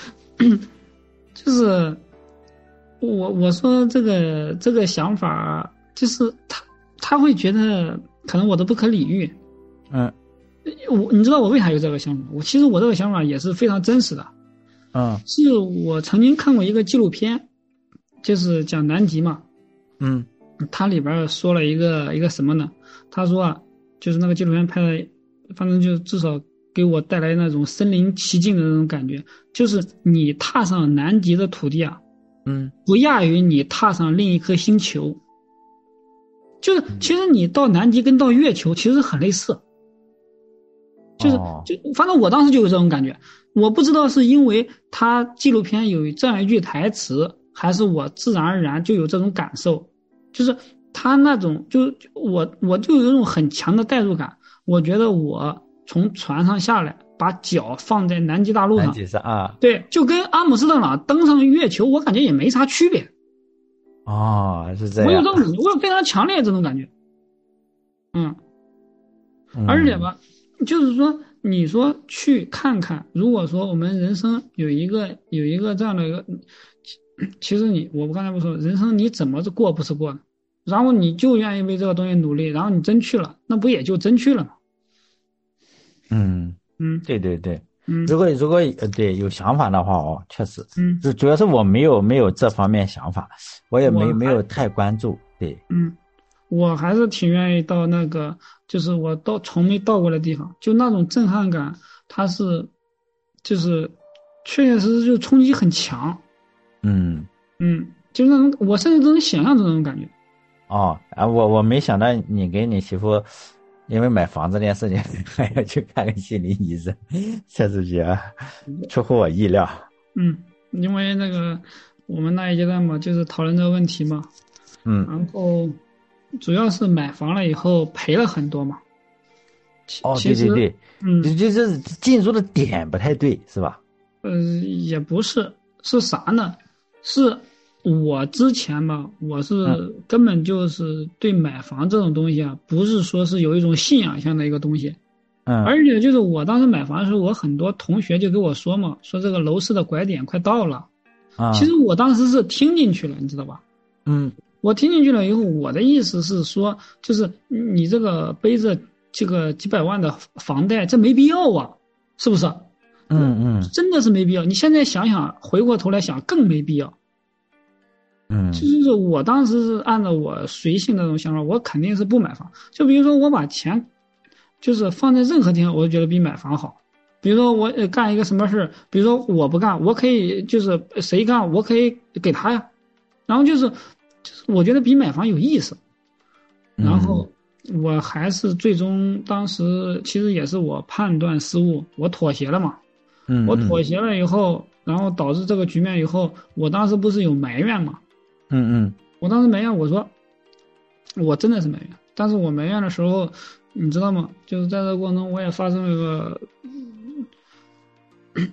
就是我我说这个这个想法，就是他他会觉得可能我都不可理喻。 嗯， 我你知道我为啥有这个想法？我其实我这个想法也是非常真实的。 嗯， 是我曾经看过一个纪录片，就是讲南极嘛。 嗯， 它里边说了一个一个什么呢？他说啊，就是那个纪录片拍的，反正就至少给我带来那种身临其境的那种感觉，就是你踏上南极的土地啊， 嗯， 不亚于你踏上另一颗星球。就是其实你到南极跟到月球其实很类似，就是就反正我当时就有这种感觉。我不知道是因为他纪录片有这样一句台词，还是我自然而然就有这种感受，就是他那种就我我就有一种很强的代入感。我觉得我从船上下来，把脚放在南极大陆上， 南极上啊， 对，就跟阿姆斯特朗登上月球，我感觉也没啥区别。 哦，是这样。 我有这种感觉，我有非常强烈这种感觉。嗯，而且吧，就是说，你说去看看，如果说我们人生有一个有一个这样的一个，其实你我刚才不说，人生你怎么过不是过呢？然后你就愿意为这个东西努力，然后你真去了，那不也就真去了吗？ 嗯嗯， 对对对， 嗯， 如果如果呃对有想法的话哦，确实， 嗯， 主要是我没有没有这方面想法，我也没没有太关注，对， 嗯，我还是挺愿意到那个，就是我到从没到过的地方，就那种震撼感，它是，就是确确实实就冲击很强， 嗯嗯，就那种我甚至都能想象这种感觉。 哦啊，我我没想到你跟你媳妇。因为买房这件事情还要去看个心理医生，确实比较出乎我意料。 嗯，因为那个我们那一阶段嘛，就是讨论这个问题嘛。 嗯。 然后主要是买房了以后赔了很多嘛。 哦，对对对， 嗯， 就就是进入的点不太对，是吧？ 呃，也不是，是啥呢？是。我之前吧，我是根本就是对买房这种东西啊，不是说是有一种信仰性的一个东西， 嗯， 而且就是我当时买房的时候，我很多同学就跟我说嘛，说这个楼市的拐点快到了， 啊， 其实我当时是听进去了，你知道吧？ 嗯， 我听进去了以后，我的意思是说，就是你这个背着这个几百万的房贷，这没必要啊，是不是？ 嗯嗯， 真的是没必要。你现在想想，回过头来想，更没必要。 嗯， 就是我当时是按照我随性的那种想法，我肯定是不买房。就比如说我把钱，就是放在任何地方，我就觉得比买房好。比如说我干一个什么事，比如说我不干，我可以就是谁干，我可以给他呀。然后就是，就是我觉得比买房有意思。然后我还是最终当时其实也是我判断失误，我妥协了嘛。 嗯， 我妥协了以后，然后导致这个局面以后，我当时不是有埋怨嘛。 嗯嗯， 我当时埋怨我说，我真的是埋怨，但是我埋怨的时候，你知道吗？就是在这个过程中，我也发生了一个，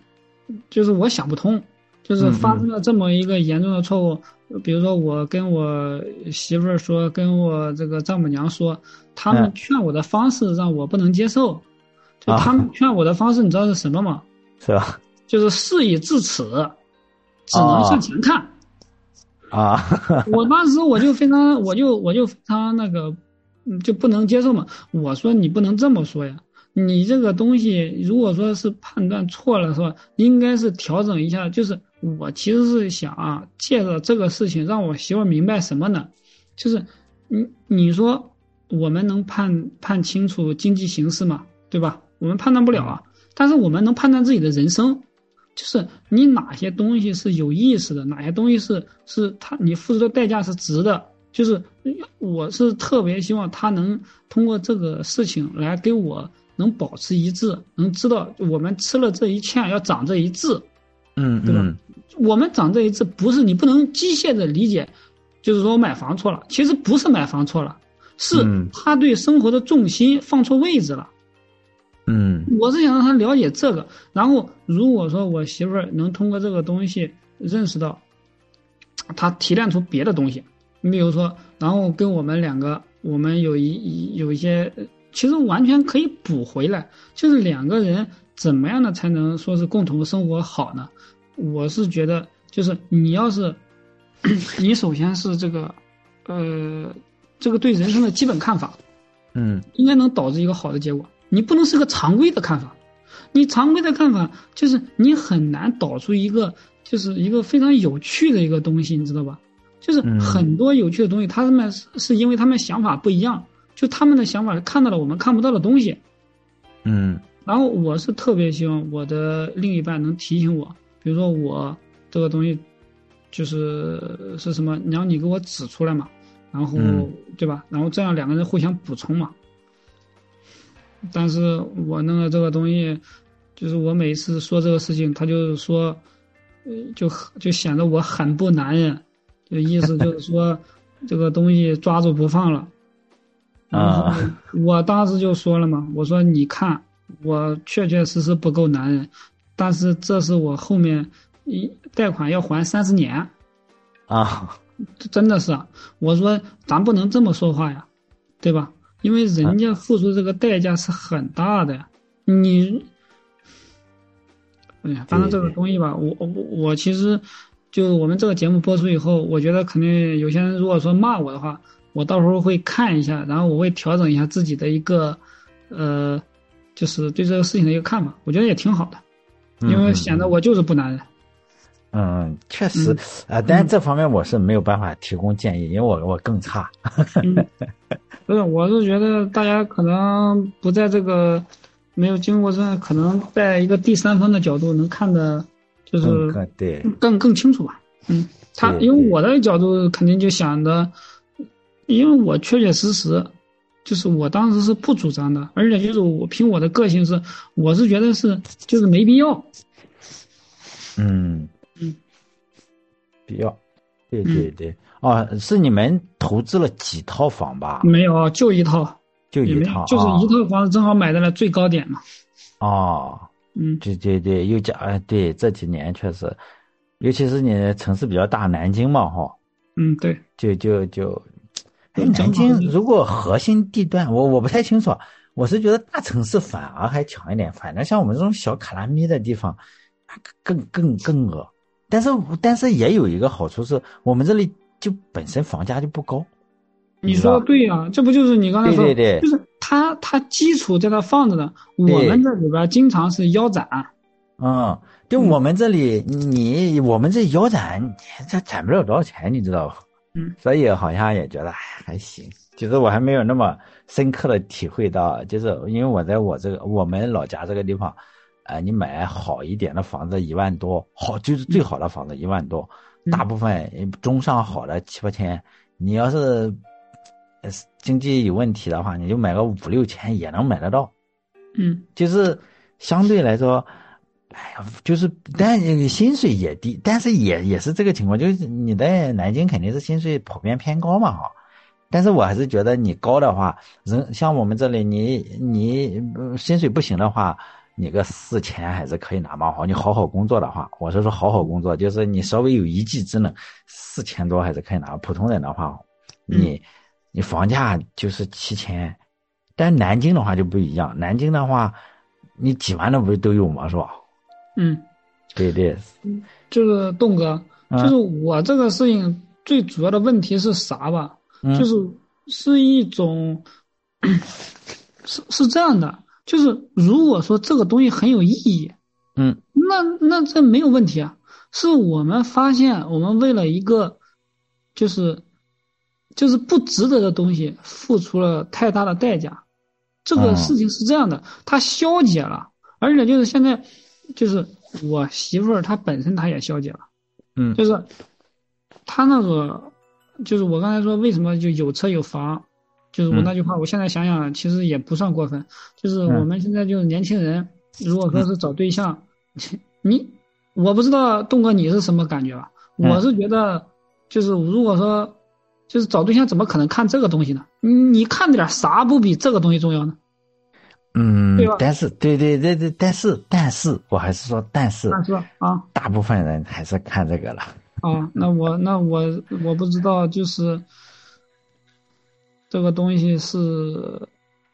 就是我想不通，就是发生了这么一个严重的错误。嗯、比如说我跟我媳妇儿说，跟我这个丈母娘说，他们劝我的方式让我不能接受。嗯、就他们劝我的方式，你知道是什么吗？ 是吧？ 就是事已至此，只能向前看。 啊！ 我当时我就非常，我就我就非常那个，就不能接受嘛。我说你不能这么说呀。你这个东西，如果说是判断错了，是吧？应该是调整一下。就是我其实是想啊，借着这个事情让我媳妇明白什么呢？就是你你说我们能判判清楚经济形势吗？对吧？我们判断不了啊。但是我们能判断自己的人生，就是你哪些东西是有意思的，哪些东西是是他你付出的代价是值的。就是我是特别希望他能通过这个事情来给我。能保持一致，能知道我们吃了这一堑要长这一智， 嗯， 对吧？嗯、我们长这一智不是你不能机械的理解，就是说买房错了，其实不是买房错了，是他对生活的重心放错位置了。 嗯， 我是想让他了解这个，然后如果说我媳妇儿能通过这个东西认识到，他提炼出别的东西，你比如说，然后跟我们两个，我们有一有一些。其实完全可以补回来，就是两个人怎么样的才能说是共同生活好呢？我是觉得，就是你要是，你首先是这个，呃，这个对人生的基本看法， 嗯， 应该能导致一个好的结果。你不能是个常规的看法，你常规的看法就是你很难导出一个就是一个非常有趣的一个东西，你知道吧？就是很多有趣的东西，他们是因为他们想法不一样。就他们的想法看到了我们看不到的东西， 嗯， 然后我是特别希望我的另一半能提醒我，比如说我这个东西就是是什么，然后你给我指出来嘛，然后、嗯、对吧？然后这样两个人互相补充嘛。但是我那个这个东西，就是我每次说这个事情，他就说，就就显得我很不男人，就意思就是说这个东西抓住不放了。然后我当时就说了嘛，我说你看我确确实实不够男人，但是这是我后面一贷款要还三十年啊， 真的是啊，我说咱不能这么说话呀，对吧？因为人家付出这个代价是很大的呀。你哎呀，反正这个东西吧，我我我其实就我们这个节目播出以后，我觉得肯定有些人如果说骂我的话，我到时候会看一下，然后我会调整一下自己的一个，呃，就是对这个事情的一个看法。我觉得也挺好的，因为显得我就是不男人。 嗯，确实，啊、嗯呃，但是这方面我是没有办法提供建议，因为我我更差。 嗯，不是，我是觉得大家可能不在这个没有经过这，可能在一个第三方的角度能看的，就是更对更更清楚吧。嗯，他因为我的角度肯定就想的。因为我确确实实，就是我当时是不主张的，而且就是我凭我的个性是，我是觉得是就是没必要。 嗯嗯， 必要，对对对，嗯、哦，是你们投资了几套房吧？ 没有，就一套， 就一套， 就是一套房子正好买在了最高点嘛。 哦， 嗯， 对对对，又加哎，对这几年确实，尤其是你城市比较大，南京嘛，哈。 嗯，对， 就就就。哎，南京如果核心地段，我我不太清楚，我是觉得大城市反而还强一点，反正像我们这种小卡拉咪的地方，更更更恶。但是但是也有一个好处是，我们这里就本身房价就不高。 你说的对呀、啊，这不就是你刚才说， 对对对， 就是它它基础在那放着的，我们这里边经常是腰斩。 嗯，就我们这里，嗯、你我们这腰斩，这攒不了多少钱，你知道吧？ 嗯， 所以好像也觉得哎还行，其实我还没有那么深刻的体会到，就是因为我在我这个我们老家这个地方，呃，你买好一点的房子一万多，好就是最好的房子一万多， 嗯、 大部分中上好的七八千，你要是经济有问题的话，你就买个五六千也能买得到。 嗯， 就是相对来说。哎呀，就是，但薪水也低，但是也也是这个情况，就是你在南京肯定是薪水普遍偏高嘛哈，但是我还是觉得你高的话，人像我们这里，你你薪水不行的话， 你个四千还是可以拿嘛。好，你好好工作的话，我是说好好工作，就是你稍微有一技之能，四千多还是可以拿。普通人的话，你、嗯、你房价就是七千，但南京的话就不一样，南京的话，你几万的不是都有吗？是吧？ 嗯， 对对， 就是栋哥， 嗯、 就是我这个事情最主要的问题是啥吧？ 嗯、 就是是一种，是是这样的。就是如果说这个东西很有意义， 嗯， 那那这没有问题啊。是我们发现我们为了一个就是就是不值得的东西付出了太大的代价。这个事情是这样的，它消解了，而且就是现在就是我媳妇儿她本身她也消解了， 嗯， 就是她那个就是我刚才说为什么就有车有房。就是我那句话，我现在想想，其实也不算过分。就是我们现在就是年轻人，如果说是找对象，你我不知道栋哥你是什么感觉吧？我是觉得，就是如果说就是找对象，怎么可能看这个东西呢？你你看点啥不比这个东西重要呢？ 嗯， 对吧？ 但是对对对对，但是但是我还是说，但是但是啊， 大部分人还是看这个了。 啊，那我那我我不知道，就是这个东西是。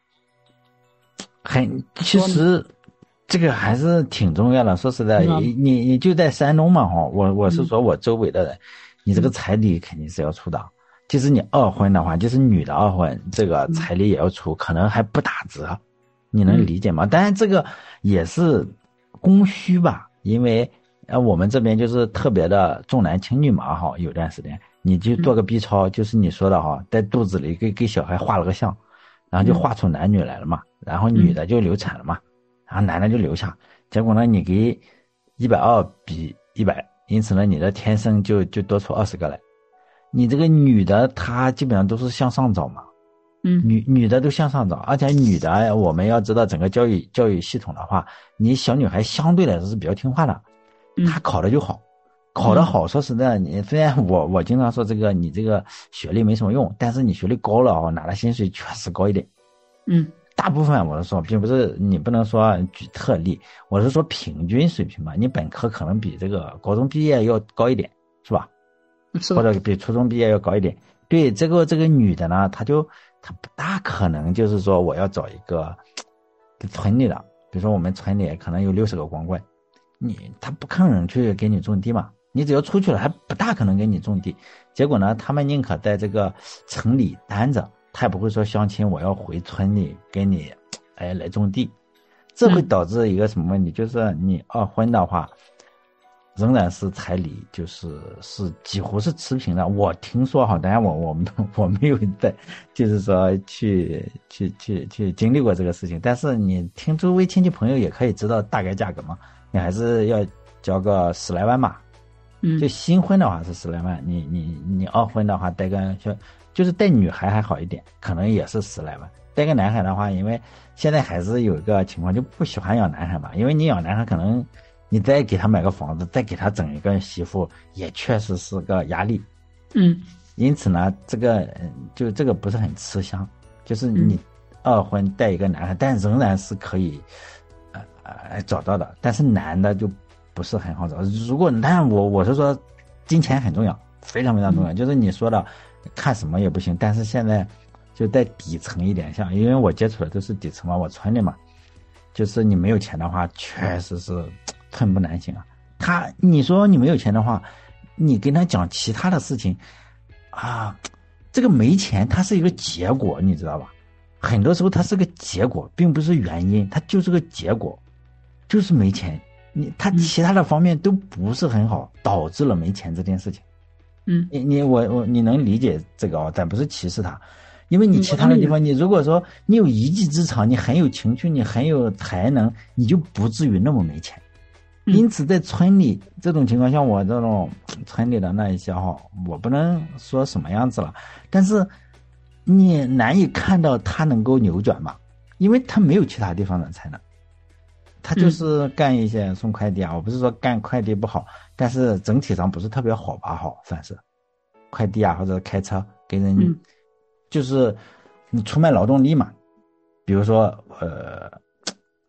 很，其实这个还是挺重要的。说实在，你你就在山东嘛，哈，我我是说我周围的人，嗯、你这个彩礼肯定是要出的。就是你二婚的话，就是女的二婚，这个彩礼也要出，可能还不打折，你能理解吗？当然这个也是供需吧，因为呃我们这边就是特别的重男轻女嘛，哈，有段时间你就做个 B 超，就是你说的哈，在肚子里给给小孩画了个像。然后就画出男女来了嘛，然后女的就流产了嘛，然后男的就留下，结果呢，你给一百二比一百，因此呢，你的天生就就多出二十个来。你这个女的她基本上都是向上找嘛， 嗯， 女女的都向上找，而且女的我们要知道整个教育教育系统的话，你小女孩相对来说是比较听话的，她考的就好。考得好，说实在，你虽然我我经常说这个你这个学历没什么用，但是你学历高了哦，拿的薪水确实高一点。 嗯， 大部分我是说，并不是你不能说举特例，我是说平均水平嘛。你本科可能比这个高中毕业要高一点，是吧？ 是或者比初中毕业要高一点。对，这个这个女的呢，她就她不大可能就是说我要找一个村里的，比如说我们村里可能有六十个光棍，你她不可能去给你种地嘛。你只要出去了，还不大可能给你种地。结果呢，他们宁可在这个城里待着，他也不会说相亲，我要回村里给你，哎，来种地。这会导致一个什么问题？嗯、就是你二婚的话，仍然是彩礼，就是是几乎是持平的。我听说哈，当然我我们我没有在，就是说去去去去经历过这个事情。但是你听周围亲戚朋友也可以知道大概价格嘛，你还是要交个十来万嘛。就新婚的话是十来万，你你你二婚的话带个就就是带女孩还好一点，可能也是十来万。带个男孩的话，因为现在还是有一个情况，就不喜欢养男孩嘛，因为你养男孩可能你再给他买个房子，再给他整一个媳妇，也确实是个压力。 嗯， 因此呢，这个就这个不是很吃香，就是你二婚带一个男孩，但仍然是可以呃呃找到的，但是男的就不是很好找。如果但我我是说，金钱很重要，非常非常重要。嗯、就是你说的，看什么也不行。但是现在就在底层一点，像因为我接触的都是底层嘛，我村里嘛，就是你没有钱的话，确实是寸步难行啊。他你说你没有钱的话，你跟他讲其他的事情啊，这个没钱它是一个结果，你知道吧？很多时候它是个结果，并不是原因，它就是个结果，就是没钱。你他其他的方面都不是很好，导致了没钱这件事情。 嗯， 你你我我你能理解这个哦？咱不是歧视他，因为你其他的地方，你如果说你有一技之长，你很有情趣，你很有才能，你就不至于那么没钱。因此，在村里这种情况下，我这种村里的那一些哈，我不能说什么样子了，但是你难以看到他能够扭转嘛，因为他没有其他地方的才能。他就是干一些送快递啊，嗯、我不是说干快递不好，但是整体上不是特别好吧，好算是快递啊，或者开车给人，嗯、就是你出卖劳动力嘛。比如说呃，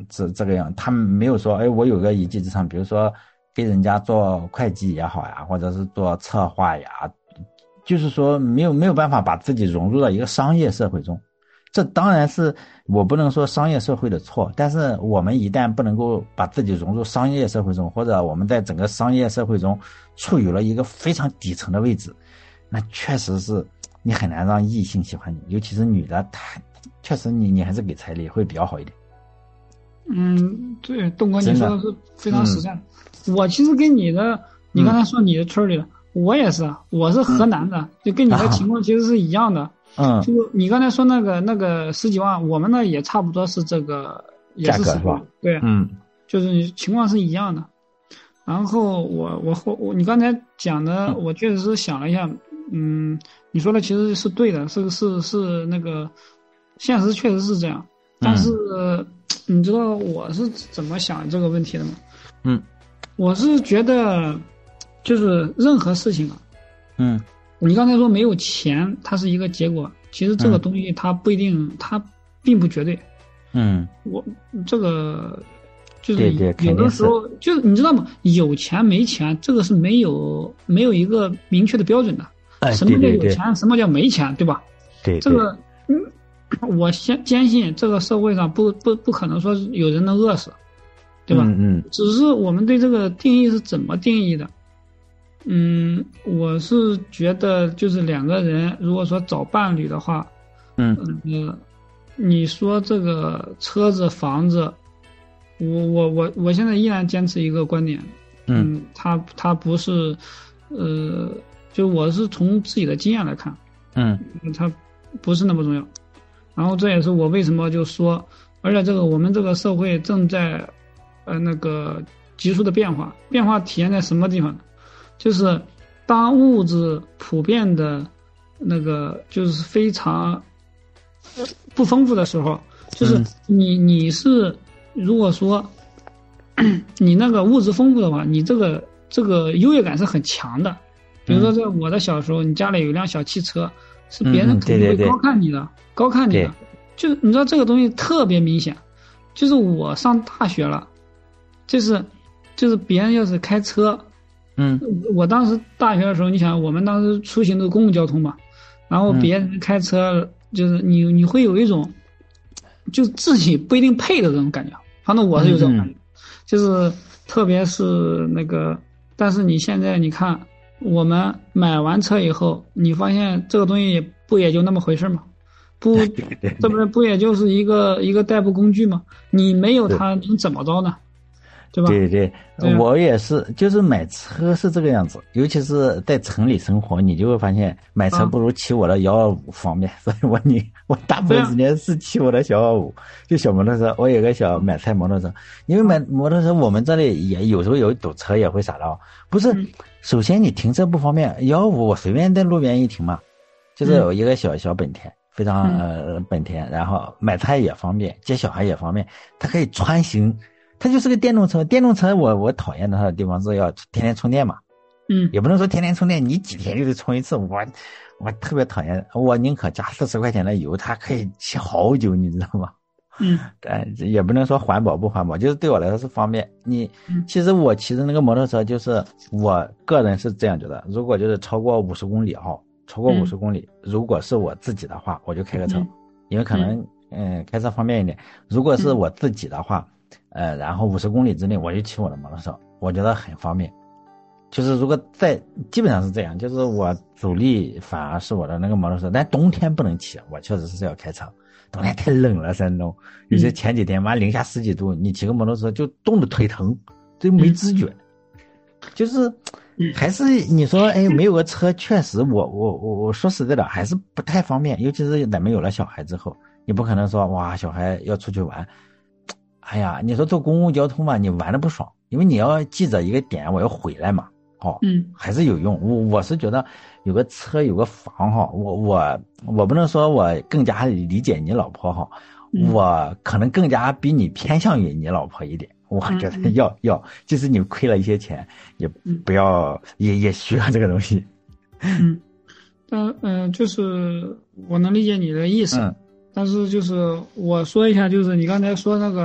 这这个样，他们没有说，哎，我有个一技之长，比如说给人家做会计也好呀，或者是做策划呀，就是说没有没有办法把自己融入到一个商业社会中。这当然是我不能说商业社会的错，但是我们一旦不能够把自己融入商业社会中，或者我们在整个商业社会中处于了一个非常底层的位置，那确实是你很难让异性喜欢你，尤其是女的，她确实你你还是给彩礼会比较好一点。 嗯，对，东哥你说的是非常实在的。嗯、我其实跟你的，你刚才说你的村里的，嗯、我也是，我是河南的，嗯、就跟你的情况其实是一样的。嗯，就是你刚才说那个那个十几万，我们呢也差不多是这个，也是价格是吧？ 对， 嗯， 就是情况是一样的。然后我我后我你刚才讲的，我确实是想了一下，嗯，你说的其实是对的，是是是那个，现实确实是这样。但是、嗯、你知道我是怎么想这个问题的吗？ 嗯， 我是觉得，就是任何事情啊， 嗯。 你刚才说没有钱，它是一个结果。其实这个东西它不一定，嗯、它并不绝对。 嗯， 我这个就是有的时候就是你知道吗？有钱没钱，这个是没有没有一个明确的标准的。 哎、 什么叫有钱？ 对对对什么叫没钱？对吧？ 对，对这个嗯，我先坚信这个社会上不不不可能说有人能饿死，对吧？ 嗯嗯。 只是我们对这个定义是怎么定义的？嗯，我是觉得就是两个人如果说找伴侣的话， 嗯呃，你说这个车子房子，我我我我现在依然坚持一个观点，嗯，他他不是，呃，就我是从自己的经验来看， 嗯， 他不是那么重要。然后这也是我为什么就说，而且这个我们这个社会正在，呃，那个急速的变化，变化体现在什么地方呢？就是当物质普遍的，那个就是非常不丰富的时候，就是你你是如果说你那个物质丰富的话，你这个这个优越感是很强的。比如说在我的小时候，你家里有一辆小汽车，是别人肯定会高看你的，高看你的。就是你知道这个东西特别明显，就是我上大学了，就是就是别人要是开车。 嗯， 我当时大学的时候，你想我们当时出行的公共交通嘛，然后别人开车，嗯、就是你你会有一种，就自己不一定配的这种感觉。反正我是有这种感觉，嗯、就是特别是那个，但是你现在你看，我们买完车以后，你发现这个东西不也就那么回事吗？不，这不是不也就是一个一个代步工具吗？你没有它能怎么着呢？对吧？ 对对对，我也是，就是买车是这个样子，尤其是在城里生活，你就会发现买车不如骑我的幺二五方便，所以我你我大部分时间是骑我的小二五，就小摩托车。我有个小买菜摩托车，因为买摩托车我们这里也有时候有堵车也会傻到，不是，首先你停车不方便，幺二五我随便在路边一停嘛，就是有一个小小本田。非常呃本田，然后买菜也方便，接小孩也方便，它可以穿行。它就是个电动车，电动车我我讨厌的它的地方是要天天充电嘛， 嗯， 也不能说天天充电，你几天就得充一次，我我特别讨厌，我宁可加四十块钱的油，它可以骑好久，你知道吗？ 嗯， 但也不能说环保不环保，就是对我来说是方便。你其实我骑的那个摩托车，就是我个人是这样觉得，如果就是超过五十公里哈，超过五十公里，嗯、如果是我自己的话，我就开个车，嗯、因为可能嗯、呃、开车方便一点。如果是我自己的话。呃，然后五十公里之内我就骑我的摩托车，我觉得很方便。就是如果在基本上是这样，就是我主力反而是我的那个摩托车，但冬天不能骑，我确实是要开车。冬天太冷了，山东，有些前几天妈零下十几度，你骑个摩托车就冻得腿疼，就没知觉。就是还是你说，哎，没有个车，确实我我我我说实在的，还是不太方便，尤其是咱们有了小孩之后，你不可能说哇，小孩要出去玩。哎呀，你说坐公共交通嘛，你玩的不爽，因为你要记着一个点，我要回来嘛，哦， 嗯， 还是有用。我我是觉得有个车有个房哈，我我我不能说我更加理解你老婆哈，嗯、我可能更加比你偏向于你老婆一点。我觉得要、嗯、要，即使你亏了一些钱，也不要、嗯、也也需要这个东西。 嗯，嗯嗯、呃，就是我能理解你的意思。嗯，但是就是我说一下，就是你刚才说那个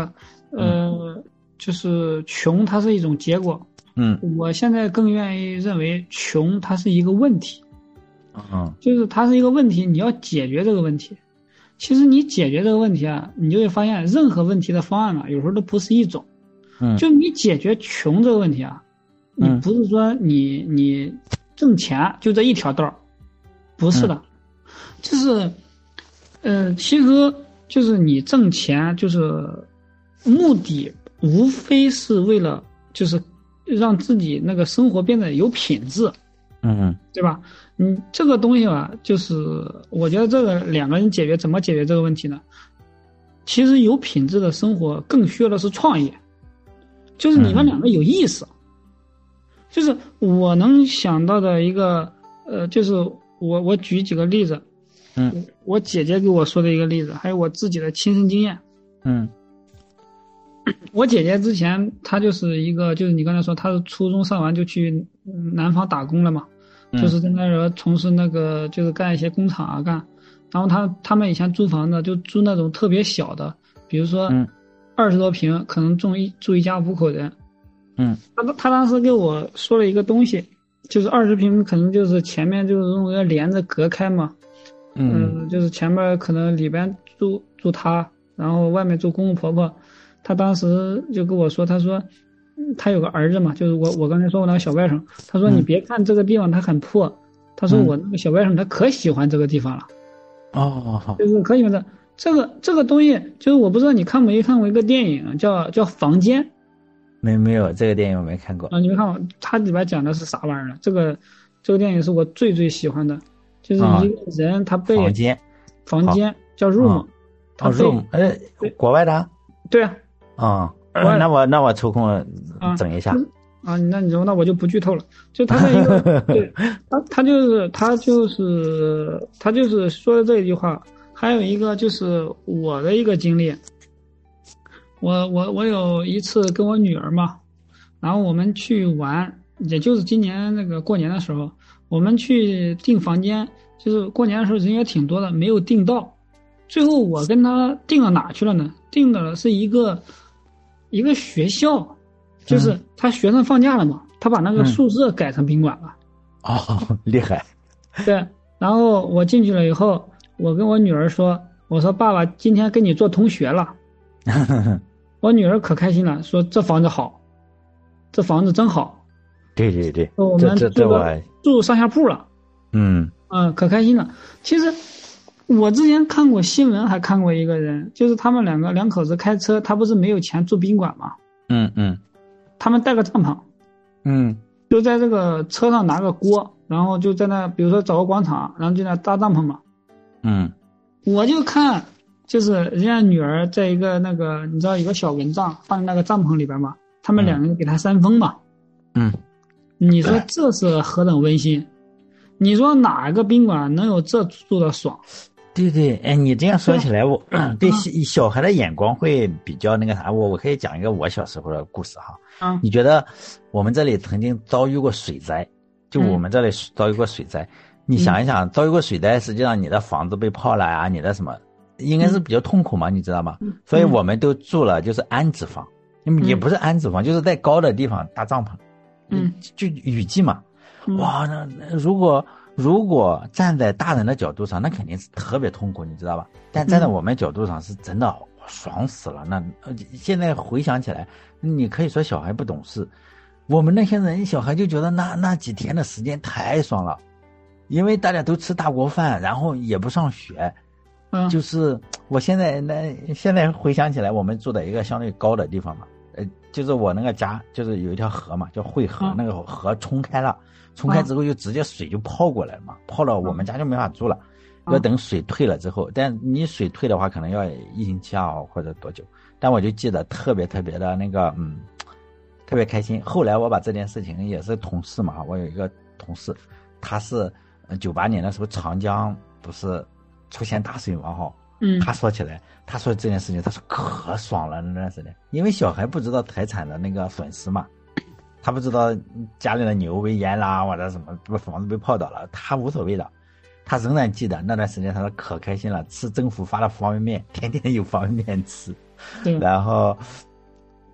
呃，就是穷它是一种结果。 嗯我现在更愿意认为穷它是一个问题， 嗯就是它是一个问题，你要解决这个问题。其实你解决这个问题啊，你就会发现任何问题的方案啊，有时候都不是一种。 嗯就你解决穷这个问题啊，你嗯不是说你你挣钱就这一条道儿，不是的，就是，呃，其实就是你挣钱，就是目的无非是为了就是让自己那个生活变得有品质， 嗯对吧？你这个东西吧，就是我觉得这个两个人解决怎么解决这个问题呢？其实有品质的生活更需要的是创业，就是你们两个有意思。就是我能想到的一个，呃，就是我我举几个例子， 嗯， 我姐姐给我说的一个例子，还有我自己的亲身经验。 嗯我姐姐之前她就是一个，就是你刚才说她是初中上完就去南方打工了嘛， 嗯就是在那儿从事那个就是干一些工厂啊干，然后她他们以前租房子就租那种特别小的，比如说嗯二十多平，可能住一住一家五口人。 嗯他他当时给我说了一个东西，就是二十平可能就是前面就是用一个帘子隔开嘛， 嗯嗯，就是前面可能里边住住他，然后外面住公公婆婆。他当时就跟我说，他说嗯他有个儿子嘛，就是我我刚才说我那个小外甥，他说嗯你别看这个地方它很破，他说我那个小外甥他可喜欢这个地方了， 哦， 就是可喜欢的这个这个东西，就是我不知道你看没看过一个电影叫叫房间。 没没有这个电影我没看过啊，你没看过？它里边讲的是啥玩意儿呢？这个这个电影是我最最喜欢的，就是一个人他被房间房间叫 room，他哦 room，呃，国外的， 对啊， 啊， 国外那我那我抽空整一下啊，那你说那我就不剧透了，就他的一个，对，他他就是他就是他就是说的这一句话，还有一个就是我的一个经历。我我我有一次跟我女儿嘛，然后我们去玩，也就是今年那个过年的时候，我们去订房间，就是过年的时候人也挺多的，没有订到，最后我跟她订到哪去了呢？订的是一个一个学校，就是他学生放假了嘛，他把那个宿舍改成宾馆了。 哦，厉害。 对，然后我进去了以后，我跟我女儿说，我说爸爸今天跟你做同学了。我女儿可开心了，说这房子好，这房子真好。 对对对， 我们这这我住上下铺了。 嗯嗯，可开心了。其实我之前看过新闻，还看过一个人，就是他们两个两口子开车，他不是没有钱住宾馆吗？ 嗯嗯， 他们带个帐篷， 嗯， 就在这个车上拿个锅，然后就在那，比如说找个广场，然后就在那搭帐篷嘛。 嗯， 我就看。就是人家女儿在一个那个，你知道有个小蚊帐放在那个帐篷里边嘛，他们两个人给她扇风嘛。 嗯， 你说这是何等温馨？你说哪个宾馆能有这住的爽？ 对对，哎，你这样说起来，我对小孩的眼光会比较那个啥。我我可以讲一个我小时候的故事哈。 啊， 你觉得我们这里曾经遭遇过水灾？就我们这里遭遇过水灾，你想一想，遭遇过水灾，实际上你的房子被泡了啊，你的什么？应该是比较痛苦嘛，你知道吗？ 嗯、 所以我们都住了就是安置房，嗯、也不是安置房，就是在高的地方搭帐篷。 嗯， 就雨季嘛。 嗯、 哇，那如果如果站在大人的角度上，那肯定是特别痛苦，你知道吧？但站在我们角度上，是真的爽死了。那现在回想起来，你可以说小孩不懂事，我们那些人小孩就觉得那那几天的时间太爽了，因为大家都吃大锅饭，然后也不上学。 嗯， 就是我现在那现在回想起来，我们住在一个相对高的地方嘛，呃，就是我那个家就是有一条河嘛，叫汇河， 嗯、 那个河冲开了，冲开之后就直接水就泡过来了嘛，嗯、泡到我们家就没法住了，嗯、要等水退了之后，但你水退的话可能要一星期啊或者多久，但我就记得特别特别的那个嗯，特别开心。后来我把这件事情也是同事嘛，我有一个同事，他是九八年的时候长江不是出现大水嘛哈， 嗯， 他说起来，他说这件事情，他说可爽了那段时间，因为小孩不知道财产的那个损失嘛，他不知道家里的牛被淹啦或者什么房子被泡倒了，他无所谓的，他仍然记得那段时间，他说可开心了，吃政府发的方便面，天天有方便面吃，然后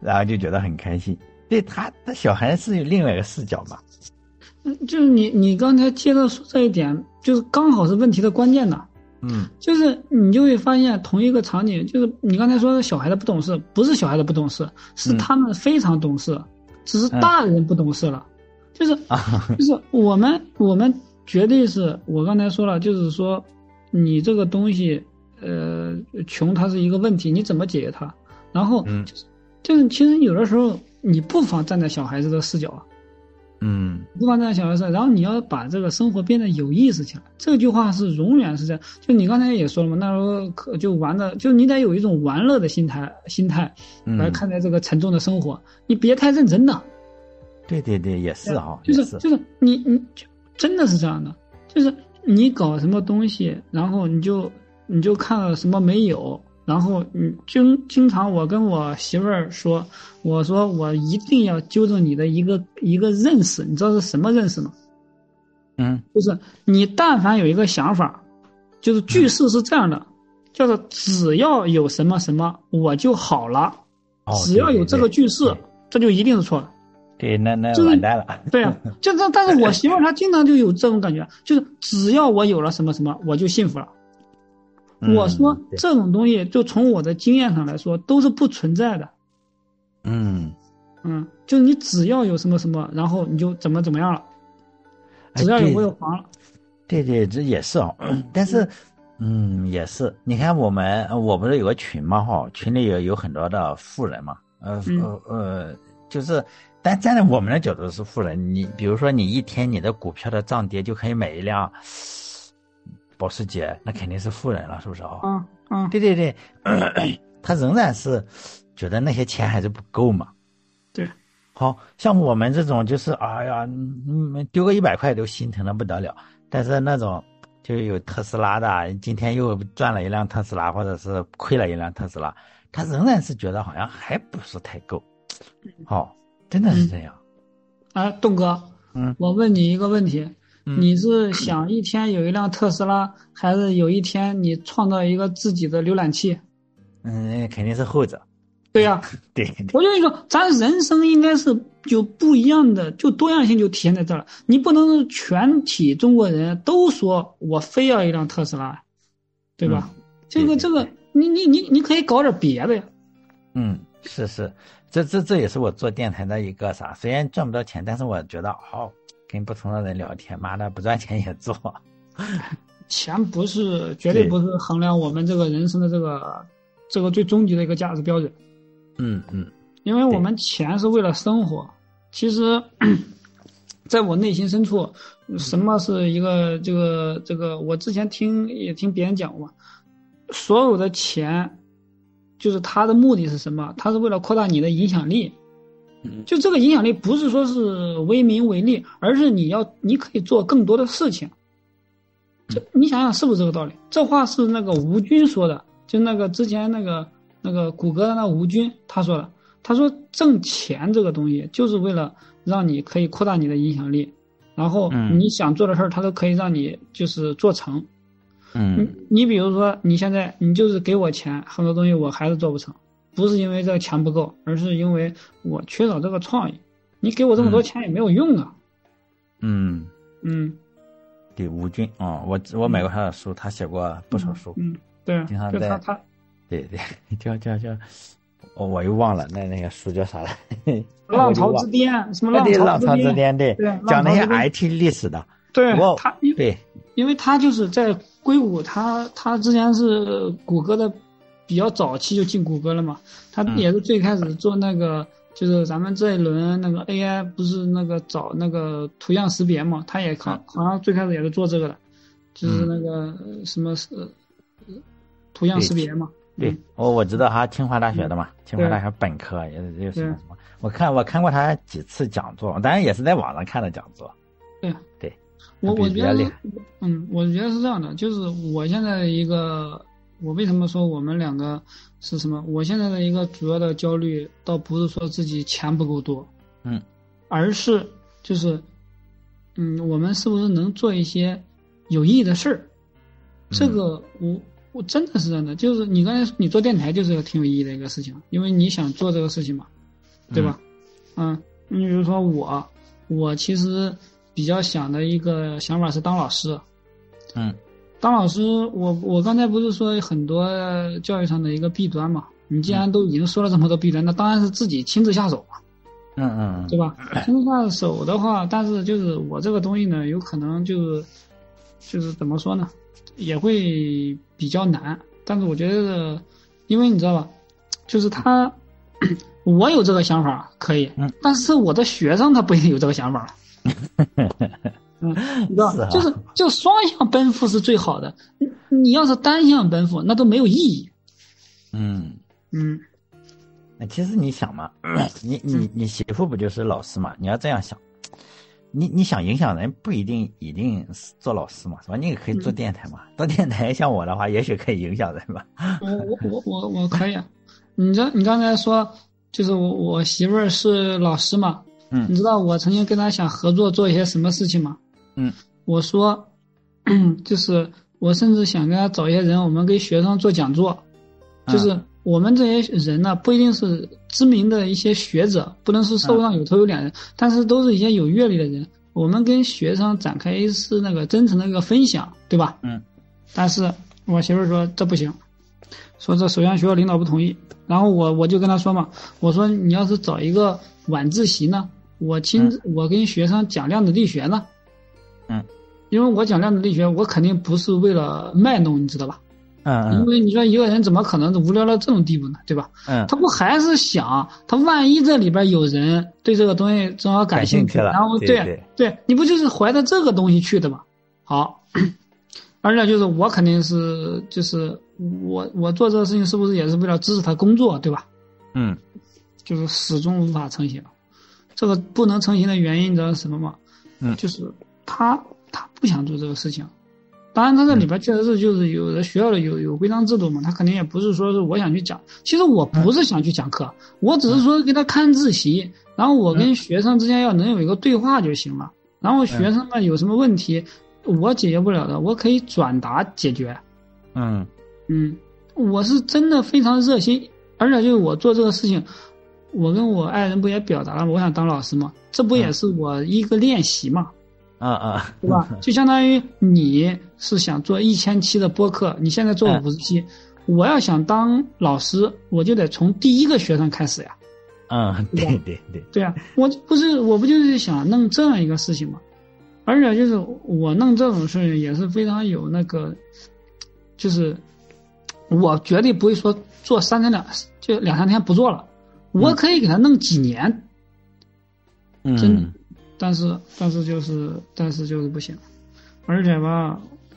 然后就觉得很开心。对他的小孩是有另外一个视角嘛。 嗯，就是你你刚才接着说这一点，就是刚好是问题的关键的。 嗯， 就是你就会发现同一个场景，就是你刚才说的小孩的不懂事，不是小孩的不懂事，是他们非常懂事，嗯、只是大人不懂事了。嗯、就是、嗯、就是我们我们绝对是我刚才说了，就是说你这个东西，呃，穷它是一个问题，你怎么解决它？然后就是、嗯、就是其实有的时候你不妨站在小孩子的视角啊。 嗯， 不妨站在小孩子，然后你要把这个生活变得有意思起来。这句话是永远是这样。就你刚才也说了嘛，那时候可就玩的，就你得有一种玩乐的心态，心态来看待这个沉重的生活。嗯、你别太认真的。 对对对，也是啊， 就是就是你你就真的是这样的，就是你搞什么东西，然后你就你就看了什么没有。然后嗯，经经常我跟我媳妇儿说，我说我一定要纠正你的一个一个认识，你知道是什么认识吗？ 嗯， 就是你但凡有一个想法，就是句式是这样的，嗯、叫做只要有什么什么我就好了， 哦、 只要有这个句式，这就一定是错的。 对，那那完蛋了。 对啊，就这，但是我媳妇儿她经常就有这种感觉，就是只要我有了什么什么，我就幸福了。我说这种东西，就从我的经验上来说，都是不存在的。 嗯嗯，就你只要有什么什么，然后你就怎么怎么样了，只要有我有房了。 对对，这也是哦。但是，嗯，也是。你看我们，我不是有个群嘛哈，群里有有很多的富人嘛，呃呃呃，就是，但站在我们的角度是富人。你比如说，你一天你的股票的涨跌就可以买一辆保时捷，那肯定是富人了，是不是啊？ 嗯嗯， 对对对，他仍然是觉得那些钱还是不够嘛。 对， 好像我们这种就是哎呀，嗯，丢个一百块都心疼的不得了。但是那种就有特斯拉的，今天又赚了一辆特斯拉，或者是亏了一辆特斯拉，他仍然是觉得好像还不是太够。好、哦，真的是这样。 哎、嗯，东哥， 嗯， 我问你一个问题。 嗯、 你是想一天有一辆特斯拉，还是有一天你创造一个自己的浏览器？ 嗯，肯定是后者。 对呀、啊， 对， 我就说，咱人生应该是有不一样的，就多样性就体现在这儿了。你不能是全体中国人都说我非要一辆特斯拉，对吧？嗯、这个这个，你你你你可以搞点别的呀。 嗯，是是，这这这也是我做电台的一个啥，虽然赚不到钱，但是我觉得好。跟不同的人聊天，妈的不赚钱也做。 钱不是绝对不是衡量我们这个人生的这个这个最终极的一个价值标准。 嗯嗯， 因为我们钱是为了生活。其实，在我内心深处，什么是一个这个这个？我之前听也听别人讲过，所有的钱，就是它的目的是什么？它是为了扩大你的影响力。就这个影响力不是说是为名为利，而是你要你可以做更多的事情。这你想想是不是这个道理？这话是那个吴军说的，就那个之前那个那个谷歌的那吴军他说的。他说挣钱这个东西就是为了让你可以扩大你的影响力，然后你想做的事儿，它都可以让你就是做成。 嗯， 你你比如说你现在你就是给我钱，很多东西我还是做不成。不是因为这个钱不够，而是因为我缺少这个创意。你给我这么多钱也没有用啊。 嗯嗯， 对，吴军啊、哦，我我买过他的书，他写过不少书。 嗯，对啊， 经常在他他， 对对，叫叫叫，哦，我又忘了那那个书叫啥了。 浪潮之巅，什么浪对潮浪潮之巅，对， 对， 讲那些 I T 历史的。 对， 我他对， 因为他就是在硅谷，他他之前是谷歌的。比较早期就进谷歌了嘛，他也是最开始做那个，嗯、就是咱们这一轮那个 A I 不是那个找那个图样识别嘛，他也好好像最开始也是做这个的，就是那个什么呃图样识别嘛。 对， 嗯、 我我知道他清华大学的嘛，嗯、清华大学本科也是也是什么什么，我看我看过他几次讲座，当然也是在网上看的讲座。 对对， 我我觉得嗯，我觉得是这样的，就是我现在的一个。我为什么说我们两个是什么？我现在的一个主要的焦虑，倒不是说自己钱不够多， 嗯， 而是就是，嗯，我们是不是能做一些有意义的事儿？这个我我真的是真的，就是你刚才你做电台就是个挺有意义的一个事情，因为你想做这个事情嘛， 对吧？嗯，你比如说我，我其实比较想的一个想法是当老师。 嗯， 当老师，我我刚才不是说很多教育上的一个弊端嘛？你既然都已经说了这么多弊端，那当然是自己亲自下手嘛。 嗯嗯， 对吧？亲自下手的话，但是就是我这个东西呢，有可能就是就是怎么说呢，也会比较难。但是我觉得，因为你知道吧，就是他，我有这个想法可以，但是我的学生他不一定有这个想法。嗯，你知道， 是啊、 就是就双向奔赴是最好的。你你要是单向奔赴，那都没有意义。 嗯嗯。 其实你想嘛，你你你媳妇不就是老师嘛？你要这样想，你你想影响人，不一定一定做老师嘛，是吧？你也可以做电台嘛，嗯、做电台像我的话，也许可以影响人吧。 我我我我我可以啊。你这你刚才说，就是我我媳妇儿是老师嘛， 嗯， 你知道我曾经跟她想合作做一些什么事情吗？ 嗯， 我说，就是我甚至想跟她找一些人，我们给学生做讲座，就是。嗯我们这些人呢，不一定是知名的一些学者，不能是社会上有头有脸的人，嗯、但是都是一些有阅历的人。我们跟学生展开一次那个真诚的一个分享，对吧？ 嗯。 但是我媳妇儿说这不行，说这首先学校领导不同意。然后我我就跟他说嘛，我说你要是找一个晚自习呢，我亲自、嗯、我跟学生讲量子力学呢。 嗯。 因为我讲量子力学，我肯定不是为了卖弄，你知道吧？ 嗯嗯， 因为你说一个人怎么可能无聊到这种地步呢，对吧？ 嗯， 他不还是想，他万一这里边有人对这个东西正好感兴趣， 了然后对对对, 对，你不就是怀着这个东西去的吗？好，而且就是我肯定是就是我我做这个事情是不是也是为了支持他工作，对吧？ 嗯， 就是始终无法成型。这个不能成型的原因你知道是什么吗？ 嗯， 就是他他不想做这个事情。当然，他这里边确实是就是有的学校的有有规章制度嘛，他肯定也不是说是我想去讲。其实我不是想去讲课，我只是说给他看自习，然后我跟学生之间要能有一个对话就行了。然后学生们有什么问题，我解决不了的，我可以转达解决。 嗯嗯，我是真的非常热心，而且就是我做这个事情，我跟我爱人不也表达了我想当老师吗？这不也是我一个练习嘛？ 啊啊， 对吧？就相当于你是想做一千期的播客，你现在做五十期，嗯、我要想当老师，我就得从第一个学生开始呀。 嗯，对对对， 对啊，我不是我不就是想弄这样一个事情嘛？而且就是我弄这种事情也是非常有那个，就是我绝对不会说做三天两就两三天不做了，我可以给他弄几年， 嗯， 真的。但是，但是就是，但是就是不行，而且吧，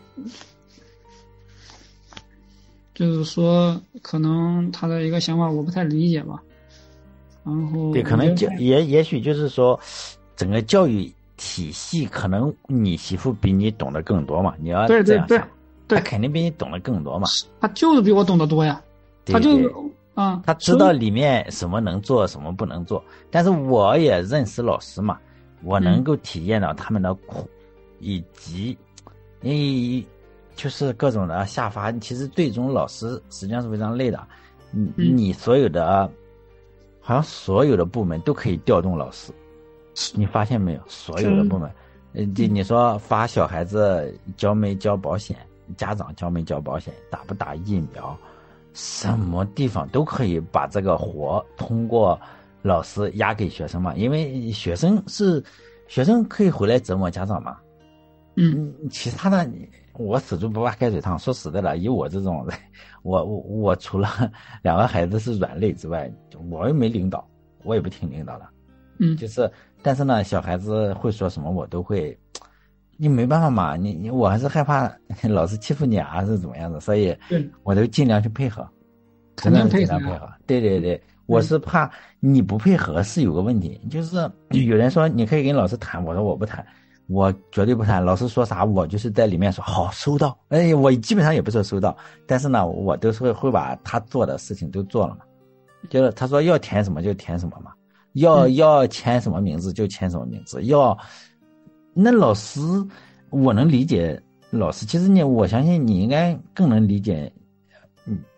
就是说，可能他的一个想法我不太理解吧。然后， 对，可能教也也许就是说，整个教育体系可能你媳妇比你懂得更多嘛，你要这样想， 对对对， 他肯定比你懂得更多嘛。 他就是比我懂得多呀， 对他就是啊、嗯， 他知道里面什么能做，什么不能做。但是我也认识老师嘛。我能够体验到他们的苦，嗯、以及，你就是各种的下发。其实对这种老师实际上是非常累的。你、嗯、你所有的，好像所有的部门都可以调动老师，你发现没有？所有的部门，嗯，这你说发小孩子交没交保险，家长交没交保险，打不打疫苗，什么地方都可以把这个活通过。老师压给学生嘛，因为学生是学生可以回来折磨家长嘛。 嗯， 其他的我死猪不怕开水烫。说实在的，以我这种，我我我除了两个孩子是软肋之外，我又没领导，我也不听领导的。 嗯， 就是，但是呢，小孩子会说什么我都会，你没办法嘛，你你我还是害怕老师欺负你啊，是怎么样的，所以我都尽量去配合， 肯定配合， 配合。对对对。我是怕你不配合是有个问题，就是有人说你可以跟老师谈，我说我不谈，我绝对不谈。老师说啥，我就是在里面说好收到。哎，我基本上也不说收到，但是呢，我都是会会把他做的事情都做了嘛。就是他说要填什么就填什么嘛，要要签什么名字就签什么名字。要那老师，我能理解老师，其实你我相信你应该更能理解。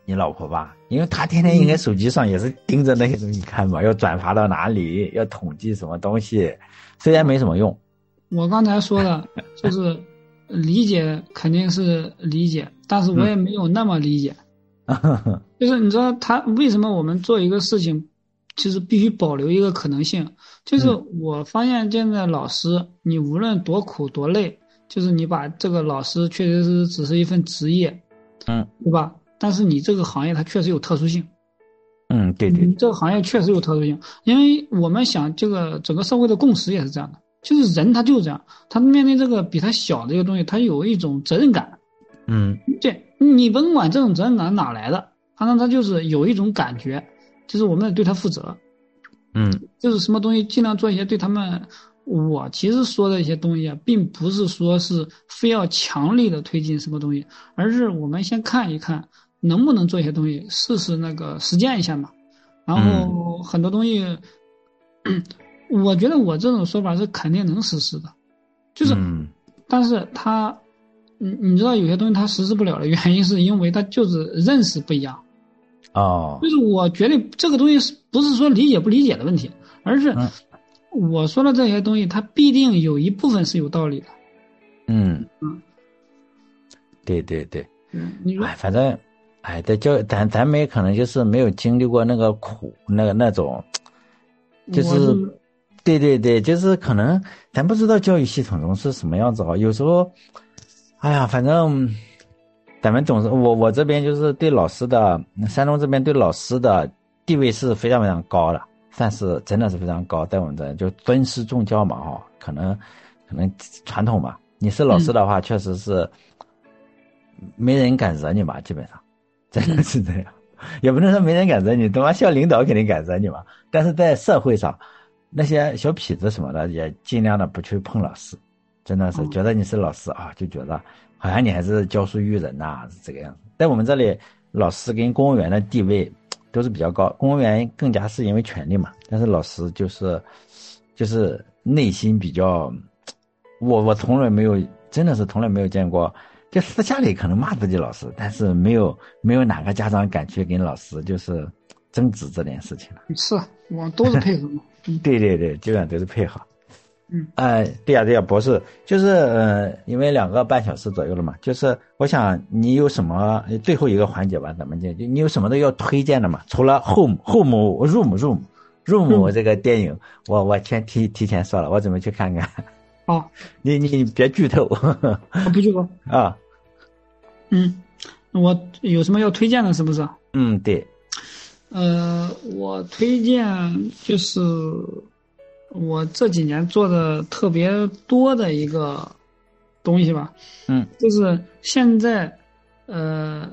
你老婆吧，因为她天天应该手机上也是盯着那些东西看吧，要转发到哪里，要统计什么东西，虽然没什么用。 我刚才说的就是理解肯定是理解，但是我也没有那么理解。 嗯、 就是你知道他为什么我们做一个事情，其实必须保留一个可能性。就是我发现现在老师，你无论多苦多累，就是你把这个老师确实是只是一份职业， 嗯， 对吧？但是你这个行业它确实有特殊性。 嗯，对对， 你这个行业确实有特殊性，因为我们想这个整个社会的共识也是这样的，就是人他就是这样，他面对这个比他小的一个东西，他有一种责任感。 嗯， 对，你甭管这种责任感哪来的，反正他就是有一种感觉，就是我们得对他负责。 嗯， 就是什么东西尽量做一些对他们，我其实说的一些东西啊，并不是说是非要强力的推进什么东西，而是我们先看一看能不能做一些东西，试试那个实践一下嘛。然后很多东西，嗯、我觉得我这种说法是肯定能实施的，就是， 嗯、 但是他，你你知道有些东西他实施不了的原因，是因为他就是认识不一样。 哦， 就是我觉得这个东西是不是说理解不理解的问题，而是我说的这些东西，它必定有一部分是有道理的。 嗯嗯， 对对对， 嗯，你说， 哎，反正，哎，在教咱咱们也可能就是没有经历过那个苦，那个那种，就是， 是对对对，就是可能咱不知道教育系统中是什么样子啊。有时候，哎呀，反正咱们总是我我这边就是对老师的山东这边对老师的地位是非常非常高的，算是真的是非常高，在我们这就尊师重教嘛哈，可能可能传统嘛，你是老师的话，确实是没人敢惹你吧，基本上真的是这样。也不能说没人敢惹你，他妈校领导肯定敢惹你嘛。但是在社会上，那些小痞子什么的也尽量的不去碰老师，真的是觉得你是老师啊，就觉得好像你还是教书育人呐、啊，是这个样子。在我们这里，老师跟公务员的地位都是比较高，公务员更加是因为权力嘛，但是老师就是就是内心比较，我我从来没有，真的是从来没有见过。就私下里可能骂自己老师，但是没有没有哪个家长敢去跟老师就是争执这件事情了。 是我都是配合嘛。 对对对，基本上都是配合。 嗯， 哎、呃，对呀对呀，博士，就是呃，因为两个半小时左右了嘛，就是我想你有什么最后一个环节吧，咱们就你有什么都要推荐的嘛？除了 Home Home Room Room Room 这个电影，我我先提提前说了，我准备去看看。 哦， 你你别剧透。 我不剧透啊。 嗯，我有什么要推荐的，是不是？ 嗯，对。 呃，我推荐就是我这几年做的特别多的一个东西吧。 嗯， 就是现在，呃，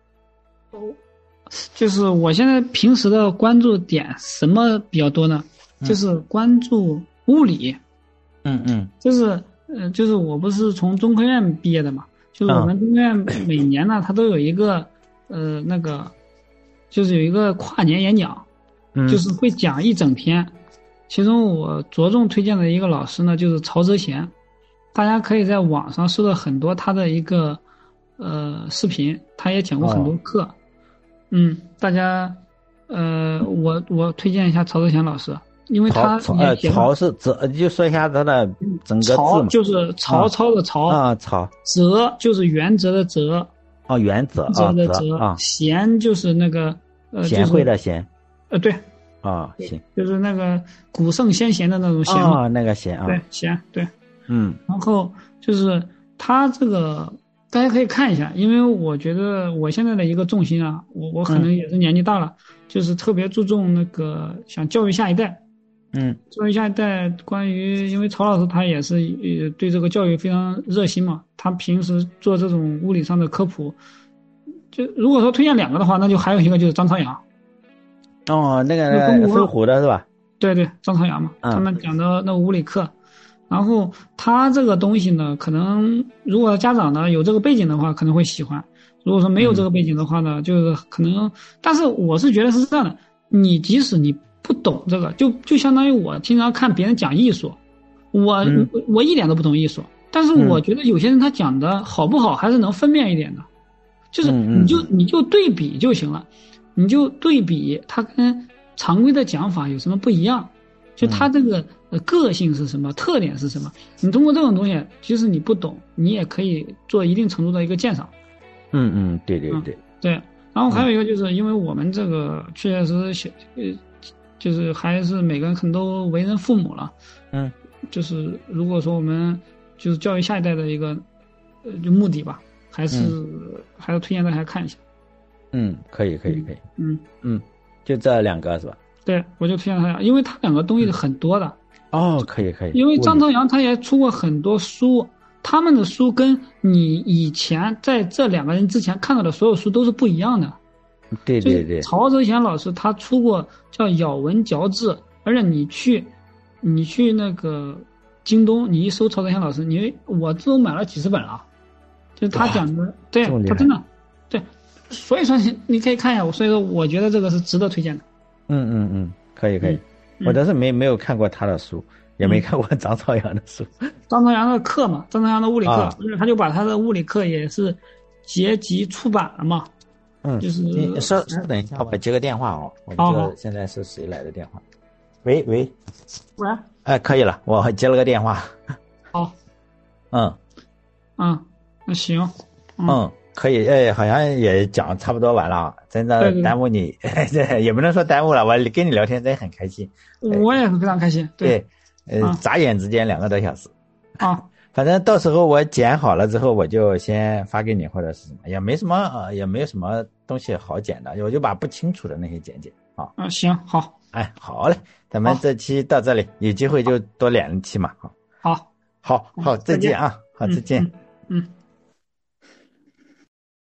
就是我现在平时的关注点什么比较多呢？就是关注物理。 嗯嗯， 就是呃，就是我不是从中科院毕业的嘛，就是我们中科院每年呢，它都有一个呃那个，就是有一个跨年演讲，就是会讲一整天。其中我着重推荐的一个老师呢，就是曹泽贤，大家可以在网上搜到很多他的一个呃视频，他也讲过很多课。嗯，大家呃，我我推荐一下曹泽贤老师。因为他曹呃曹是泽，就说一下他的整个字嘛。 曹就是曹操的曹啊，曹。 泽就是原则的泽。 哦，原则啊，的泽啊。贤就是那个呃贤惠的贤。 呃，对。 啊，行。 就是那个古圣先贤的那种贤啊，那个贤啊。 对，贤对。 嗯。 然后就是他这个大家可以看一下，因为我觉得我现在的一个重心啊，我我可能也是年纪大了，嗯、就是特别注重那个想教育下一代。 嗯， 教育下一代，关于因为曹老师他也是呃对这个教育非常热心嘛，他平时做这种物理上的科普，就如果说推荐两个的话，那就还有一个就是张朝阳。 哦，那个搜狐的是吧？ 对对，张朝阳嘛， 嗯、 他们讲的那个物理课，然后他这个东西呢，可能如果家长呢有这个背景的话，可能会喜欢；如果说没有这个背景的话呢，嗯、就是可能，但是我是觉得是这样的，你即使你不懂这个，就就相当于我经常看别人讲艺术，我、嗯、我一点都不懂艺术，但是我觉得有些人他讲的好不好还是能分辨一点的， 就是你就你就对比就行了，你就对比它跟常规的讲法有什么不一样，就它这个呃个性是什么，特点是什么，你通过这种东西，即使你不懂，你也可以做一定程度的一个鉴赏。 嗯嗯，对对对、 嗯、对。然后还有一个就是因为我们这个确实小呃，就是还是每个人可能都为人父母了， 嗯， 就是如果说我们就是教育下一代的一个呃就目的吧，还是、嗯、还是推荐大家看一下。 嗯，可以可以可以， 嗯嗯，就这两个是吧？ 对，我就推荐他，因为他两个东西是很多的。 嗯、哦，可以可以。 因为张朝阳他也出过很多书，他们的书跟你以前在这两个人之前看到的所有书都是不一样的。 对对对。 曹泽贤老师他出过叫《咬文嚼字》，而且你去你去那个京东，你一搜曹泽贤老师，你我都买了几十本了。就是他讲的，对他真的对，所以说你你可以看一下我，所以说我觉得这个是值得推荐的。 嗯嗯嗯，可以可以，嗯、我倒是没没有看过他的书，也没看过张朝阳的书。 嗯、张朝阳的课嘛，张朝阳的物理课， 啊、 他就把他的物理课也是结集出版了嘛。 嗯， 就是你稍稍等一下，我接个电话哦。我这个现在是谁来的电话？喂喂喂， 哎，可以了，我接了个电话。 好， 嗯嗯，那行， 嗯。嗯可以，哎，好像也讲差不多完了，真的耽误你，这也不能说耽误了，我跟你聊天真的很开心， 我也是非常开心，对， 对呃、啊，眨眼之间两个多小时， 啊， 反正到时候我剪好了之后，我就先发给你或者是什么，也没什么，呃、也没有什么东西好剪的，我就把不清楚的那些剪剪啊。 啊，行，好， 哎，好嘞，咱们这期到这里，有机会就多连一期嘛， 好， 好，好，好，再见啊，好，再见， 嗯。嗯嗯